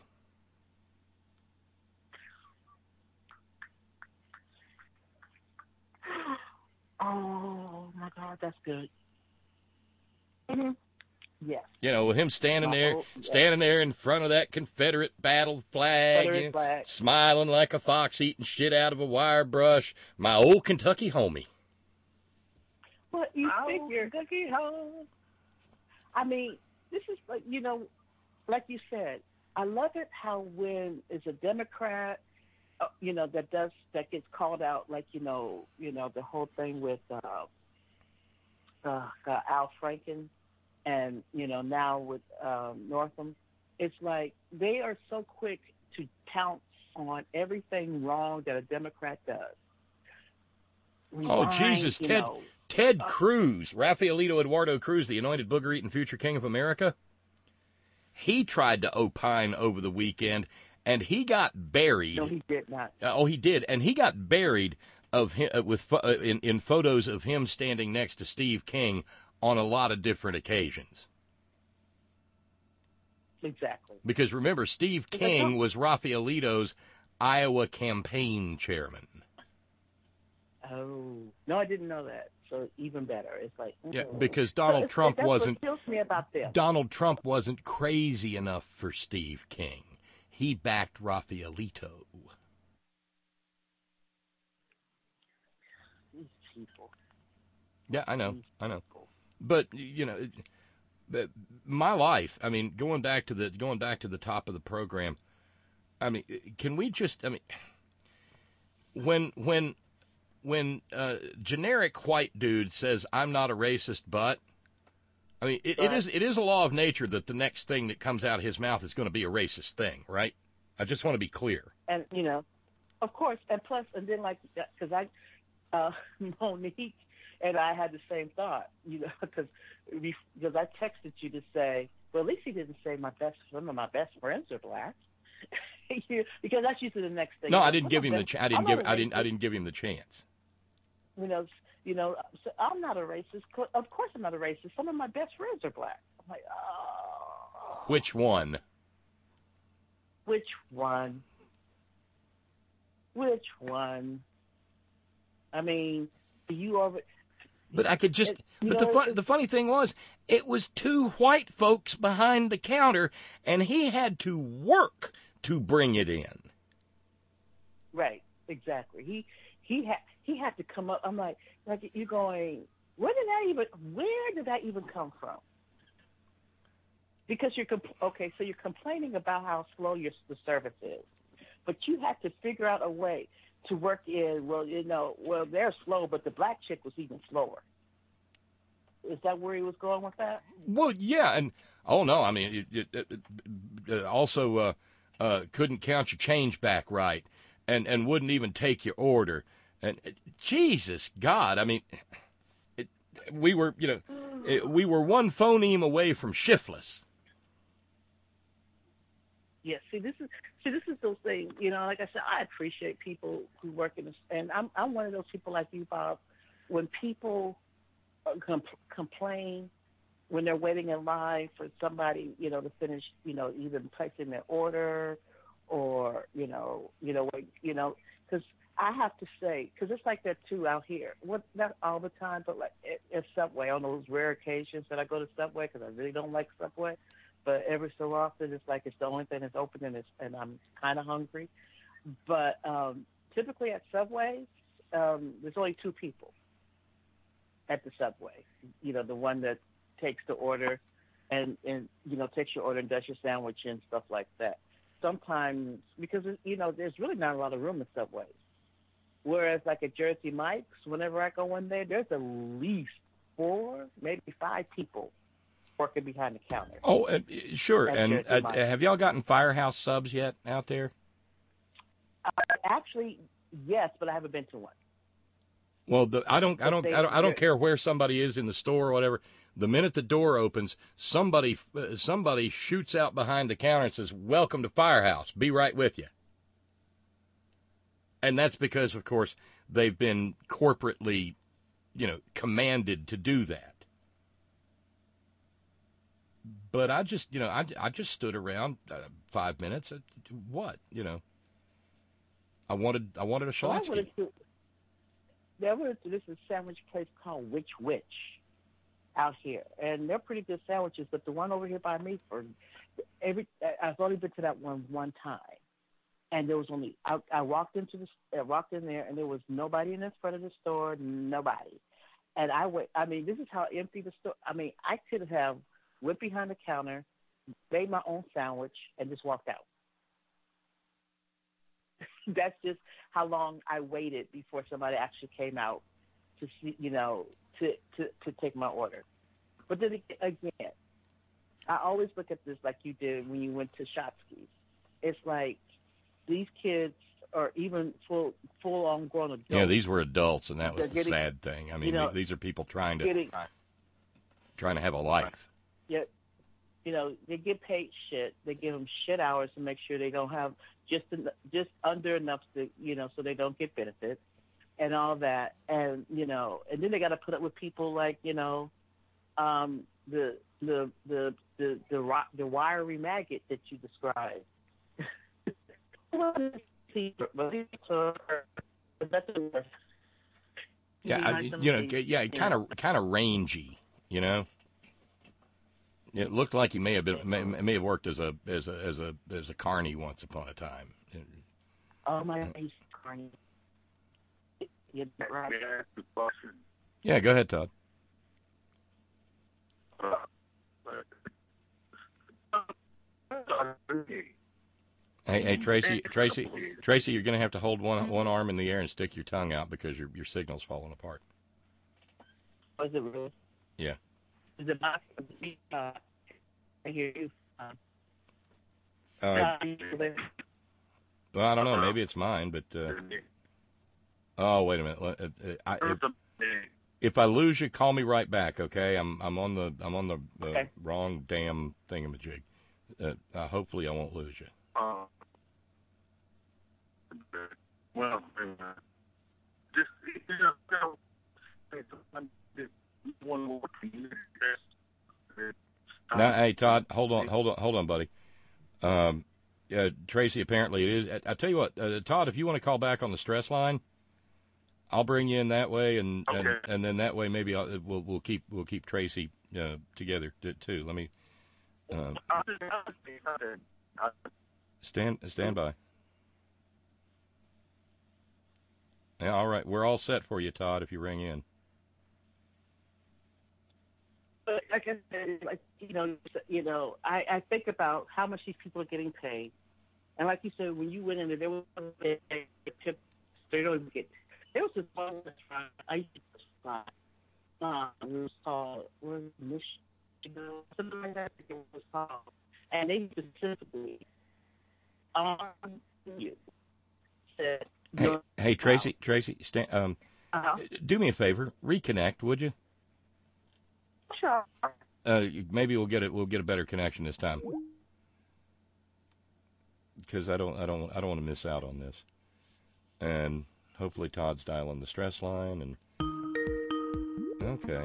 Oh, my God, that's good. Mm-hmm. Yes. You know, with him standing there, old, standing yes. there in front of that Confederate battle flag, Confederate you know, flag, smiling like a fox eating shit out of a wire brush. My old Kentucky homie. What you oh, figure? Kentucky home. I mean, this is like, you know, like you said, I love it how when it's a Democrat, uh, you know, that does that gets called out, like you know, you know, the whole thing with uh, uh, uh, Al Franken, and you know now with um, Northam, it's like they are so quick to pounce on everything wrong that a Democrat does. Rewind, oh Jesus, Ted know, Ted uh, Cruz, Rafaelito Eduardo Cruz, the anointed booger-eating future king of America. He tried to opine over the weekend. And he got buried. No, he did not. Uh, oh, he did, and he got buried of him, uh, with uh, in, in photos of him standing next to Steve King on a lot of different occasions. Exactly. Because remember, Steve King was Rafaelito's Iowa campaign chairman. Oh no, I didn't know that. So even better. It's like mm-hmm. yeah, because Donald so Trump that's wasn't. What kills me about this. Donald Trump wasn't crazy enough for Steve King. He backed Rafaelito. These people. Yeah, I know, I know. But you know, my life. I mean, going back to the going back to the top of the program. I mean, can we just? I mean, when when when uh, generic white dude says I'm not a racist, but. I mean, it, it is it is a law of nature that the next thing that comes out of his mouth is going to be a racist thing, right? I just want to be clear. And, you know, of course, and plus, and then like, because I, uh, Monique and I had the same thought, you know, because because I texted you to say, well, at least he didn't say my best, some of my best friends are black. Because that's usually the next thing. No, I didn't give him the ch- I didn't give I didn't I didn't give him the chance. You know. You know, so I'm not a racist. Of course I'm not a racist. Some of my best friends are black. I'm like, oh. Which one? Which one? Which one? I mean, you over. But I could just. It, but know, the fun, the funny thing was, it was two white folks behind the counter, and he had to work to bring it in. Right. Exactly. He he had he had to come up. I'm like. Like you're going, where did that even? Where did that even come from? Because you're compl- okay, so you're complaining about how slow your the service is, but you had to figure out a way to work in. Well, you know, well they're slow, but the black chick was even slower. Is that where he was going with that? Well, yeah, and oh no, I mean, it, it, it, it also uh, uh, couldn't count your change back right, and and wouldn't even take your order. And Jesus God, I mean, it, we were, you know, it, we were one phoneme away from shiftless. Yeah, see, this is see, this is those things. You know, like I said, I appreciate people who work in this, and I'm I'm one of those people like you, Bob. When people com- complain when they're waiting in line for somebody, you know, to finish, you know, either placing their order or you know, you know, you know, because. I have to say, because it's like that too out here. What not all the time, but like at, at Subway on those rare occasions that I go to Subway because I really don't like Subway. But every so often, it's like it's the only thing that's open and it's and I'm kind of hungry. But um, typically at Subways, um, there's only two people at the Subway. You know, the one that takes the order and, and you know, takes your order and does your sandwich and stuff like that. Sometimes, because, you know, there's really not a lot of room in Subways. Whereas, like at Jersey Mike's, whenever I go in there, there's at least four, maybe five people working behind the counter. Oh, uh, sure. At And Jersey uh, Mike's. have y'all gotten Firehouse subs yet out there? Uh, actually, yes, but I haven't been to one. Well, the, I don't, I But don't, they- I don't, I don't they're- care where somebody is in the store or whatever. The minute the door opens, somebody, uh, somebody shoots out behind the counter and says, "Welcome to Firehouse. Be right with you." And that's because, of course, they've been corporately, you know, commanded to do that. But I just, you know, I, I just stood around uh, five minutes. Uh, what, you know? I wanted, I wanted a Well, I Schlotsky. would've to- There was this is a sandwich place called Witch Witch out here, and they're pretty good sandwiches. But the one over here by me, for every I've only been to that one one time, and there was only I, I walked into the I walked in there, and there was nobody in the front of the store, nobody. And I went. I mean, this is how empty the store. I mean, I could have went behind the counter, made my own sandwich, and just walked out. That's just how long I waited before somebody actually came out to see, you know, to, to, to take my order. But then again, I always look at this like you did when you went to Shotsky's. It's like these kids are even full full on grown adults. Yeah, these were adults, and that was They're the getting- sad thing. I mean, you know, these are people trying to getting, trying to have a life. yeah, you know, they get paid shit. They give them shit hours to make sure they don't have just en- just under enough to, you know, so they don't get benefits and all that. And, you know, and then they got to put up with people like, you know, um, the, the, the, the, the, ro- the wiry maggot that you described. Yeah, I, you know, yeah, kind of kind of rangy, you know. It looked like he may have been may, may have worked as a as a as a as a carny once upon a time. Oh my God, he's carny. You're right. May I ask a question? Yeah, go ahead, Todd. Uh, Hey, hey, Tracy, Tracy, Tracy, you're going to have to hold one one arm in the air and stick your tongue out because your your signal's falling apart. Was it really? Yeah. Is it not? Uh, I hear you. Uh, Uh, uh, well, I don't know. Maybe it's mine, but uh, oh, wait a minute. Let- uh, uh, I, if, if I lose you, call me right back. Okay, I'm I'm on the I'm on the uh, Okay. wrong damn thingamajig. Uh, uh, hopefully, I won't lose you. Uh, well, uh, just you know, one more thing. Now, hey, Todd, hold on, hold on, hold on, buddy. Um, uh, Tracy, apparently it is. I, I tell you what, uh, Todd, if you want to call back on the stress line, I'll bring you in that way, and and, Okay. and then that way maybe I'll, we'll we'll keep we'll keep Tracy uh, together t- too. Let me uh, stand stand by. Yeah, all right, we're all set for you, Todd. If you ring in. But like I said, like you know, you know, I, I think about how much these people are getting paid, and like you said, when you went in there, there was a tip. They don't even get. There was this one restaurant I used to spot. Um, it was called what was it, Michigan, something like that. It was called, and they specifically on you said. Hey, hey, Tracy, Tracy, stand, um, Uh-huh. do me a favor, reconnect, would you? Sure. Uh, maybe we'll get it. We'll get a better connection this time. Because I don't, I don't, I don't want to miss out on this. And hopefully Todd's dialing the stress line. And okay.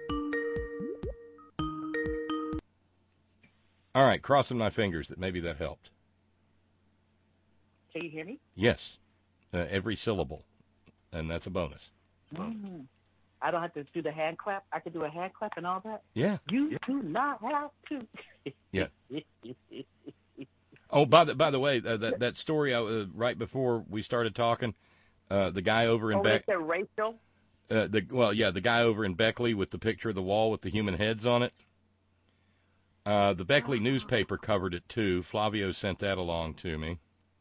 All right, crossing my fingers that maybe that helped. Can you hear me? Yes, uh, every syllable, and that's a bonus. Mm. I don't have to do the hand clap. I can do a hand clap and all that. Yeah. You do not have to. Yeah. Oh, by the by the way, uh, that that story uh, right before we started talking, uh, the guy over in Oh, Beck, is it Rachel? uh, the well, yeah, the guy over in Beckley with the picture of the wall with the human heads on it. Uh, the Beckley newspaper covered it too. Flavio sent that along to me.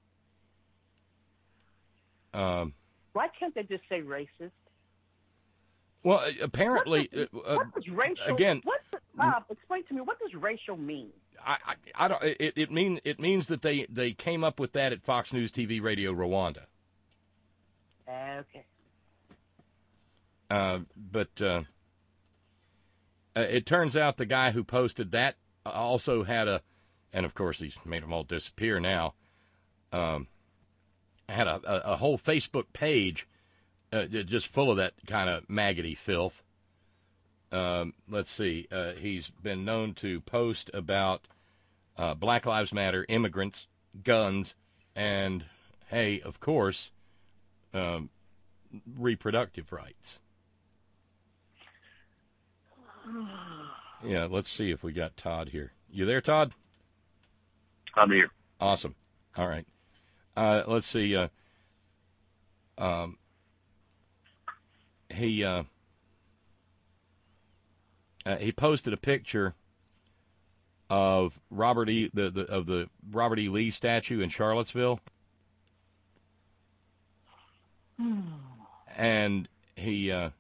Um, Why can't they just say racist? well, uh, apparently, What uh, does, uh, what does racial? again, What, Bob, explain to me. What does racial mean? I, I, I don't. It, it mean it means that they, they came up with that at Fox News T V Radio Rwanda. Okay. Uh, but uh, uh, it turns out the guy who posted that also had a, and of course he's made them all disappear now. Um, had a, a, a whole Facebook page uh, just full of that kind of maggoty filth. Um, let's see. Uh, he's been known to post about uh, Black Lives Matter, immigrants, guns, and, hey, of course, um, reproductive rights. Yeah, let's see if we got Todd here. You there, Todd? I'm here. Awesome. All right. Uh, let's see. Uh, um, he... Uh, Uh, he posted a picture of Robert E. The, the of the Robert E. Lee statue in Charlottesville, and he uh,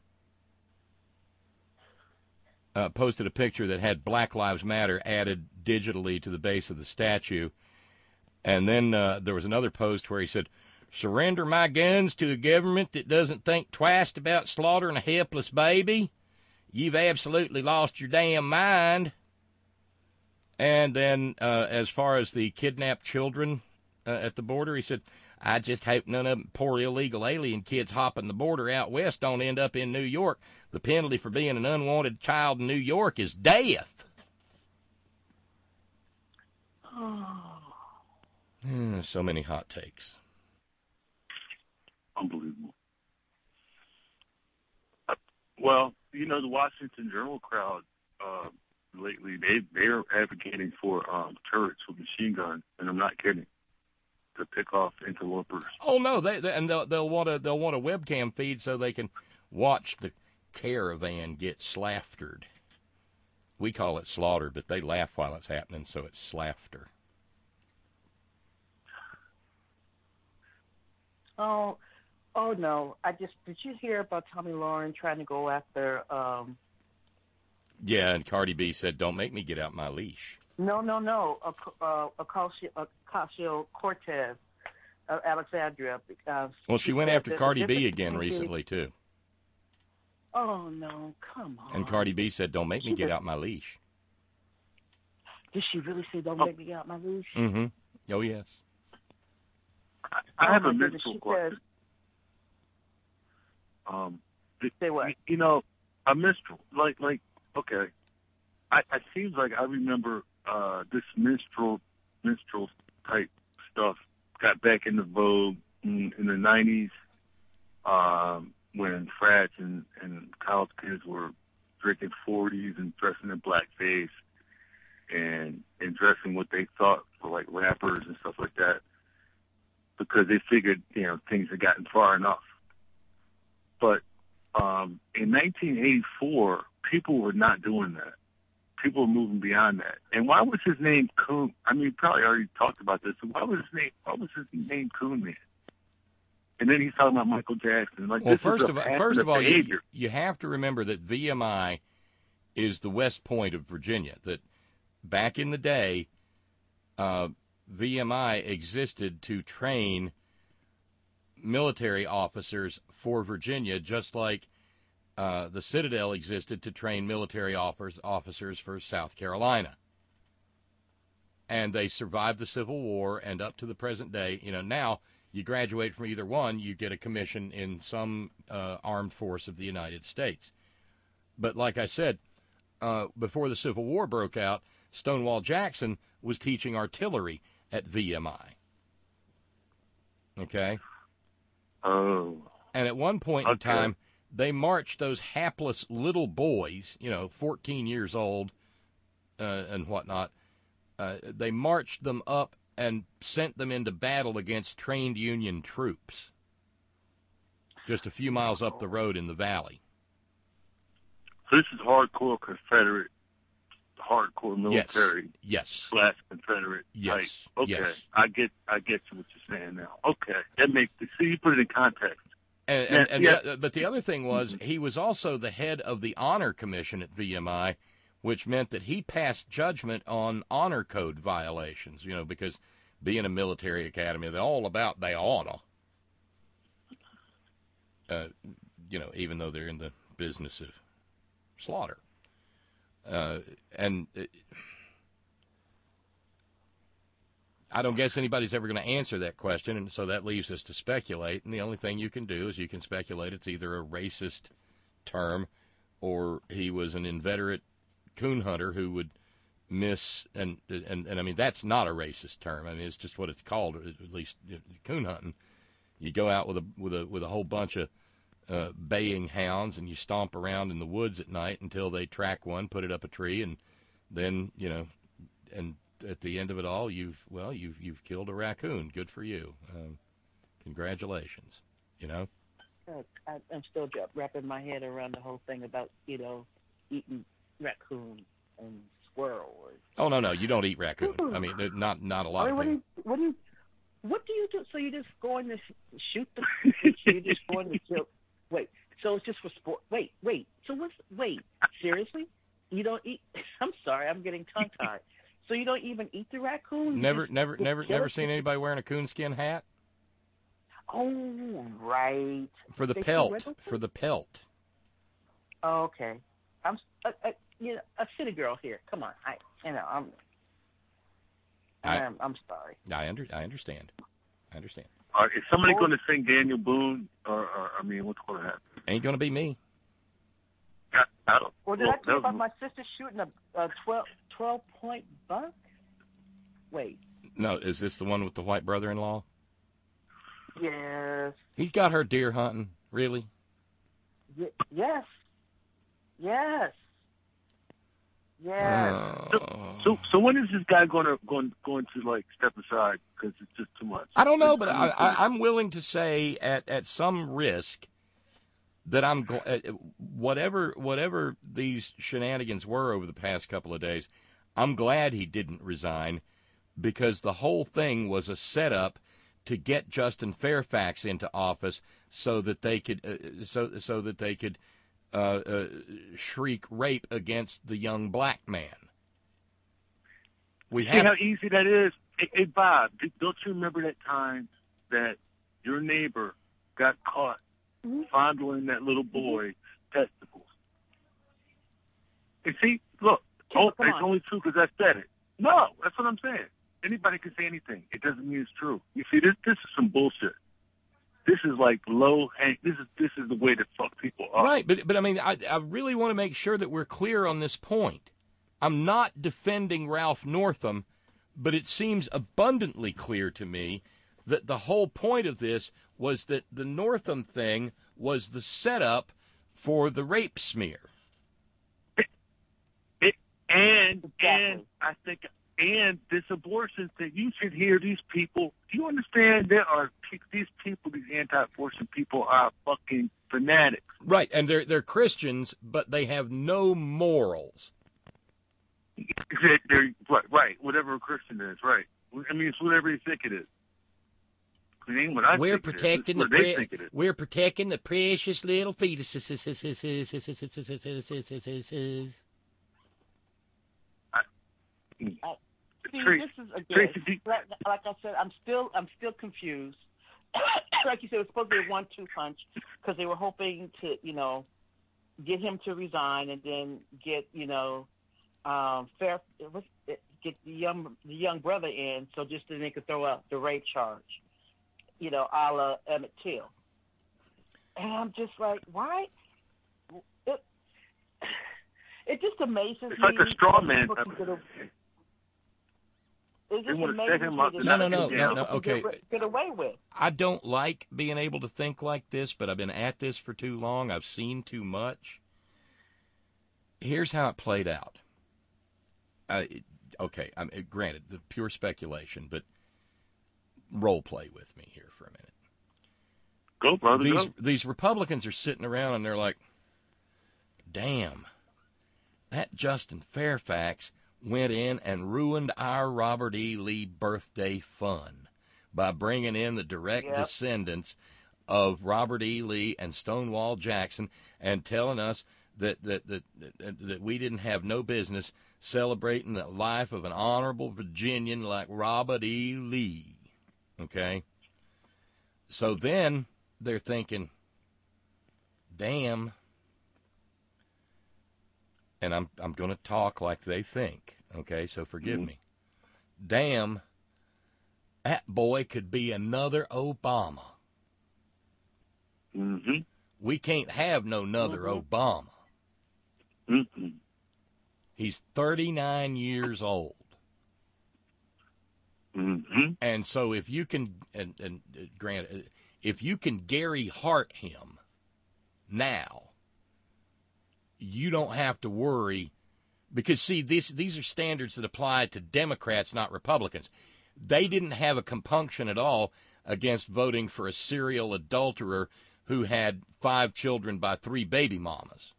uh, posted a picture that had Black Lives Matter added digitally to the base of the statue, and then uh, there was another post where he said, "Surrender my guns to a government that doesn't think twice about slaughtering a helpless baby. You've absolutely lost your damn mind." And then uh, as far as the kidnapped children uh, at the border, he said, "I just hope none of them poor illegal alien kids hopping the border out west don't end up in New York. The penalty for being an unwanted child in New York is death." Oh. So many hot takes. Unbelievable. Uh, well, you know, the Washington Journal crowd uh, lately, they, they're advocating for um, turrets with machine guns, and I'm not kidding, to pick off interlopers. Oh, no, they, they and they'll, they'll want a they'll want a webcam feed so they can watch the caravan get slaftered. We call it slaughter, but they laugh while it's happening, so it's slafter. Oh, oh no! I just did you hear about Tommy Lauren trying to go after? Um, Yeah, and Cardi B said, "Don't make me get out my leash." no, no, no. Uh, Ocasio-Cortez, uh, Alexandria. Uh, Well, she went said after that the Cardi B difference again between- recently too, Oh no! Come on. and Cardi B said, "Don't make me She get did- out my leash." Did she really say, "Don't Oh. make me get out my leash"? Mm-hmm. Oh yes. I, I Oh, have my a goodness, mystical she question. says- Um, Say what? y- You know, a minstrel, like, like, okay. I, it seems like I remember uh, this minstrel, minstrel type stuff got back into vogue in, in the nineties um, when frats and, and college kids were drinking forties and dressing in blackface and, and dressing what they thought were like rappers and stuff like that because they figured, you know, things had gotten far enough. But um, in nineteen eighty-four, people were not doing that. People were moving beyond that. And why was his name Coon? I mean, you probably already talked about this. Why was his name? Why was his name Coon Man? And then he's talking about Michael Jackson. Like, Well, this first is a of all, pattern first of all, you, behavior. you have to remember that V M I is the West Point of Virginia. That back in the day, uh, V M I existed to train military officers for Virginia, just like uh, the Citadel existed to train military officers officers for South Carolina. And they survived the Civil War, and up to the present day, you know, now you graduate from either one, you get a commission in some uh, armed force of the United States. But like I said, uh, before the Civil War broke out, Stonewall Jackson was teaching artillery at V M I. Okay? Oh. And at one point in Okay. time, they marched those hapless little boys, you know, fourteen years old uh, and whatnot, uh, they marched them up and sent them into battle against trained Union troops just a few miles up the road in the valley. So this is hardcore Confederate, hardcore military. Yes. Slash Confederate. Yes. Type. Okay. Yes. I get. I get you what you're saying now. Okay. That makes. See, you put it in context. And, and, and yeah. the, but the other thing was he was also the head of the Honor Commission at V M I, which meant that he passed judgment on honor code violations, you know, because being a military academy, they're all about they honor. Uh, you know, even though they're in the business of slaughter. Uh, and it, I don't guess anybody's ever going to answer that question, and so that leaves us to speculate. And the only thing you can do is you can speculate it's either a racist term or he was an inveterate coon hunter who would miss, and, and, and I mean, that's not a racist term. I mean, it's just what it's called, at least coon hunting. You go out with a with a with a whole bunch of uh, baying hounds, and you stomp around in the woods at night until they track one, put it up a tree, and then, you know, and at the end of it all, you've well, you've you've killed a raccoon. Good for you. Um, congratulations. You know. Uh, I, I'm still wrapping my head around the whole thing about, you know, eating raccoon and squirrel. Or... Oh no, no, you don't eat raccoon. I mean, not not a lot I mean, of people. what do you, what do you what do you do? So you just going to sh- shoot them? You just going to kill? Wait, so it's just for sport? Wait, wait. So what's? Wait, seriously? You don't eat? I'm sorry, I'm getting tongue tied. So you don't even eat the raccoon? You Never, just, never, just never, kill never it? seen anybody wearing a coonskin hat Oh, right. for the They pelt. wear those For the pelt. Oh, okay. I'm a, a, you know, a city girl here. Come on, I you know I'm. I- I'm, I'm sorry. I under, I understand. I understand. All right, is somebody going to sing Daniel Boone, or, or I mean, what's going to happen? Ain't gonna be me. I, I don't. Or did well, I tell you that about was- my sister shooting a, a twelve, twelve point buck? Wait. No, is this the one with the white brother-in-law? Yes. He's got her deer hunting. Really? Y- yes. Yes. Yes. Oh. So, so when is this guy going to going going to like step aside because it's just too much? I don't know, but I, I, I'm willing to say at, at some risk that I'm gl- uh, whatever whatever these shenanigans were over the past couple of days, I'm glad he didn't resign because the whole thing was a setup to get Justin Fairfax into office so that they could uh, so so that they could uh, uh, shriek rape against the young black man. We See have how easy that is? Hey, hey, Bob, don't you remember that time that your neighbor got caught fondling that little boy's testicles? And see, look, oh, come it's on. only true because I said it. No, that's what I'm saying. Anybody can say anything. It doesn't mean it's true. You see, this this is some bullshit. This is like low hang. This is this is the way to fuck people up. Right, but but I mean, I I really want to make sure that we're clear on this point. I'm not defending Ralph Northam, but it seems abundantly clear to me that the whole point of this was that the Northam thing was the setup for the rape smear. It, and Exactly. and I think and this abortion thing. You should hear these people. Do you understand? There are pe- these people, these anti-abortion people, are fucking fanatics. Right, and they're they're Christians, but they have no morals. They're, they're, right, right. Whatever a Christian is, right. I mean, it's whatever you think it is. It ain't what I We're think it is. protecting It's the what they pre- think it is. we're protecting the precious little fetuses. See, Tracy, this is again, Tracy, do- like, like I said, I'm still, I'm still confused. Like you said, it was supposed to be a one-two punch because they were hoping to, you know, get him to resign and then get, you know, um, fair, what's it, get the young, the young brother in, so just then they could throw out the rape charge, you know, a la Emmett Till. And I'm just like, why? It, it just amazes It's me. like a straw that man. people can get a- It They just wanna amazes set him me up that to No, no, knock no, him no, down. no. people Okay, can Get, get away with. I don't like being able to think like this, but I've been at this for too long. I've seen too much. Here's how it played out. Uh, it- okay, I'm, uh, granted, the pure speculation, but role play with me here for a minute. Go, brother, These go. these Republicans are sitting around and they're like, damn, that Justin Fairfax went in and ruined our Robert E. Lee birthday fun by bringing in the direct Yep. descendants of Robert E. Lee and Stonewall Jackson and telling us that that, that that that we didn't have no business celebrating the life of an honorable Virginian like Robert E. Lee. Okay? So then they're thinking, damn, and I'm I'm going to talk like they think, okay? So forgive Mhm. me. Damn, that boy could be another Obama. Mm-hmm. We can't have no another Mhm. Obama. Mm-hmm. He's thirty-nine years old. Mm-hmm. And so if you can, and, and uh, Grant, uh, if you can Gary Hart him now, you don't have to worry, because, see, these, these are standards that apply to Democrats, not Republicans. They didn't have a compunction at all against voting for a serial adulterer who had five children by three baby mamas.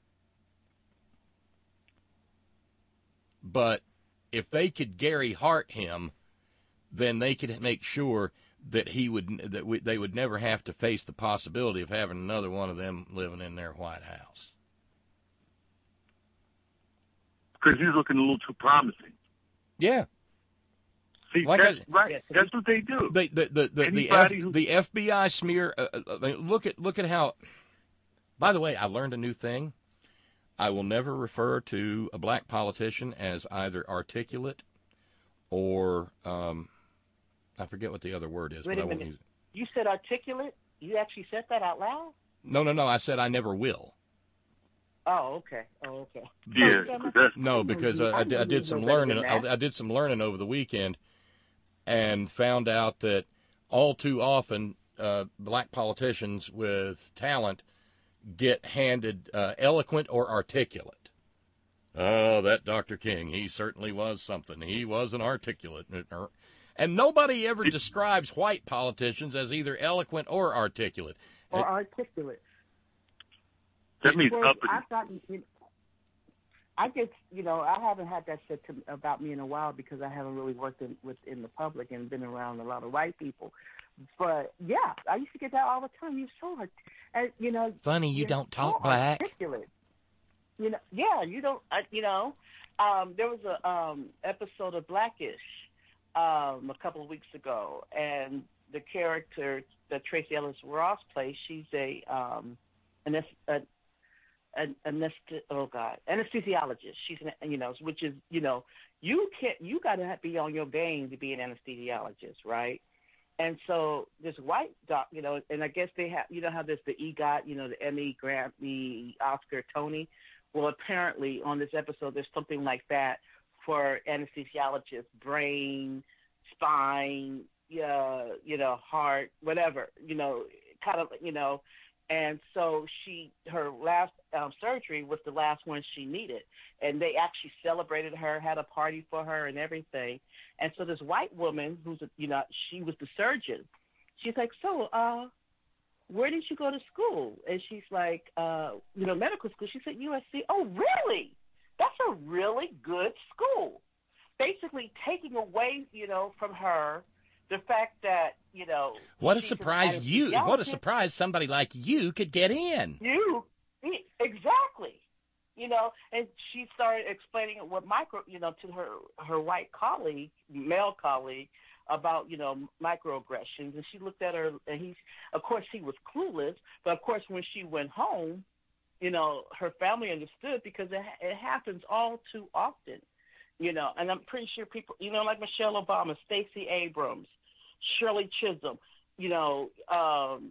But if they could Gary Hart him, then they could make sure that he would that we, they would never have to face the possibility of having another one of them living in their White House. Because he's looking a little too promising. Yeah, See, Like that's I- right. That's what they do. the the the the, the, F, Anybody who- the F B I smear. Uh, uh, uh, look at look at how. By the way, I learned a new thing. I will never refer to a black politician as either articulate or um, I forget what the other word is, Wait but a I won't minute. use it. You said articulate? You actually said that out loud? No, no, no. I said I never will. Oh, okay. Oh, okay. Yeah, Oh, 'cause that's No, because I, I, I did, I knew did you some knew better learning. than I, that. I did some learning over the weekend, and found out that all too often, uh, black politicians with talent get handed uh, eloquent or articulate. Oh, that Doctor King, he certainly was something. He was an articulate. And nobody ever describes white politicians as either eloquent or articulate. Or articulate. that means Well, up and I've gotten, you know, I get, you know, I haven't had that said to, about me in a while because I haven't really worked in, with, in the public and been around a lot of white people. But, yeah, I used to get that all the time. You're so, art- and, you know. Funny you you're don't talk so black. Articulate. You know, yeah, you don't, uh, you know. Um, there was a um, episode of Blackish um, a couple of weeks ago, and the character that Tracy Ellis Ross plays, she's a, um, an, a an anesthe- oh god anesthesiologist. She's an, you know, which is, you know, you can't you got to be on your game to be an anesthesiologist, right? And so this white doc, you know, and I guess they have, you know how there's the EGOT, you know, the Emmy, Grammy, Oscar, Tony. Well, apparently on this episode there's something like that for anesthesiologists, brain, spine, uh, you know, heart, whatever, you know, kind of, you know. And so she, her last um, surgery was the last one she needed. And they actually celebrated her, had a party for her and everything. And so this white woman who's, a, you know, she was the surgeon. She's like, so uh, where did you go to school? And she's like, uh, you know, medical school. She said, U S C. Oh, really? That's a really good school. Basically taking away, you know, from her the fact that, you know. What a she's an surprise you, what a anesthesiologist. surprise somebody like you could get in. You, exactly. You know, and she started explaining what micro, you know, to her, her white colleague, male colleague, about, you know, microaggressions. And she looked at her, and he's, of course, he was clueless. But, of course, when she went home, you know, her family understood because it, it happens all too often. You know, and I'm pretty sure people, you know, like Michelle Obama, Stacey Abrams, Shirley Chisholm, you know, um,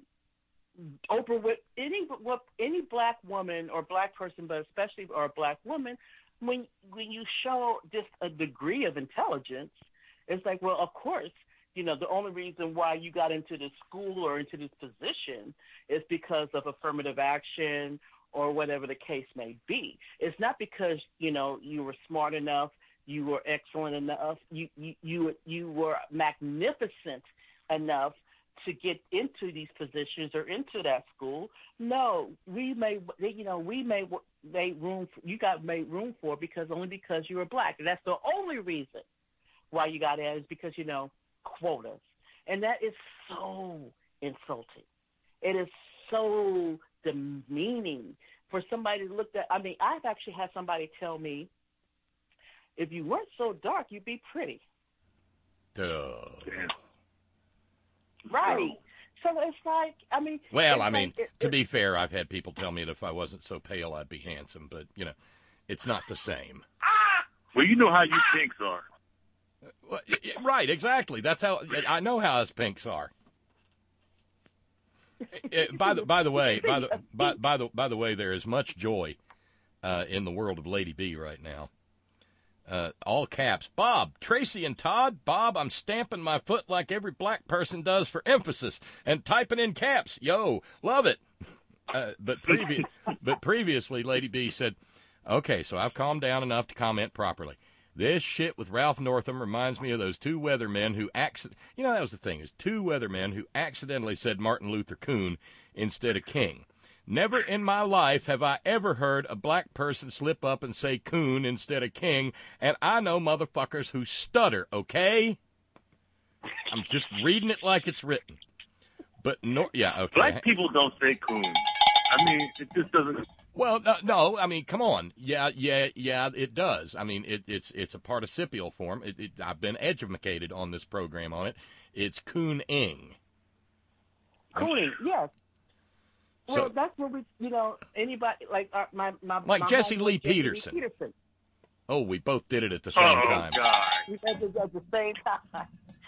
Oprah, with any what any black woman or black person, but especially or a black woman, when when you show just a degree of intelligence, it's like, well, of course, you know, the only reason why you got into this school or into this position is because of affirmative action or whatever the case may be. It's not because, you know, you were smart enough, you were excellent enough, you you you, you were magnificent enough to get into these positions or into that school. No, we made, you know, we made made room. For, you got made room for because only because you were black, and that's the only reason why you got in is because you know quotas, and that is so insulting. It is so demeaning for somebody to look at. I mean, I've actually had somebody tell me, if you weren't so dark, you'd be pretty. Duh. Right. So it's like, I mean. Well, I mean, like, it, to it, be fair, I've had people tell me that if I wasn't so pale, I'd be handsome. But, you know, it's not the same. Well, you know how you pinks are. Well, right, exactly. That's how I know how us pinks are. by the by the way, by the by, by the by the way, there is much joy uh, in the world of Lady B right now. Uh, all caps. Bob, Tracy, and Todd. Bob, I'm stamping my foot like every black person does for emphasis and typing in caps. Yo, love it. Uh, but previ- but previously, Lady B said, okay, so I've calmed down enough to comment properly. This shit with Ralph Northam reminds me of those two weathermen who accident. You know, that was the thing, is two weathermen who accidentally said Martin Luther Coon instead of King. Never in my life have I ever heard a black person slip up and say Coon instead of King, and I know motherfuckers who stutter, okay? I'm just reading it like it's written. But, no, yeah, okay. Black people don't say Coon. I mean, it just doesn't... Well, no, no, I mean, come on. Yeah, yeah, yeah, it does. I mean, it, it's it's a participial form. It, it, I've been educated on this program on it. It's Coon-ing. Cooning, yes. Well, So, that's what we, you know, anybody, like uh, my, my Like my Jesse homeboy, Lee Jesse Peterson. Lee Peterson. oh, we both did it at the same Oh, time. God. We did it at the same time.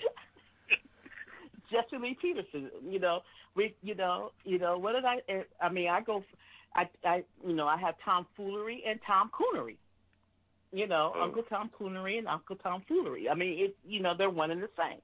Jesse Lee Peterson, you know, we, you know, you know, what did I, I mean, I go, I, I, you know, I have tomfoolery and tomcoonery. You know, Oh. Uncle Tom Coonery and Uncle Tom Foolery. I mean, it, you know, they're one and the same.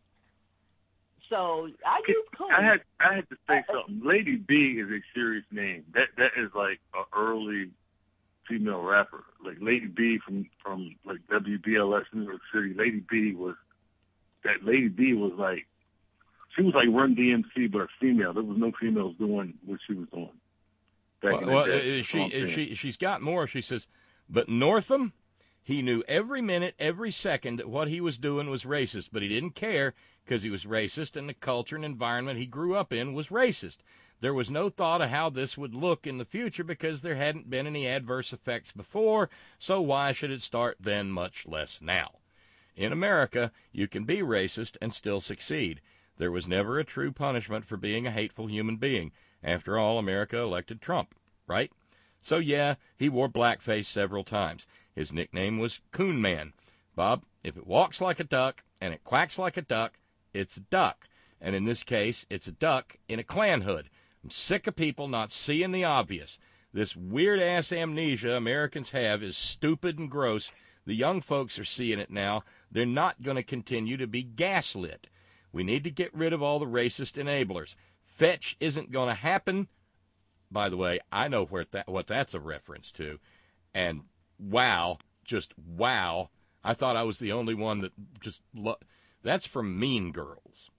So I use coon. I had I had to say Uh, uh, something. Lady B is a serious name. That that is like an early female rapper, like Lady B from from like W B L S New York City. Lady B was that. Lady B was like she was like Run D M C, but a female. There was no females doing what she was doing. Back Well, in the well, day. uh, That's she, what I'm uh, saying. she, she's got more. She says, but Northam, he knew every minute, every second that what he was doing was racist, but he didn't care because he was racist and the culture and environment he grew up in was racist. There was no thought of how this would look in the future because there hadn't been any adverse effects before, so why should it start then, much less now? In America, you can be racist and still succeed. There was never a true punishment for being a hateful human being. After all, America elected Trump, right? So, yeah, he wore blackface several times. His nickname was Coon Man. Bob, if it walks like a duck and it quacks like a duck, it's a duck. And in this case, it's a duck in a Klan hood. I'm sick of people not seeing the obvious. This weird-ass amnesia Americans have is stupid and gross. The young folks are seeing it now. They're not going to continue to be gaslit. We need to get rid of all the racist enablers. Fetch isn't going to happen. By the way, I know where that, what that's a reference to. And wow, just wow. I thought I was the only one that just lo- that's from Mean Girls.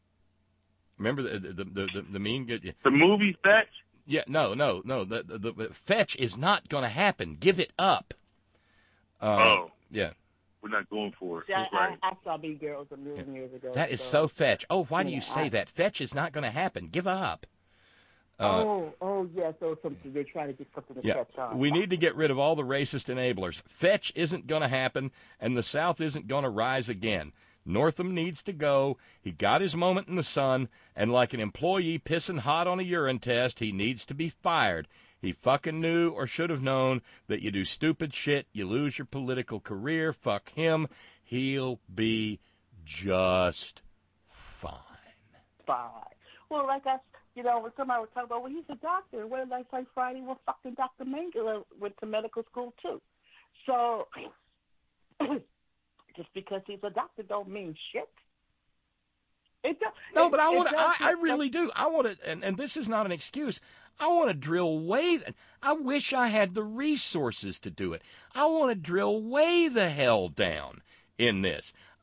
Remember the the the, the, the Mean Girls? The movie Fetch? Yeah, no, no, no. The, the, the Fetch is not going to happen. Give it up. Uh, Oh. Yeah. We're not going for it. See, I, That's right. I, I saw Mean Girls a million years ago. That is so Fetch. Oh, why do you Yeah, say I- that? Fetch is not going to happen. Give up. Uh, oh, oh, yeah. So something they're trying to get something to Yeah, catch on. we need to get rid of all the racist enablers. Fetch isn't going to happen, and the South isn't going to rise again. Northam needs to go. He got his moment in the sun, and like an employee pissing hot on a urine test, he needs to be fired. He fucking knew or should have known that you do stupid shit, you lose your political career. Fuck him. He'll be just fine. Fine. Well, like I, you know, when somebody was talking about, well, he's a doctor. Well, like like Friday, well, fucking Doctor Mangler went to medical school too. So just because he's a doctor don't mean shit. It don't, No, it- but I it want to. I, does- I really do. I want to, and, and this is not an excuse. I want to drill way. I wish I had the resources to do it. I want to drill way the hell down in this.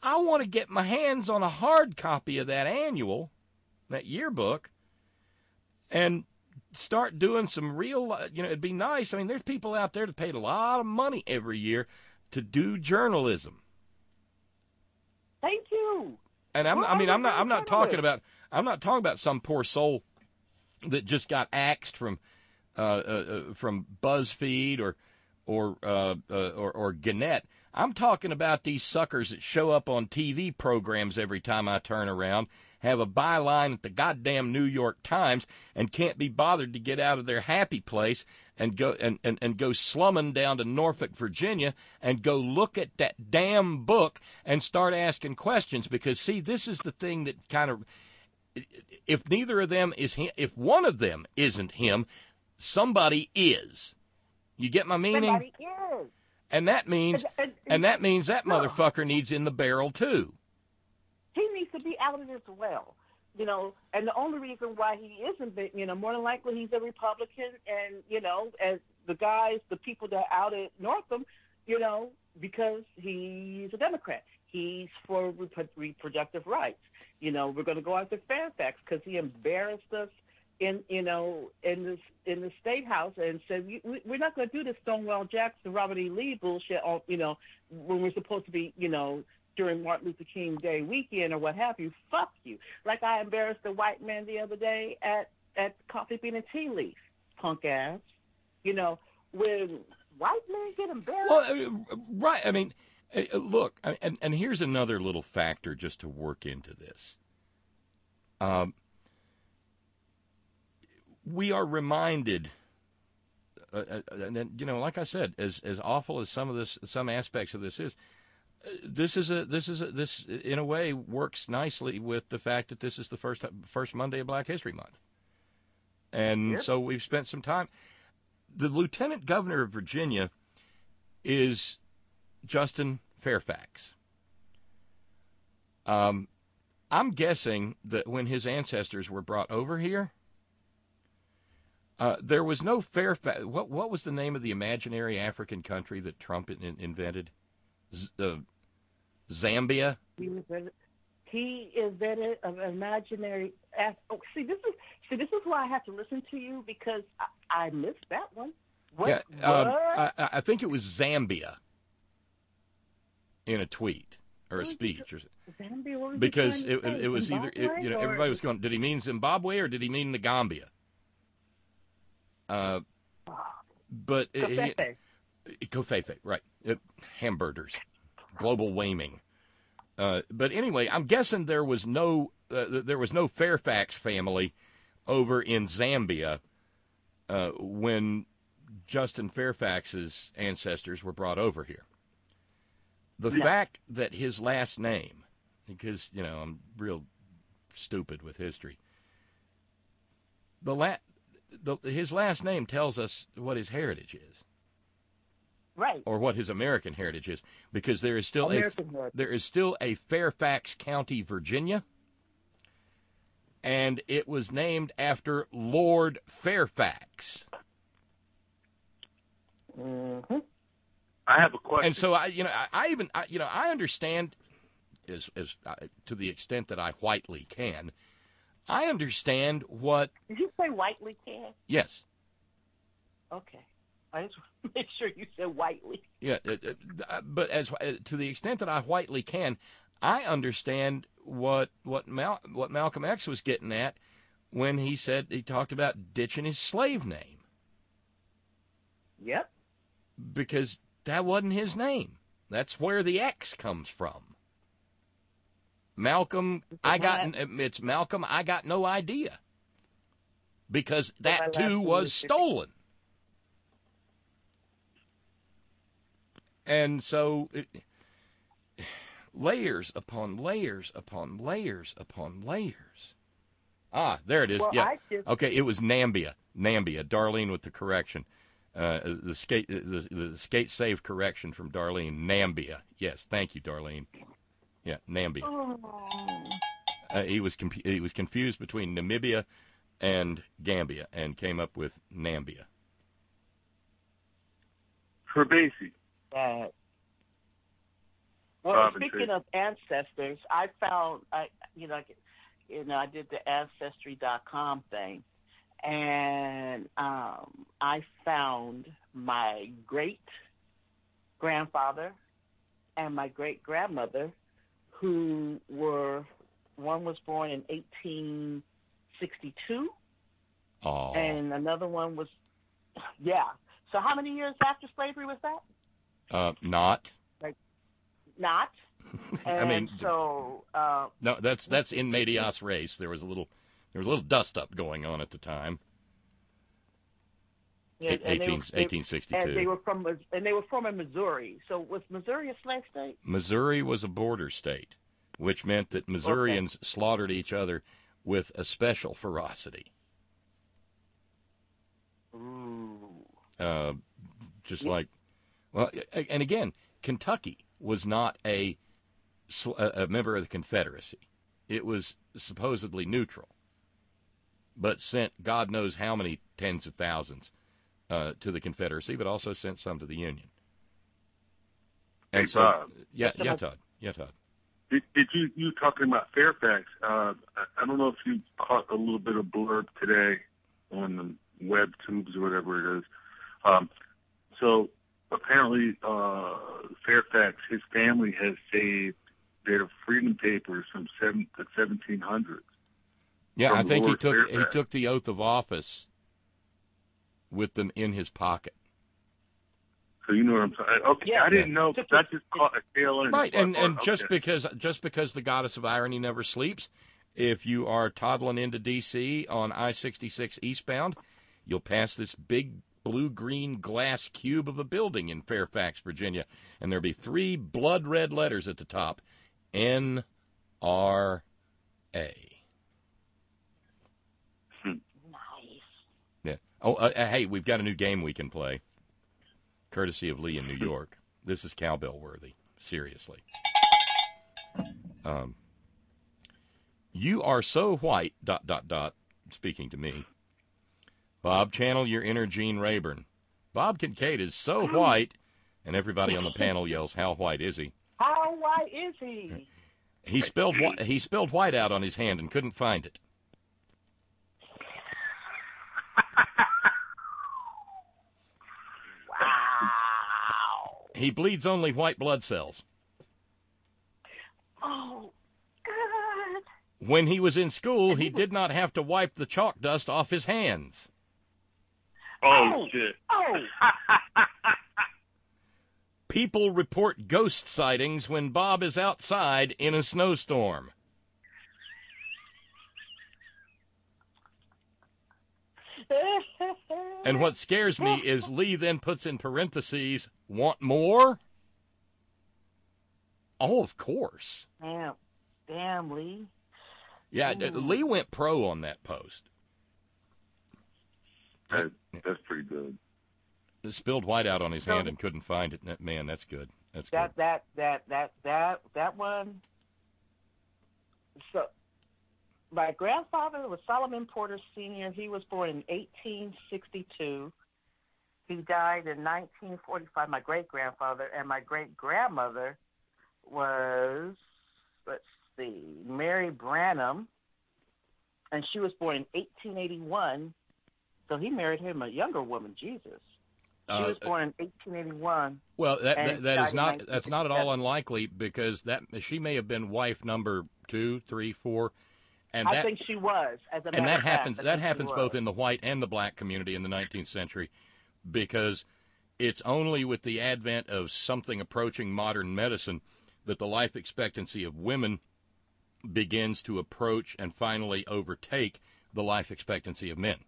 I want to get my hands on a hard copy of that annual, that yearbook, and start doing some real, you know, it'd be nice. I mean, there's people out there that paid a lot of money every year to do journalism. Thank you. And I'm, Well, I mean, I'm I'm not, I'm not journalist. talking about, I'm not talking about some poor soul that just got axed from, uh, uh, uh from BuzzFeed or, or, uh, uh, or, or Gannett. I'm talking about these suckers that show up on T V programs every time I turn around, have a byline at the goddamn New York Times, and can't be bothered to get out of their happy place and go and, and, and go slumming down to Norfolk, Virginia, and go look at that damn book and start asking questions. Because, see, this is the thing that kind of, if neither of them is him, if one of them isn't him, somebody is. You get my meaning? Somebody is. And that means, And- and- and that means that No. motherfucker needs in the barrel too. He needs to be outed as well. You know, and the only reason why he isn't, you know, more than likely he's a Republican, and, you know, as the guys, the people that outed Northam, you know, because he's a Democrat. He's for rep- reproductive rights. You know, we're going to go after Fairfax because he embarrassed us in, you know, in this in the State House and said, we, we- we're not going to do this Stonewall Jackson, Robert E. Lee bullshit, on, you know, when we're supposed to be, you know, during Martin Luther King Day weekend or what have you. Fuck you. Like I embarrassed a white man the other day at, at Coffee Bean and Tea Leaf, punk ass. You know, when white men get embarrassed. Well, uh, right. I mean, uh, look, and, and here's another little factor just to work into this. Um, we are reminded, uh, uh, and then, you know, like I said, as as awful as some of this, some aspects of this is, uh, this is a this is a, this in a way works nicely with the fact that this is the first first Monday of Black History Month, and Yep. so we've spent some time. The Lieutenant Governor of Virginia is Justin Fairfax. Um, I'm guessing that when his ancestors were brought over here, uh, there was no Fairfax. What what was the name of the imaginary African country that Trump in, invented? Z- uh, Zambia. He invented, he invented an imaginary. Oh, see, this is see, this is why I have to listen to you because I, I missed that one. What? Yeah, um, what? I, I think it was Zambia. In a tweet or a speech, or Zambia, what was he because trying it, to say? it was either it, you know, Zimbabwe, or- everybody was going, did he mean Zimbabwe or did he mean the Gambia? Uh, but it- Covfefe. it- Covfefe, right? It, hamburgers, global warming. Uh, but anyway, I'm guessing there was no uh, there was no Fairfax family over in Zambia uh, when Justin Fairfax's ancestors were brought over here. The Yeah. fact that his last name, because, you know, I'm real stupid with history, the, la- the his last name tells us what his heritage is, Right. or what his American heritage is, because there is still a American heritage. there is still a Fairfax County, Virginia, and it was named after Lord Fairfax. Mm-hmm. I have a question. And so I, you know, I, I even, I, you know, I understand, as as uh, to the extent that I whitely can, I understand what. Did you say whitely, Ken? Yes. Okay. I just want to make sure you said whitely. Yeah, uh, uh, but as uh, to the extent that I whitely can, I understand what what Mal, what Malcolm X was getting at when he said he talked about ditching his slave name, Yep. because that wasn't his name. That's where the X comes from. Malcolm, I got it's Malcolm. I got no idea, because that too was stolen. And so, it, layers upon layers upon layers upon layers. Ah, there it is. Well, yeah. I just- Okay, it was Nambia. Nambia. Darlene with the correction. Uh, the skate, the, the skate save correction from Darlene. Nambia. Yes, thank you, Darlene. Yeah, Nambia. Oh. Uh, he was comp- he was confused between Namibia and Gambia and came up with Nambia. Trebasi. Uh, Well, Bob and speaking Tracy. of ancestors, I found, I you know, I, you know, I did the ancestry dot com thing, and um, I found my great grandfather and my great grandmother, who were, one was born in eighteen sixty-two, Oh. and another one was, yeah. So how many years after slavery was that? Uh, not. Not. And I mean, so uh, no, that's that's in medias res. There was a little, there was a little dust up going on at the time. yeah, and they were- they- eighteen sixty-two. And they were from and they were from Missouri. So was Missouri a slave state? Missouri was a border state, which meant that Missourians okay. slaughtered each other with a special ferocity. Ooh. Uh, just yeah. like, well, and again, Kentucky was not a, a member of the Confederacy. It was supposedly neutral, but sent God knows how many tens of thousands uh, to the Confederacy, but also sent some to the Union. And hey, so, Bob. yeah, yeah, Todd, yeah, Todd. Did, did you you talking about Fairfax? Uh, I, I don't know if you caught a little bit of blurb today on the web tubes or whatever it is. Um, so apparently, uh, Fairfax, his family has saved their freedom papers from seven, the seventeen hundreds. Yeah, I think Lord he took Fairfax. he took the oath of office with them in his pocket. So you know what I'm saying? Okay, Yeah. I didn't know because I just caught a tail end. Right, and and okay. just because just because the goddess of irony never sleeps, if you are toddling into D C on I sixty-six eastbound, you'll pass this big blue-green glass cube of a building in Fairfax, Virginia, and there'll be three blood-red letters at the top, N R A. Nice. Yeah. Oh, uh, uh, hey, we've got a new game we can play, courtesy of Lee in New York. This is cowbell worthy. Seriously. Um, you are so white, dot, dot, dot, speaking to me. Bob, channel your inner Gene Rayburn. Bob Kincaid is so white, and everybody on the panel yells, how white is he? How white is he? He spelled, he spelled white out on his hand and couldn't find it. Wow. He bleeds only white blood cells. Oh, God. When he was in school, he did not have to wipe the chalk dust off his hands. Oh, Oh. shit. Oh. People report ghost sightings when Bob is outside in a snowstorm. And what scares me is Lee then puts in parentheses, want more? Oh, of course. Damn. Damn, Lee. Yeah, Ooh. Lee went pro on that post. That, that's pretty good. Spilled white out on his So- hand and couldn't find it. That- Man, that's good. That's good. That that that that that that one. So, my grandfather was Solomon Porter Senior He was born in eighteen sixty-two. He died in nineteen forty-five. My great grandfather and my great grandmother was, let's see, Mary Branham, and she was born in eighteen eighty-one. So he married him a younger woman, Jesus. She Uh, was born in eighteen eighty-one. Well, that And that, that died is in not that's not at all nineteen unlikely because that she may have been wife number two, three, four, and I that think she was. As a matter and that of fact, happens I that think she happens was. both in the white and the black community in the nineteenth century, because it's only with the advent of something approaching modern medicine that the life expectancy of women begins to approach and finally overtake the life expectancy of men,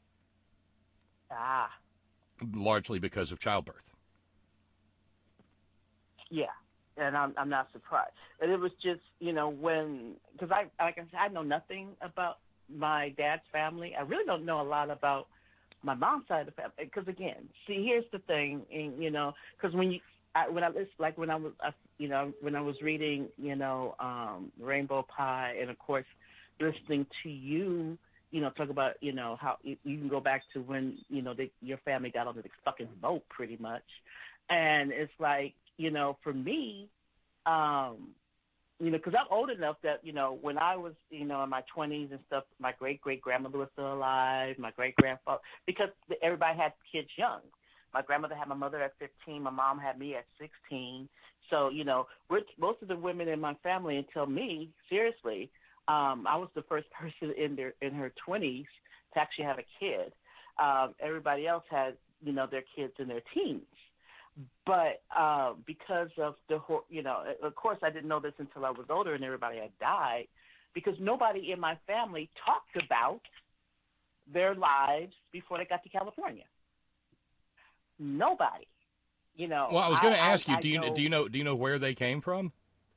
Ah, largely because of childbirth. yeah, and I'm I'm not surprised. And it was just, you know, when, because I like I said, I know nothing about my dad's family. I really don't know a lot about my mom's side of the family. Because again, see, here's the thing, and, you know, because when you I, when I listen, like when I was, I, you know, when I was reading, you know, um, Rainbow Pie, and of course, listening to you, you know, talk about, you know, how you, you can go back to when, you know, they, your family got on the fucking boat, pretty much, and it's like, you know, for me, um, you know, because I'm old enough that, you know, when I was, you know, in my twenties and stuff, my great-great-grandmother was still alive, my great-grandfather, because everybody had kids young. My grandmother had my mother at fifteen. My mom had me at sixteen. So, you know, we're, most of the women in my family until me, seriously, um, I was the first person in their in her twenties to actually have a kid. Um, everybody else had, you know, their kids in their teens. But uh, because of the, you know, of course I didn't know this until I was older and everybody had died, because nobody in my family talked about their lives before they got to California. Nobody, you know. Well, I was going to ask I, you, I do you know, do you know do you know where they came from?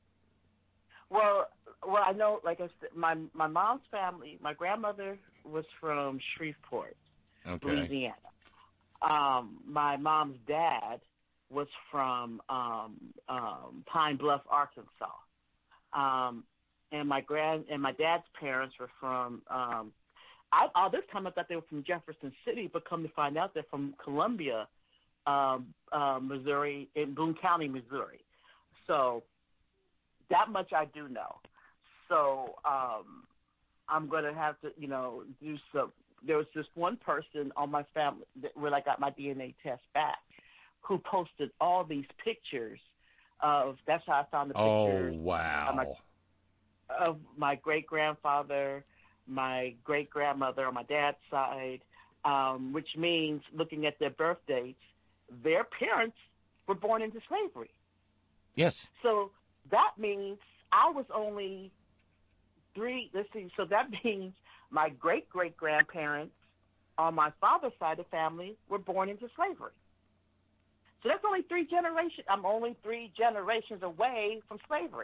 Well, well, I know, like I said, my my mom's family. My grandmother was from Shreveport, Okay. Louisiana. Um, my mom's dad was from um, um, Pine Bluff, Arkansas, um, and my grand and my dad's parents were from. Um, I, all this time I thought they were from Jefferson City, but come to find out they're from Columbia, um, uh, Missouri, in Boone County, Missouri. So that much I do know. So um, I'm going to have to, you know, do some. There was this one person on my family that, when I got my D N A test back, who posted all these pictures of. That's how I found the pictures. Oh, wow. Of my, of my great grandfather, my great grandmother on my dad's side, um, which means looking at their birth dates, their parents were born into slavery. Yes. So that means I was only three. Let's see. So that means my great great grandparents on my father's side of the family were born into slavery. So that's only three generations. I'm only three generations away from slavery.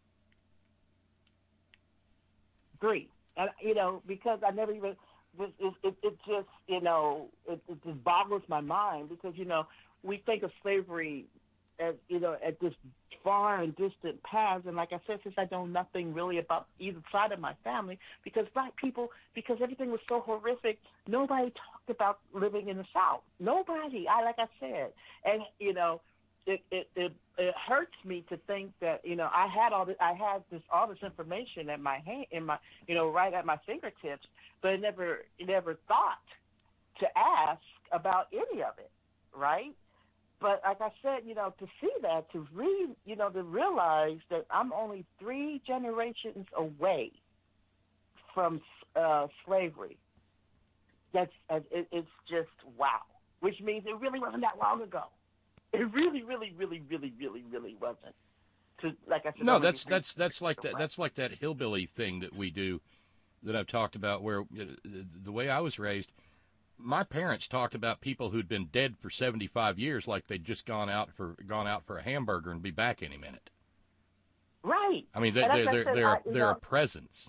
Three. And, you know, because I never even, it, it, it just, you know, it, it just boggles my mind because, you know, we think of slavery as, you know, at this far and distant past. And like I said, since I know nothing really about either side of my family, because black people, because everything was so horrific, nobody talked about living in the South. Nobody. I, like I said, and, you know, It, it it it hurts me to think that, you know, I had all this, I had this all this information at my hand, in my, you know, right at my fingertips, but I never never thought to ask about any of it, right? But like I said, you know, to see that, to read, you know, to realize that I'm only three generations away from uh, slavery. That's it, it's just wow, which means it really wasn't that long ago. It really, really, really, really, really, really wasn't. To, like I said, No, that's that's that's like that. That's like that hillbilly thing that we do, that I've talked about. Where uh, the way I was raised, my parents talked about people who'd been dead for seventy-five years, like they'd just gone out for gone out for a hamburger and be back any minute. Right. I mean, they, they're they're said, they're, I, they're know, a presence.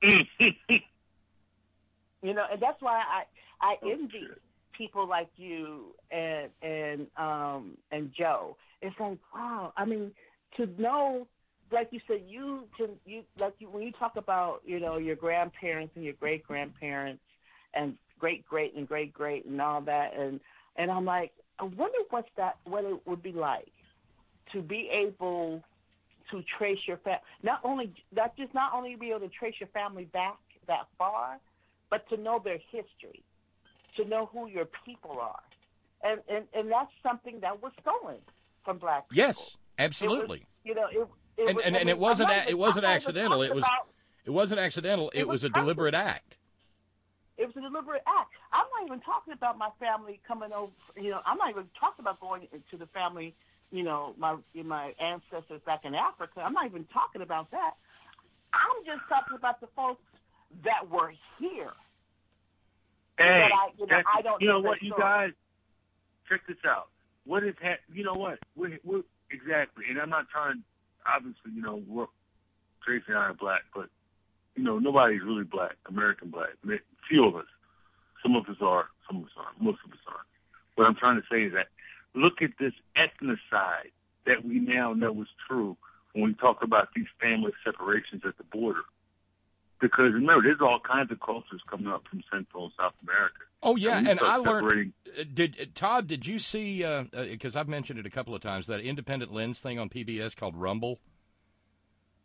You know, and that's why I I envy people like you and and um and Joe. It's like, wow. I mean, to know, like you said, you can you like you when you talk about, you know, your grandparents and your great grandparents and great great and great great and all that, and and I'm like, I wonder what's that what it would be like to be able to trace your family, not only that just not only be able to trace your family back that far, but to know their history, to know who your people are. And, and and that's something that was stolen from black people. Yes, absolutely. It was, you know, it, it and was, and, I and mean, it wasn't I'm a, not it even- wasn't I'm not even accidental. It talking was about- it wasn't accidental. It, It was, was a deliberate purpose. act. It was a deliberate act. I'm not even talking about my family coming over. You know, I'm not even talking about going to the family. You know, my my ancestors back in Africa. I'm not even talking about that. I'm just talking about the folks that were here. Hey, But I- you know, that's- I don't you know know their what, you story. guys, check this out. What is ha- you know what? We're, we're, exactly, and I'm not trying. Obviously, you know, we're, Tracy and I are black, but you know, nobody's really black. American black. Few of us. Some of us are. Some of us aren't. Most of us aren't. What I'm trying to say is that look at this ethnocide that we now know is true when we talk about these family separations at the border. Because remember, there's all kinds of cultures coming up from Central and South America. Oh yeah, And we and start I learned. separating- uh, Did uh, Todd? Did you see? Because uh, uh 'cause I've mentioned it a couple of times. That independent lens thing on P B S called Rumble.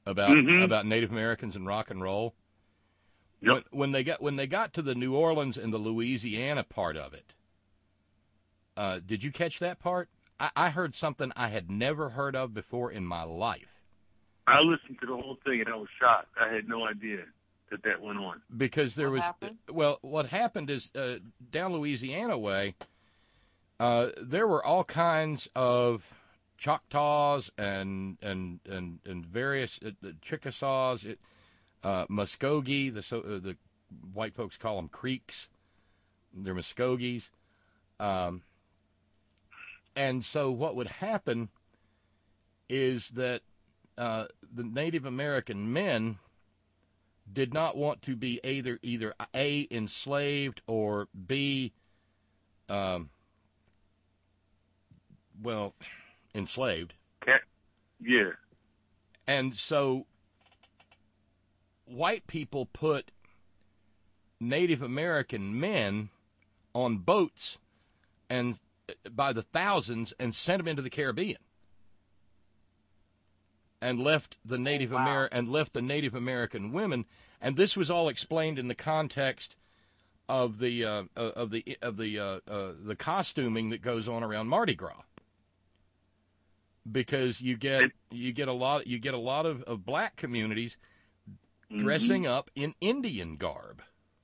about Mhm. about Native Americans and rock and roll. Yep. When, when they got when they got to the New Orleans and the Louisiana part of it, uh, did you catch that part? I, I heard something I had never heard of before in my life. I listened to the whole thing and I was shocked. I had no idea that that went on. Because there What was happened? well, what happened is uh, down Louisiana way, uh, there were all kinds of Choctaws and and and and various uh, the Chickasaws, it, uh, Muskogee. The so uh, the white folks call them Creeks. They're Muskogees, um, and so what would happen is that uh, the Native American men did not want to be either either A, enslaved, or B, um, well, enslaved. Cat, yeah. And so white people put Native American men on boats and by the thousands and sent them into the Caribbean. And left the Native wow. Amer- and left the Native American women, and this was all explained in the context of the uh, of the of the uh, uh, the costuming that goes on around Mardi Gras, because you get you get a lot you get a lot of, of black communities dressing Mhm. up in Indian garb,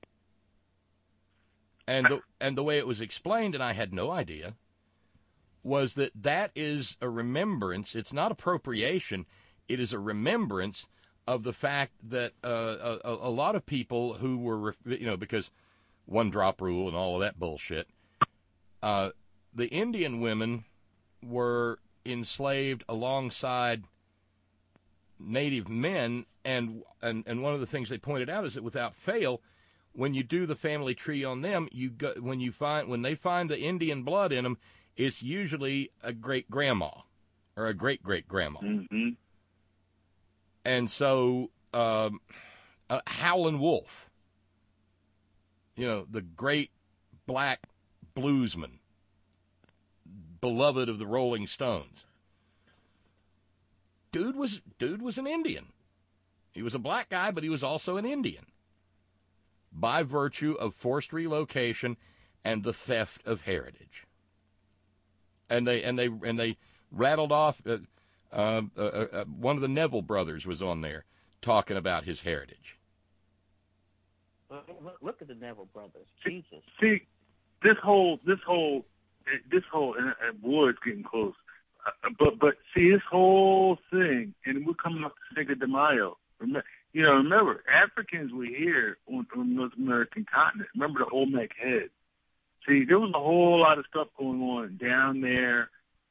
and the and the way it was explained, and I had no idea, was that that is a remembrance. It's not appropriation. It is a remembrance of the fact that uh, a, a lot of people who were, you know, because one drop rule and all of that bullshit, uh, the Indian women were enslaved alongside Native men, and, and and one of the things they pointed out is that without fail, when you do the family tree on them, you go, when you find when they find the Indian blood in them, it's usually a great grandma or a great great grandma. Mm-hmm. And so, um, uh, Howlin' Wolf, you know, the great black bluesman, beloved of the Rolling Stones. Dude was dude was an Indian. He was a black guy, but he was also an Indian, by virtue of forced relocation and the theft of heritage. And they and they and they rattled off. Uh, uh, uh, uh, one of the Neville brothers was on there talking about his heritage. Look, look at the Neville brothers. Jesus. See, this whole, this whole, this whole, and, and Ward's getting close. Uh, but, but see, this whole thing, and we're coming up to Cinco de Mayo. Remember, you know, remember, Africans were here on, on the North American continent. Remember the Olmec head. See, there was a whole lot of stuff going on down there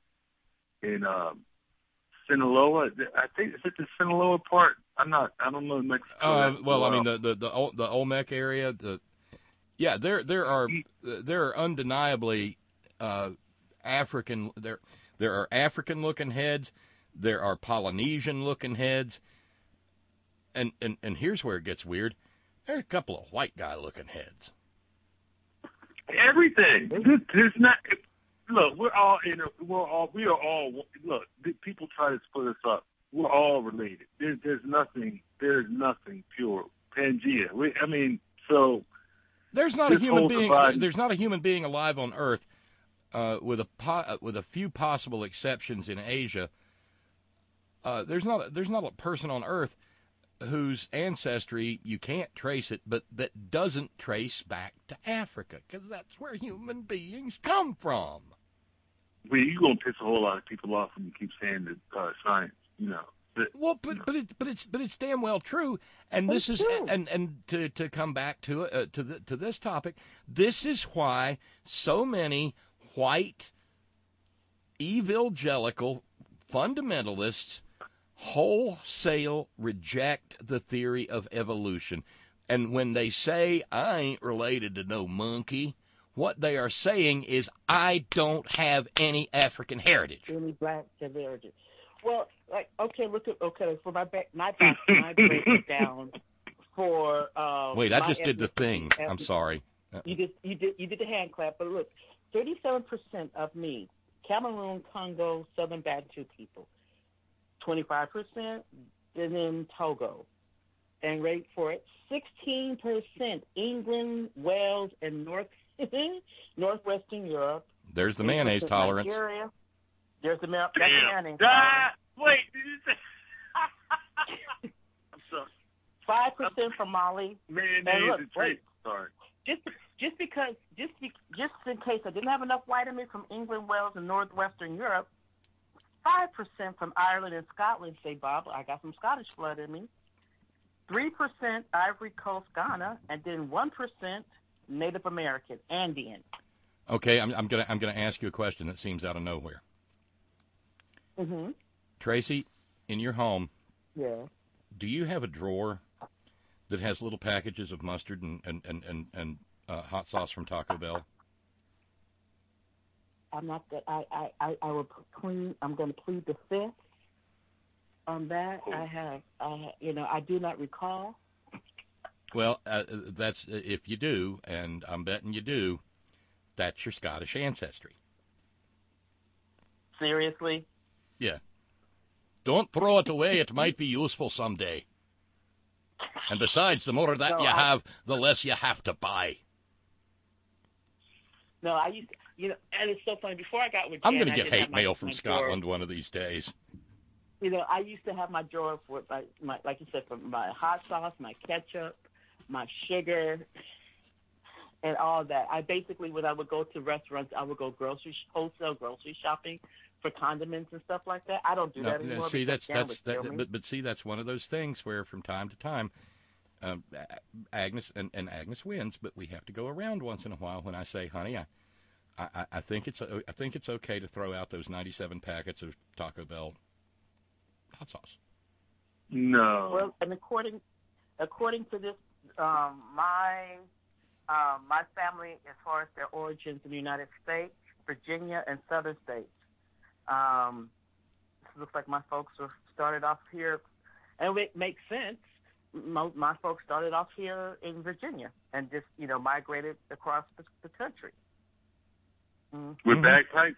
in um, Sinaloa. I think is it the Sinaloa part? I'm not. I don't know Mexico. Uh, that well, I mean the the the, Ol- the Olmec area. The yeah, there there are there are undeniably uh, African there there are African looking heads. There are Polynesian looking heads. And, and and here's where it gets weird. There are a couple of white guy looking heads. Everything. This, this not. Look, we're all in. A, we're all. We are all. Look, the people try to split us up. We're all related. There's there's nothing. There's nothing pure. Pangea. We, I mean, so there's not a this human whole being. divide- There's not a human being alive on Earth, uh, with a po- with a few possible exceptions in Asia. Uh, there's not. A, there's not a person on Earth whose ancestry you can't trace it, but that doesn't trace back to Africa, because that's where human beings come from. well, you're gonna piss a whole lot of people off when you keep saying that uh, science. You know. That, Well, but but it, but it's but it's damn well true, and this is and and to to come back to uh, to the, to this topic, this is why so many white evangelical fundamentalists wholesale reject the theory of evolution, and when they say I ain't related to no monkey, what they are saying is I don't have any African heritage. Any black heritage. Well, like okay, look at okay for my back, my back, my breakdown for. Um, Wait, I my just did the ethnic- thing. I'm sorry. Uh, You did you did you did the hand clap, but look, thirty-seven percent of me, Cameroon, Congo, Southern Bantu people. Twenty-five percent and then Togo. And rate for it, sixteen percent England, Wales, and North Northwestern Europe. There's the mayonnaise tolerance. Nigeria. There's the, ma- that's the Damn. mayonnaise Ah, wait, did you say? I'm sorry. Five percent from Mali. Mayonnaise And look, and wait. trade. Sorry. Just just because just be, just in case I didn't have enough vitamins from England, Wales, and Northwestern Europe, five percent from Ireland and Scotland. Say, Bob, I got some Scottish blood in me. Three percent Ivory Coast, Ghana, and then one percent Native American, Andean. Okay, I'm, I'm gonna I'm gonna ask you a question that seems out of nowhere. Mm-hmm. Tracy, in your home, Yeah. do you have a drawer that has little packages of mustard and and and and, and uh, hot sauce from Taco Bell? I'm not that. I I I, I will clean. I'm going to plead the fifth on that. I have. I you know I do not recall. Well, uh, that's if you do, and I'm betting you do. That's your Scottish ancestry. Seriously. Yeah. Don't throw it away. It might be useful someday. And besides, the more of that No, you I- have, the less you have to buy. No, I used to, you know, and it's so funny. Before I got with I'm Jan, going to I get did hate have my- mail from my Scotland drawer. one of these days. You know, I used to have my drawer for my, my like you said, for my hot sauce, my ketchup, my sugar, and all that. I basically, when I would go to restaurants, I would go grocery wholesale grocery shopping for condiments and stuff like that. I don't do No, that no, anymore. see, because that's Jan that's would that, kill me. but but see, that's one of those things where from time to time, um, Agnes and, and Agnes wins, but we have to go around once in a while. When I say, honey, I, I, I think it's I think it's okay to throw out those ninety-seven packets of Taco Bell hot sauce. No. Well, and according according to this, um, my um, my family, as far as their origins in the United States, Virginia and Southern states. Um, it looks like my folks were started off here, and it makes sense. My, my folks started off here in Virginia and just, you know, migrated across the, the country. Mm. With Mhm. bagpipes?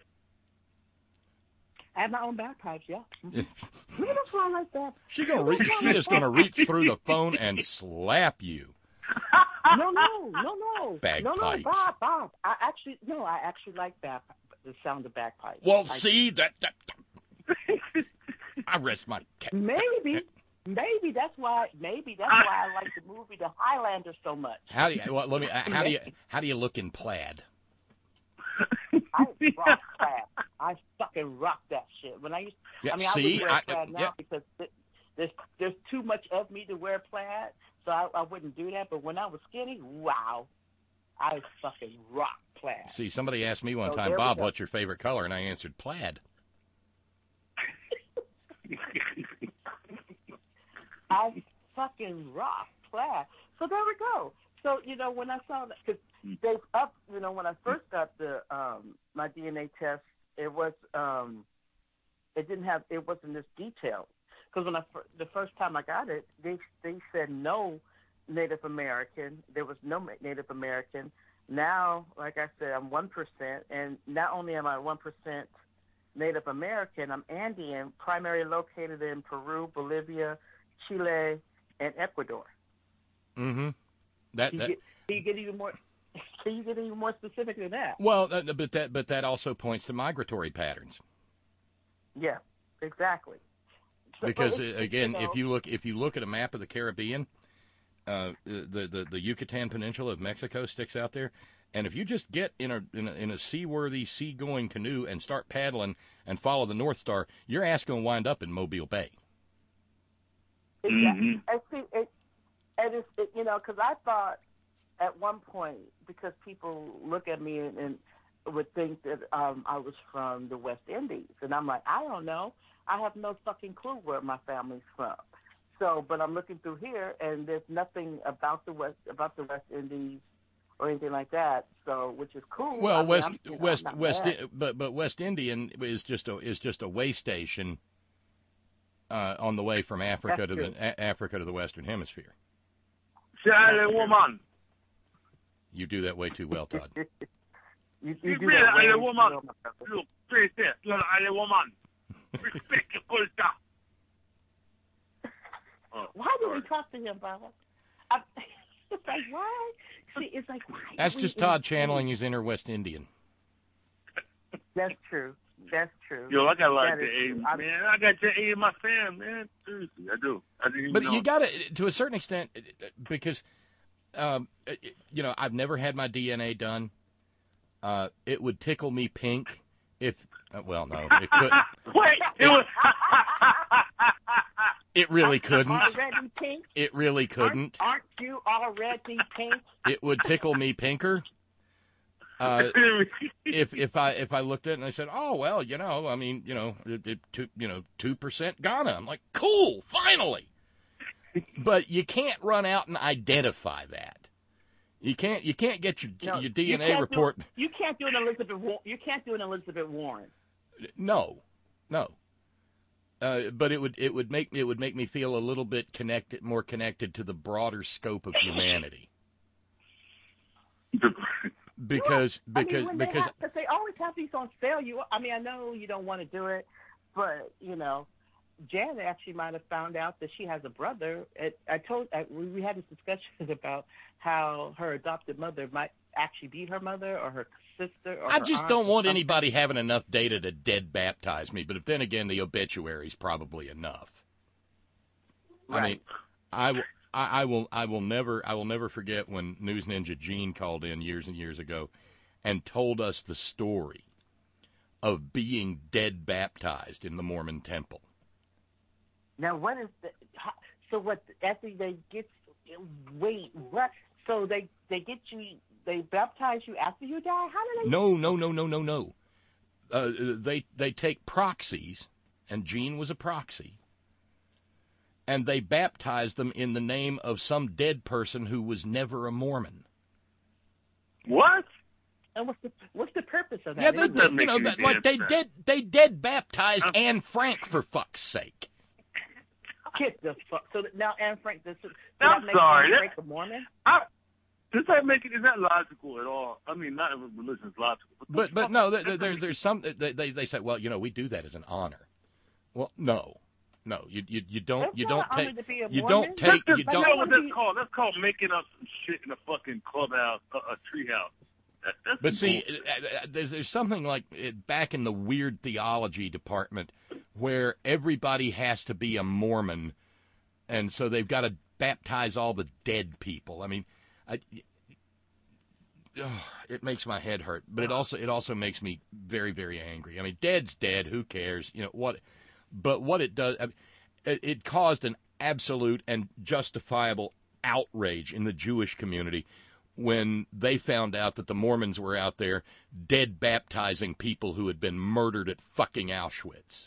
I have my own bagpipes, yeah. Mm-hmm. Look at that like that. She gonna re- she is going to reach through the phone and slap you. No, no, no, no. Bagpipes. No, no, Bob, Bob. I actually, no, I actually like bag, the sound of bagpipes. Well, I see that, that I rest my case. Maybe, maybe that's why. Maybe that's why I like the movie The Highlander so much. How do you? Well, let me. How do you? How do you look in plaid? I rock plaid. I fucking rock that shit. When I used, Yeah, I mean, see, I wouldn't wear I- plaid now yeah. because th- there's there's too much of me to wear plaid, so I, I wouldn't do that. But when I was skinny, wow, I fucking rock plaid. See, somebody asked me one So time, there we Bob, go. what's your favorite color? And I answered plaid. I fucking rock plaid. So there we go. So, you know, when I saw that, because they up, you know, when I first got the um, my D N A test, it was um, it didn't have it wasn't this detailed. Because when I fir- the first time I got it, they they said no Native American. There was no Native American. Now, like I said, I'm one percent, and not only am I one percent Native American, I'm Andean, primarily located in Peru, Bolivia, Chile, and Ecuador. Mm-hmm. That, Can you, that get, can you get even more? Can you get even more specific than that? well, uh, but that but that also points to migratory patterns. Yeah, exactly. So- Because but uh, it's- again, you know, if you look if you look at a map of the Caribbean, uh, the, the the Yucatan Peninsula of Mexico sticks out there, and if you just get in a in a, in a seaworthy, seagoing canoe and start paddling and follow the North Star, your ass gonna wind up in Mobile Bay. exactly. And see, it, and it's it, you know, because I thought at one point, because people look at me and, and would think that um, I was from the West Indies, and I'm like, I don't know. I have no fucking clue where my family's from. So, but I'm looking through here, and there's nothing about the West about the West Indies or anything like that. So, which is cool. Well, I mean, West I'm, you know, West I'm not West, mad. but but West Indian is just a is just a way station uh, on the way from Africa That's to true. the a- Africa to the Western Hemisphere. Charlie woman. You do that way too well, Todd. You, you You do really that are way a too woman. well, my brother. Look, face it. You're a woman. Respect your culture. really talk to him, Bob. I, it's like, why? See, it's like, why? That's we- just we- Todd channeling his inner West Indian. That's true. That's true. Yo, I got a lot That of is J A, true. I- man. I got J A in my fam, man. Seriously, I do. I didn't even But know. you got to, to a certain extent, because, um, you know, I've never had my D N A done. Uh, it would tickle me pink if, uh, well, no, it could. Wait, it was. It really couldn't. Already pink? It really couldn't. Aren't, aren't you already pink? It would tickle me pinker. Uh, if if I if I looked at it and I said, oh well, you know, I mean, you know, it, it, two, you know, two percent Ghana. I'm like, cool, finally. But you can't run out and identify that. You can't you can't get your No, your D N A you can't report. Do, you can't do an Elizabeth. Wa- You can't do an Elizabeth Warren. No, no. Uh, but it would it would make it would make me feel a little bit connected, more connected to the broader scope of humanity. Because I mean, because when they because have, 'cause they always have these on sale. You, I mean, I know you don't want to do it, but you know, Janet actually might have found out that she has a brother. It, I told I, we we had this discussion about how her adopted mother might actually be her mother or her sister. Or I her just aunt don't or want something. anybody having enough data to dead baptize me. But if then again, the obituary's probably enough. I Right. mean, I will. I, I will. I will never. I will never forget when News Ninja Gene called in years and years ago, and told us the story of being dead baptized in the Mormon temple. Now, what is the? How, so what? After they get, wait, what? So they they get you, they baptize you after you die? How do they? No, no, no, no, no, no. Uh, they they take proxies, and Gene was a proxy, and they baptize them in the name of some dead person who was never a Mormon. What? And what's the what's the purpose of that? Yeah, they That doesn't did, you make know, any that, like they damn did they did baptized Uh, Anne Frank, for fuck's sake. Get the fuck. So that now Anne Frank, this, so I'm that makes sorry, Anne that- Frank a Mormon. I, does that make it? Is that logical at all? I mean, not if religion's logical. But but no, there, there, there's some they, they they say, well, you know, we do that as an honor. Well, no, no, you you, you don't That's you not don't an honor take to be a you Mormon. don't take That's you just, don't. know what that's called? That's called making up some shit in a fucking clubhouse, a, a treehouse. That, that's But some see, bullshit. uh, uh, there's there's something like it, back in the weird theology department where everybody has to be a Mormon, and so they've got to baptize all the dead people. I mean, I, oh, it makes my head hurt, but it also it also makes me very very angry. I mean, dead's dead. Who cares? You know what? But what it does, I mean, it, it caused an absolute and justifiable outrage in the Jewish community when they found out that the Mormons were out there dead baptizing people who had been murdered at fucking Auschwitz.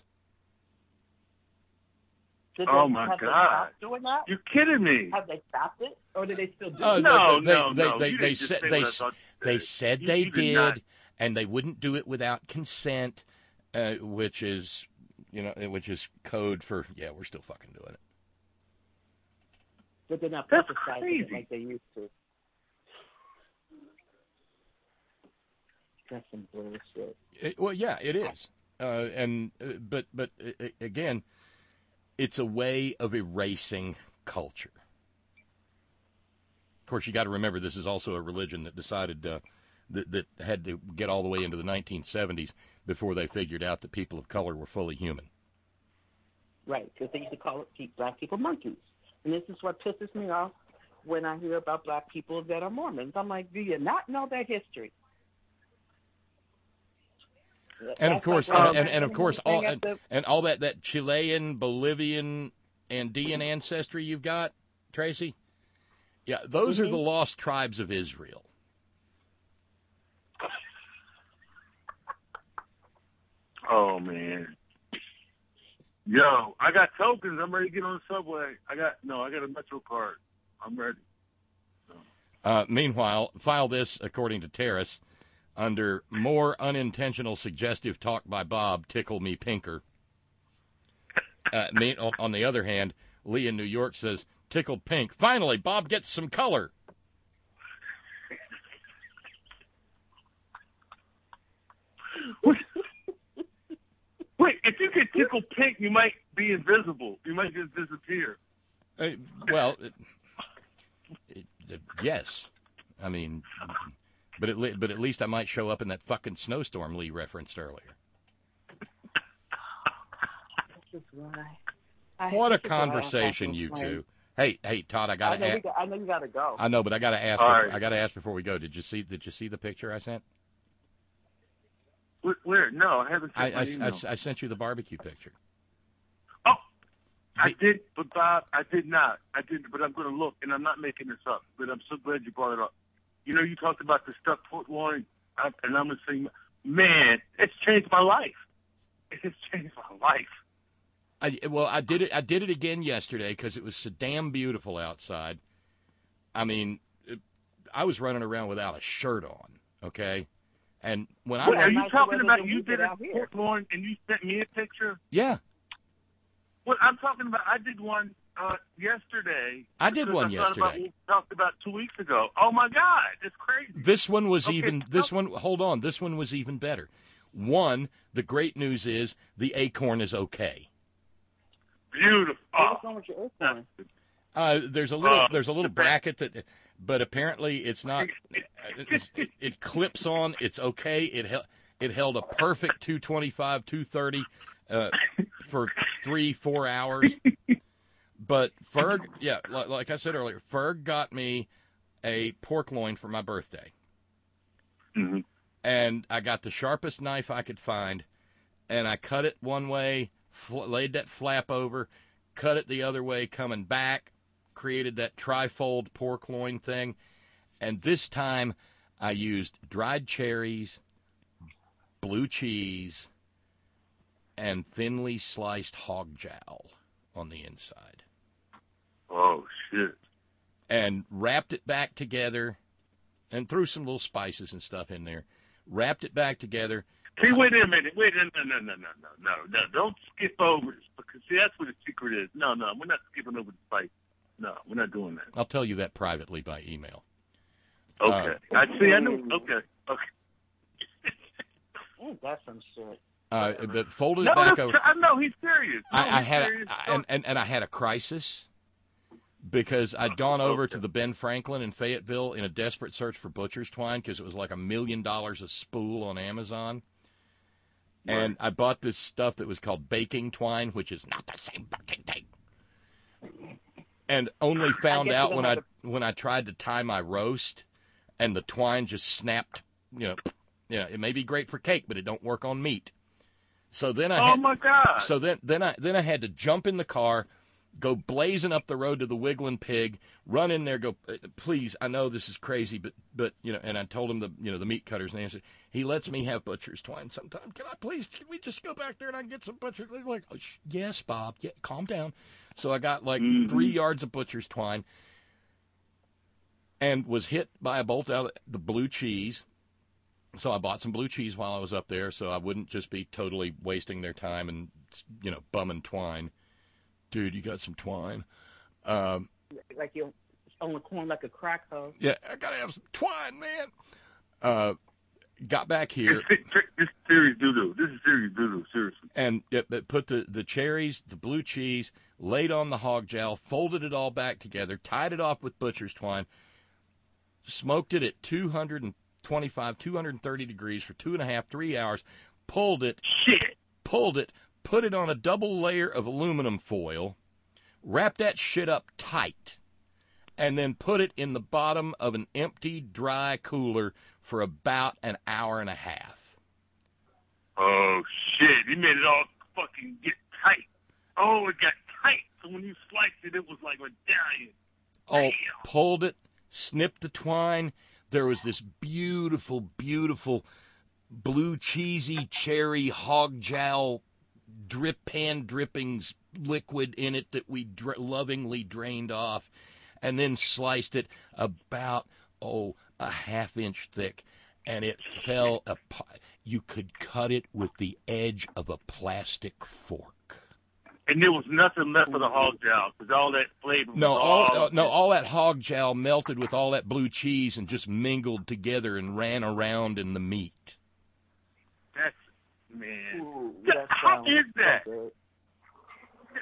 Did Oh, they, my have God. They stopped doing that? You're kidding me. Have they stopped it, or do they still do Uh, it? No, they, no, they, no. They, You they, didn't just said say they, what I s- thought you they said. said You- they you did did, not. and they wouldn't do it without consent, uh, which is, you know, which is code for yeah, we're still fucking doing it. But they're not That's publicizing crazy. it like they used to. That's some bullshit. It- well, yeah, it is, uh, and uh, but but uh, again, it's a way of erasing culture. Of course, you got to remember this is also a religion that decided uh, that that had to get all the way into the nineteen seventies before they figured out that people of color were fully human. Right, because they used to call it keep black people monkeys. And this is what pisses me off when I hear about black people that are Mormons. I'm like, do you not know their history? And of That's course, like, and, um, and, and of course, all thing at and, the- and all that, that Chilean, Bolivian, Andean ancestry you've got, Tracy. Yeah, those are the lost tribes of Israel. Oh man. Yo, I got tokens. I'm ready to get on the subway. I got no, I got a Metro card. I'm ready. Uh, meanwhile, file this, according to Terrace, under more unintentional suggestive talk by Bob, tickle me pinker. Uh, me, on, on the other hand, Lee in New York says, tickled pink. Finally, Bob gets some color. Wait, if you get tickled pink, you might be invisible. You might just disappear. Uh, well, it, it, it, yes. I mean, but at, but at least I might show up in that fucking snowstorm Lee referenced earlier. This is why. I, What a this is why I have conversation, to you explain. two. Hey, hey, Todd, I I gotta. know, we A- got, I know you got to go. I know, but I gotta ask. All Before, right. I gotta ask before we go. Did you see? Did you see the picture I sent? Where? where? No, I haven't. I, checked my I, email. I, I sent you the barbecue picture. Oh, I The- did, but Bob, I did not. I did, but I'm going to look, and I'm not making this up. But I'm so glad you brought it up. You know, you talked about the stuck foot line, I, and I'm going to say, man, it's changed my life. It has changed my life. I, well, I did it. I did it again yesterday because it was so damn beautiful outside. I mean, it, I was running around without a shirt on. Okay, and when I Wait, are run, you nice talking weather about than you we did get it out in here. Fort Lawn, and you sent me a picture? yeah, What I'm talking about, I did one uh, yesterday. I did because one I thought about yesterday. what we talked about two weeks ago. Oh my God, it's crazy. this one was Okay, even. This one, hold on. This one was even better. One, the great news is the acorn is okay. Beautiful. Oh, What's wrong with your acorn? Uh, there's a little Uh, there's a little bracket that, but apparently it's not. It's, it, it clips on. It's okay. It held it held a perfect two twenty-five, two thirty uh, for three four hours. But Ferg, yeah, like, like I said earlier, Ferg got me a pork loin for my birthday, Mhm. and I got the sharpest knife I could find, and I cut it one way, fl- laid that flap over, cut it the other way, coming back, created that trifold pork loin thing, and this time I used dried cherries, blue cheese, and thinly sliced hog jowl on the inside, Oh shit. and wrapped it back together, and threw some little spices and stuff in there, wrapped it back together. See, wait a minute. Wait, no, no, no, no, no, no, no, no. Don't skip over this, because see, that's where the secret is. No, no, we're not skipping over the spice. No, we're not doing that. I'll tell you that privately by email. Okay. I see. I knew. Okay. Okay. Mm, that's some shit. Uh, but folded No, it back no, over. I know he's serious. No, I, I he's had serious. a, and, and and I had a crisis because I'd gone over to the Ben Franklin in Fayetteville in a desperate search for butcher's twine because it was like a million dollars a spool on Amazon. And I bought this stuff that was called baking twine, which is not the same fucking thing. And only found guess you out don't when I have when I tried to tie my roast, and the twine just snapped. You know, you know, it may be great for cake, but it don't work on meat. So then I Oh had, my God. so then then I then I had to jump in the car, go blazing up the road to the Wiggling Pig, run in there, go, please, I know this is crazy, but but you know, and I told him the you know the meat cutter's name. Said, he lets me have butcher's twine sometime. Can I please? Can we just go back there and I can get some butcher's? They're like, oh, sh- yes, Bob. Yeah, calm down. So I got like Mhm. three yards of butcher's twine, and was hit by a bolt out of the blue cheese. So I bought some blue cheese while I was up there, so I wouldn't just be totally wasting their time and you know bumming twine. Dude, you got some twine? Um, Like you on the corn like a crack hoe. yeah, I gotta have some twine, man. Uh, got back here This is serious doo-doo. This is serious doo-doo. Seriously. and it, it put the, the cherries, the blue cheese, laid on the hog jowl, folded it all back together, tied it off with butcher's twine, smoked it at two twenty-five, two thirty degrees for two and a half, three hours, pulled it, Shit. pulled it, put it on a double layer of aluminum foil, wrapped that shit up tight, and then put it in the bottom of an empty, dry cooler for about an hour and a half. Oh shit. He made it all fucking get tight. Oh, it got tight. So when you sliced it, it was like medallion. Oh, pulled it, snipped the twine. There was this beautiful, beautiful blue cheesy cherry hog jowl drip pan drippings liquid in it that we dr- lovingly drained off, and then sliced it about oh a half inch thick, and it fell apart. You could cut it with the edge of a plastic fork. And there was nothing left of the hog jowl because all that flavor was No, all, all, uh, no, all that hog jowl melted with all that blue cheese and just mingled together and ran around in the meat. That's, man. Ooh, Yeah, that how sounds is that? so good. I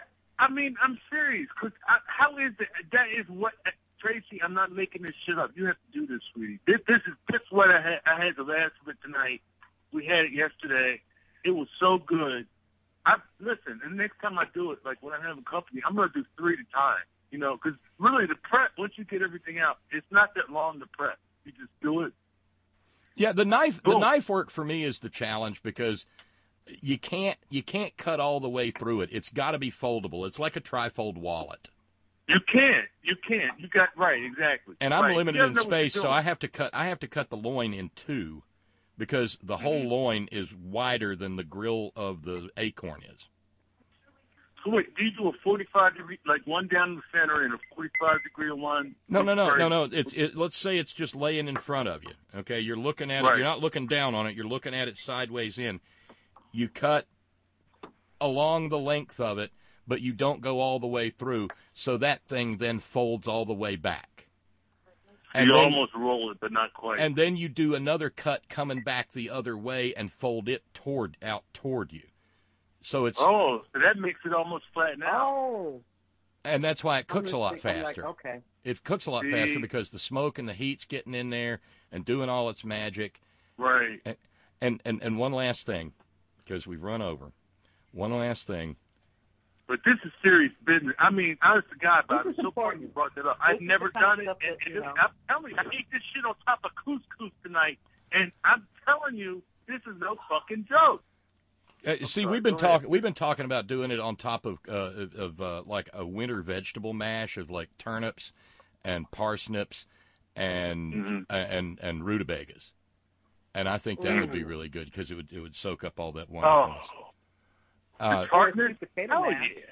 I mean, I'm serious. Cause I, how is it? That is what Tracy. I'm not making this shit up. You have to do this, sweetie. This, this is this is what I had. I had the last of it tonight. We had it yesterday. It was so good. I listen. And the next time I do it, like when I have a company, I'm gonna do three at a time. You know, because really the prep. Once you get everything out, it's not that long to prep. You just do it. Yeah, the knife. Cool. The knife work for me is the challenge because you can't you can't cut all the way through it. It's got to be foldable. It's like a trifold wallet. You can't. You can't. You got right. Exactly. And I'm right. limited You in know what space, you're so doing. I have to cut. I have to cut the loin in two, because the whole Mm-hmm. loin is wider than the grill of the acorn is. So wait, do you do a forty-five degree, like one down the center and a forty-five degree one? No, no, no, Sorry. no, no. It's it. Let's say it's just laying in front of you. Okay, you're looking at it. Right. You're not looking down on it. You're looking at it sideways in. You cut along the length of it, but you don't go all the way through. So that thing then folds all the way back. And you then, almost roll it, but not quite. and then you do another cut coming back the other way and fold it toward out toward you. So it's oh, so that makes it almost flatten out. Oh. and that's why it cooks a I'm lot just thinking, faster. Like, okay. It cooks a lot See? faster because the smoke and the heat's getting in there and doing all its magic. Right. And and, and, and one last thing, because we've run over. One last thing. But this is serious business. I mean, honest to God, Bob, This it's is so funny important. you brought that up. I've This is never the kind of done it. stuff And, that, and you this, know. I'm telling you, I ate this shit on top of couscous tonight. And I'm telling you, this is no fucking joke. Uh, see, sorry, we've been go ahead. talking. We've been talking about doing it on top of uh, of uh, like a winter vegetable mash of like turnips and parsnips and Mm-hmm. uh, and and rutabagas, and I think that would be really good because it would it would soak up all that Oh. wonderfulness. Uh, Partner? Potato Hell mash. yeah.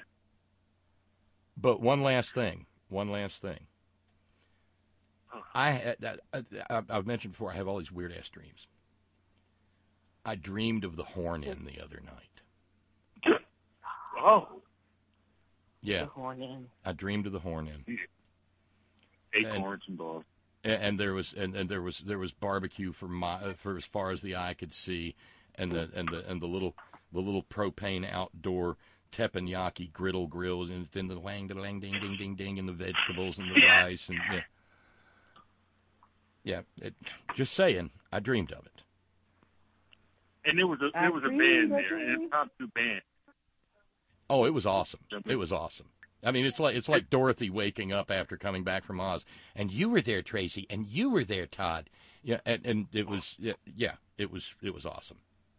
But one last thing, one last thing. I, I, I I've mentioned before. I have all these weird ass dreams. I dreamed of the horn in the other night. Oh. Yeah, The horn in. I dreamed of the horn in. Acorns and balls. And, and there was and, and there was there was barbecue for my for as far as the eye could see, and the and the and the little the little propane outdoor teppanyaki griddle grills, and then the lang the lang ding ding ding ding and the vegetables and the rice and yeah, yeah. It, just saying, I dreamed of it. And there was a there was a band there, an impromptu band. Oh, it was awesome. It was awesome. I mean, it's like it's like Dorothy waking up after coming back from Oz, and you were there, Tracy, and you were there, Todd. Yeah, and, and it was yeah, yeah, it was it was awesome.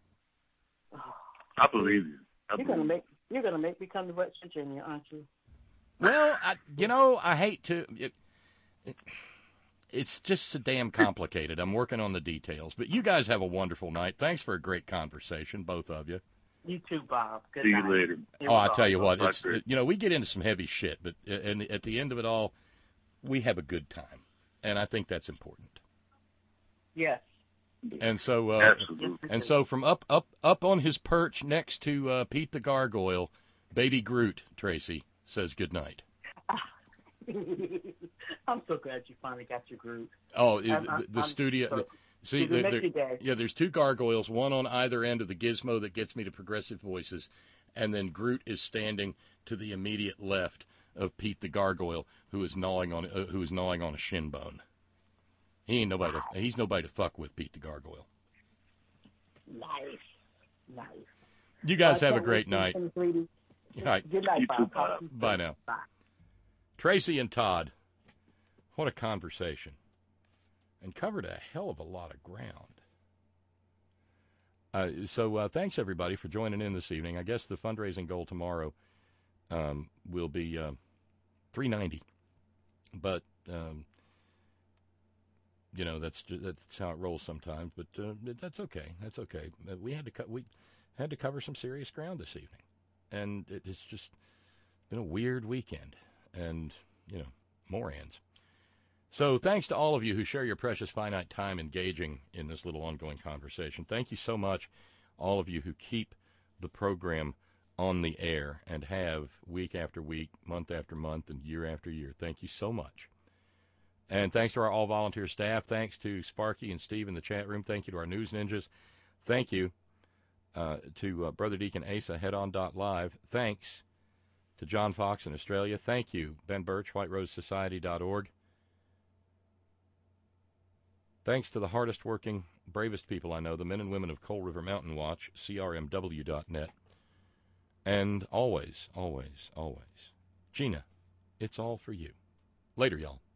I believe you. I You're believe gonna you. make you're gonna make me come to West Virginia, aren't you? Well, I, you know, I hate to. It, it, it's just so damn complicated. I'm working on the details, but you guys have a wonderful night. Thanks for a great conversation, both of you. You too, Bob. Good See night. you later. It Oh, was I tell you what, awesome. it's Bye, Chris. you know we get into some heavy shit, but uh, and at the end of it all, we have a good time, and I think that's important. Yes. And so, uh, Absolutely. and so from up up up on his perch next to uh, Pete the Gargoyle, Baby Groot, Tracy says good night. I'm so glad you finally got your group. Oh, the, I'm- the, the I'm- studio. so- See, It there, makes there- your day. yeah, there's two gargoyles, one on either end of the gizmo that gets me to Progressive Voices, and then Groot is standing to the immediate left of Pete the Gargoyle, who is gnawing on uh, who is gnawing on a shin bone. He ain't nobody. To, he's nobody to fuck with, Pete the Gargoyle. Nice. Nice. You guys I have a can't great wait to night. see you, sweetie. Good night. Good night, You Bob. too, Talk Bob. to you soon. Bye now. Bye. Tracy and Todd, what a conversation, and covered a hell of a lot of ground. Uh, so uh, thanks, everybody, for joining in this evening. I guess the fundraising goal tomorrow um, will be uh, three ninety, but um, you know that's ju- that's how it rolls sometimes. But uh, that's okay. That's okay. Uh, we had to co- we had to cover some serious ground this evening, and it, it's just been a weird weekend, and you know more ends. So thanks to all of you who share your precious finite time engaging in this little ongoing conversation. Thank you so much, all of you who keep the program on the air and have week after week, month after month, and year after year. Thank you so much. And thanks to our all-volunteer staff. Thanks to Sparky and Steve in the chat room. Thank you to our news ninjas. Thank you uh, to uh, Brother Deacon Asa, headon dot live. Thanks To John Fox in Australia, thank you. Ben Birch, white rose society dot org. Thanks to the hardest working, bravest people I know, the men and women of Coal River Mountain Watch, C R M W dot net. And always, always, always, Gina, it's all for you. Later, y'all.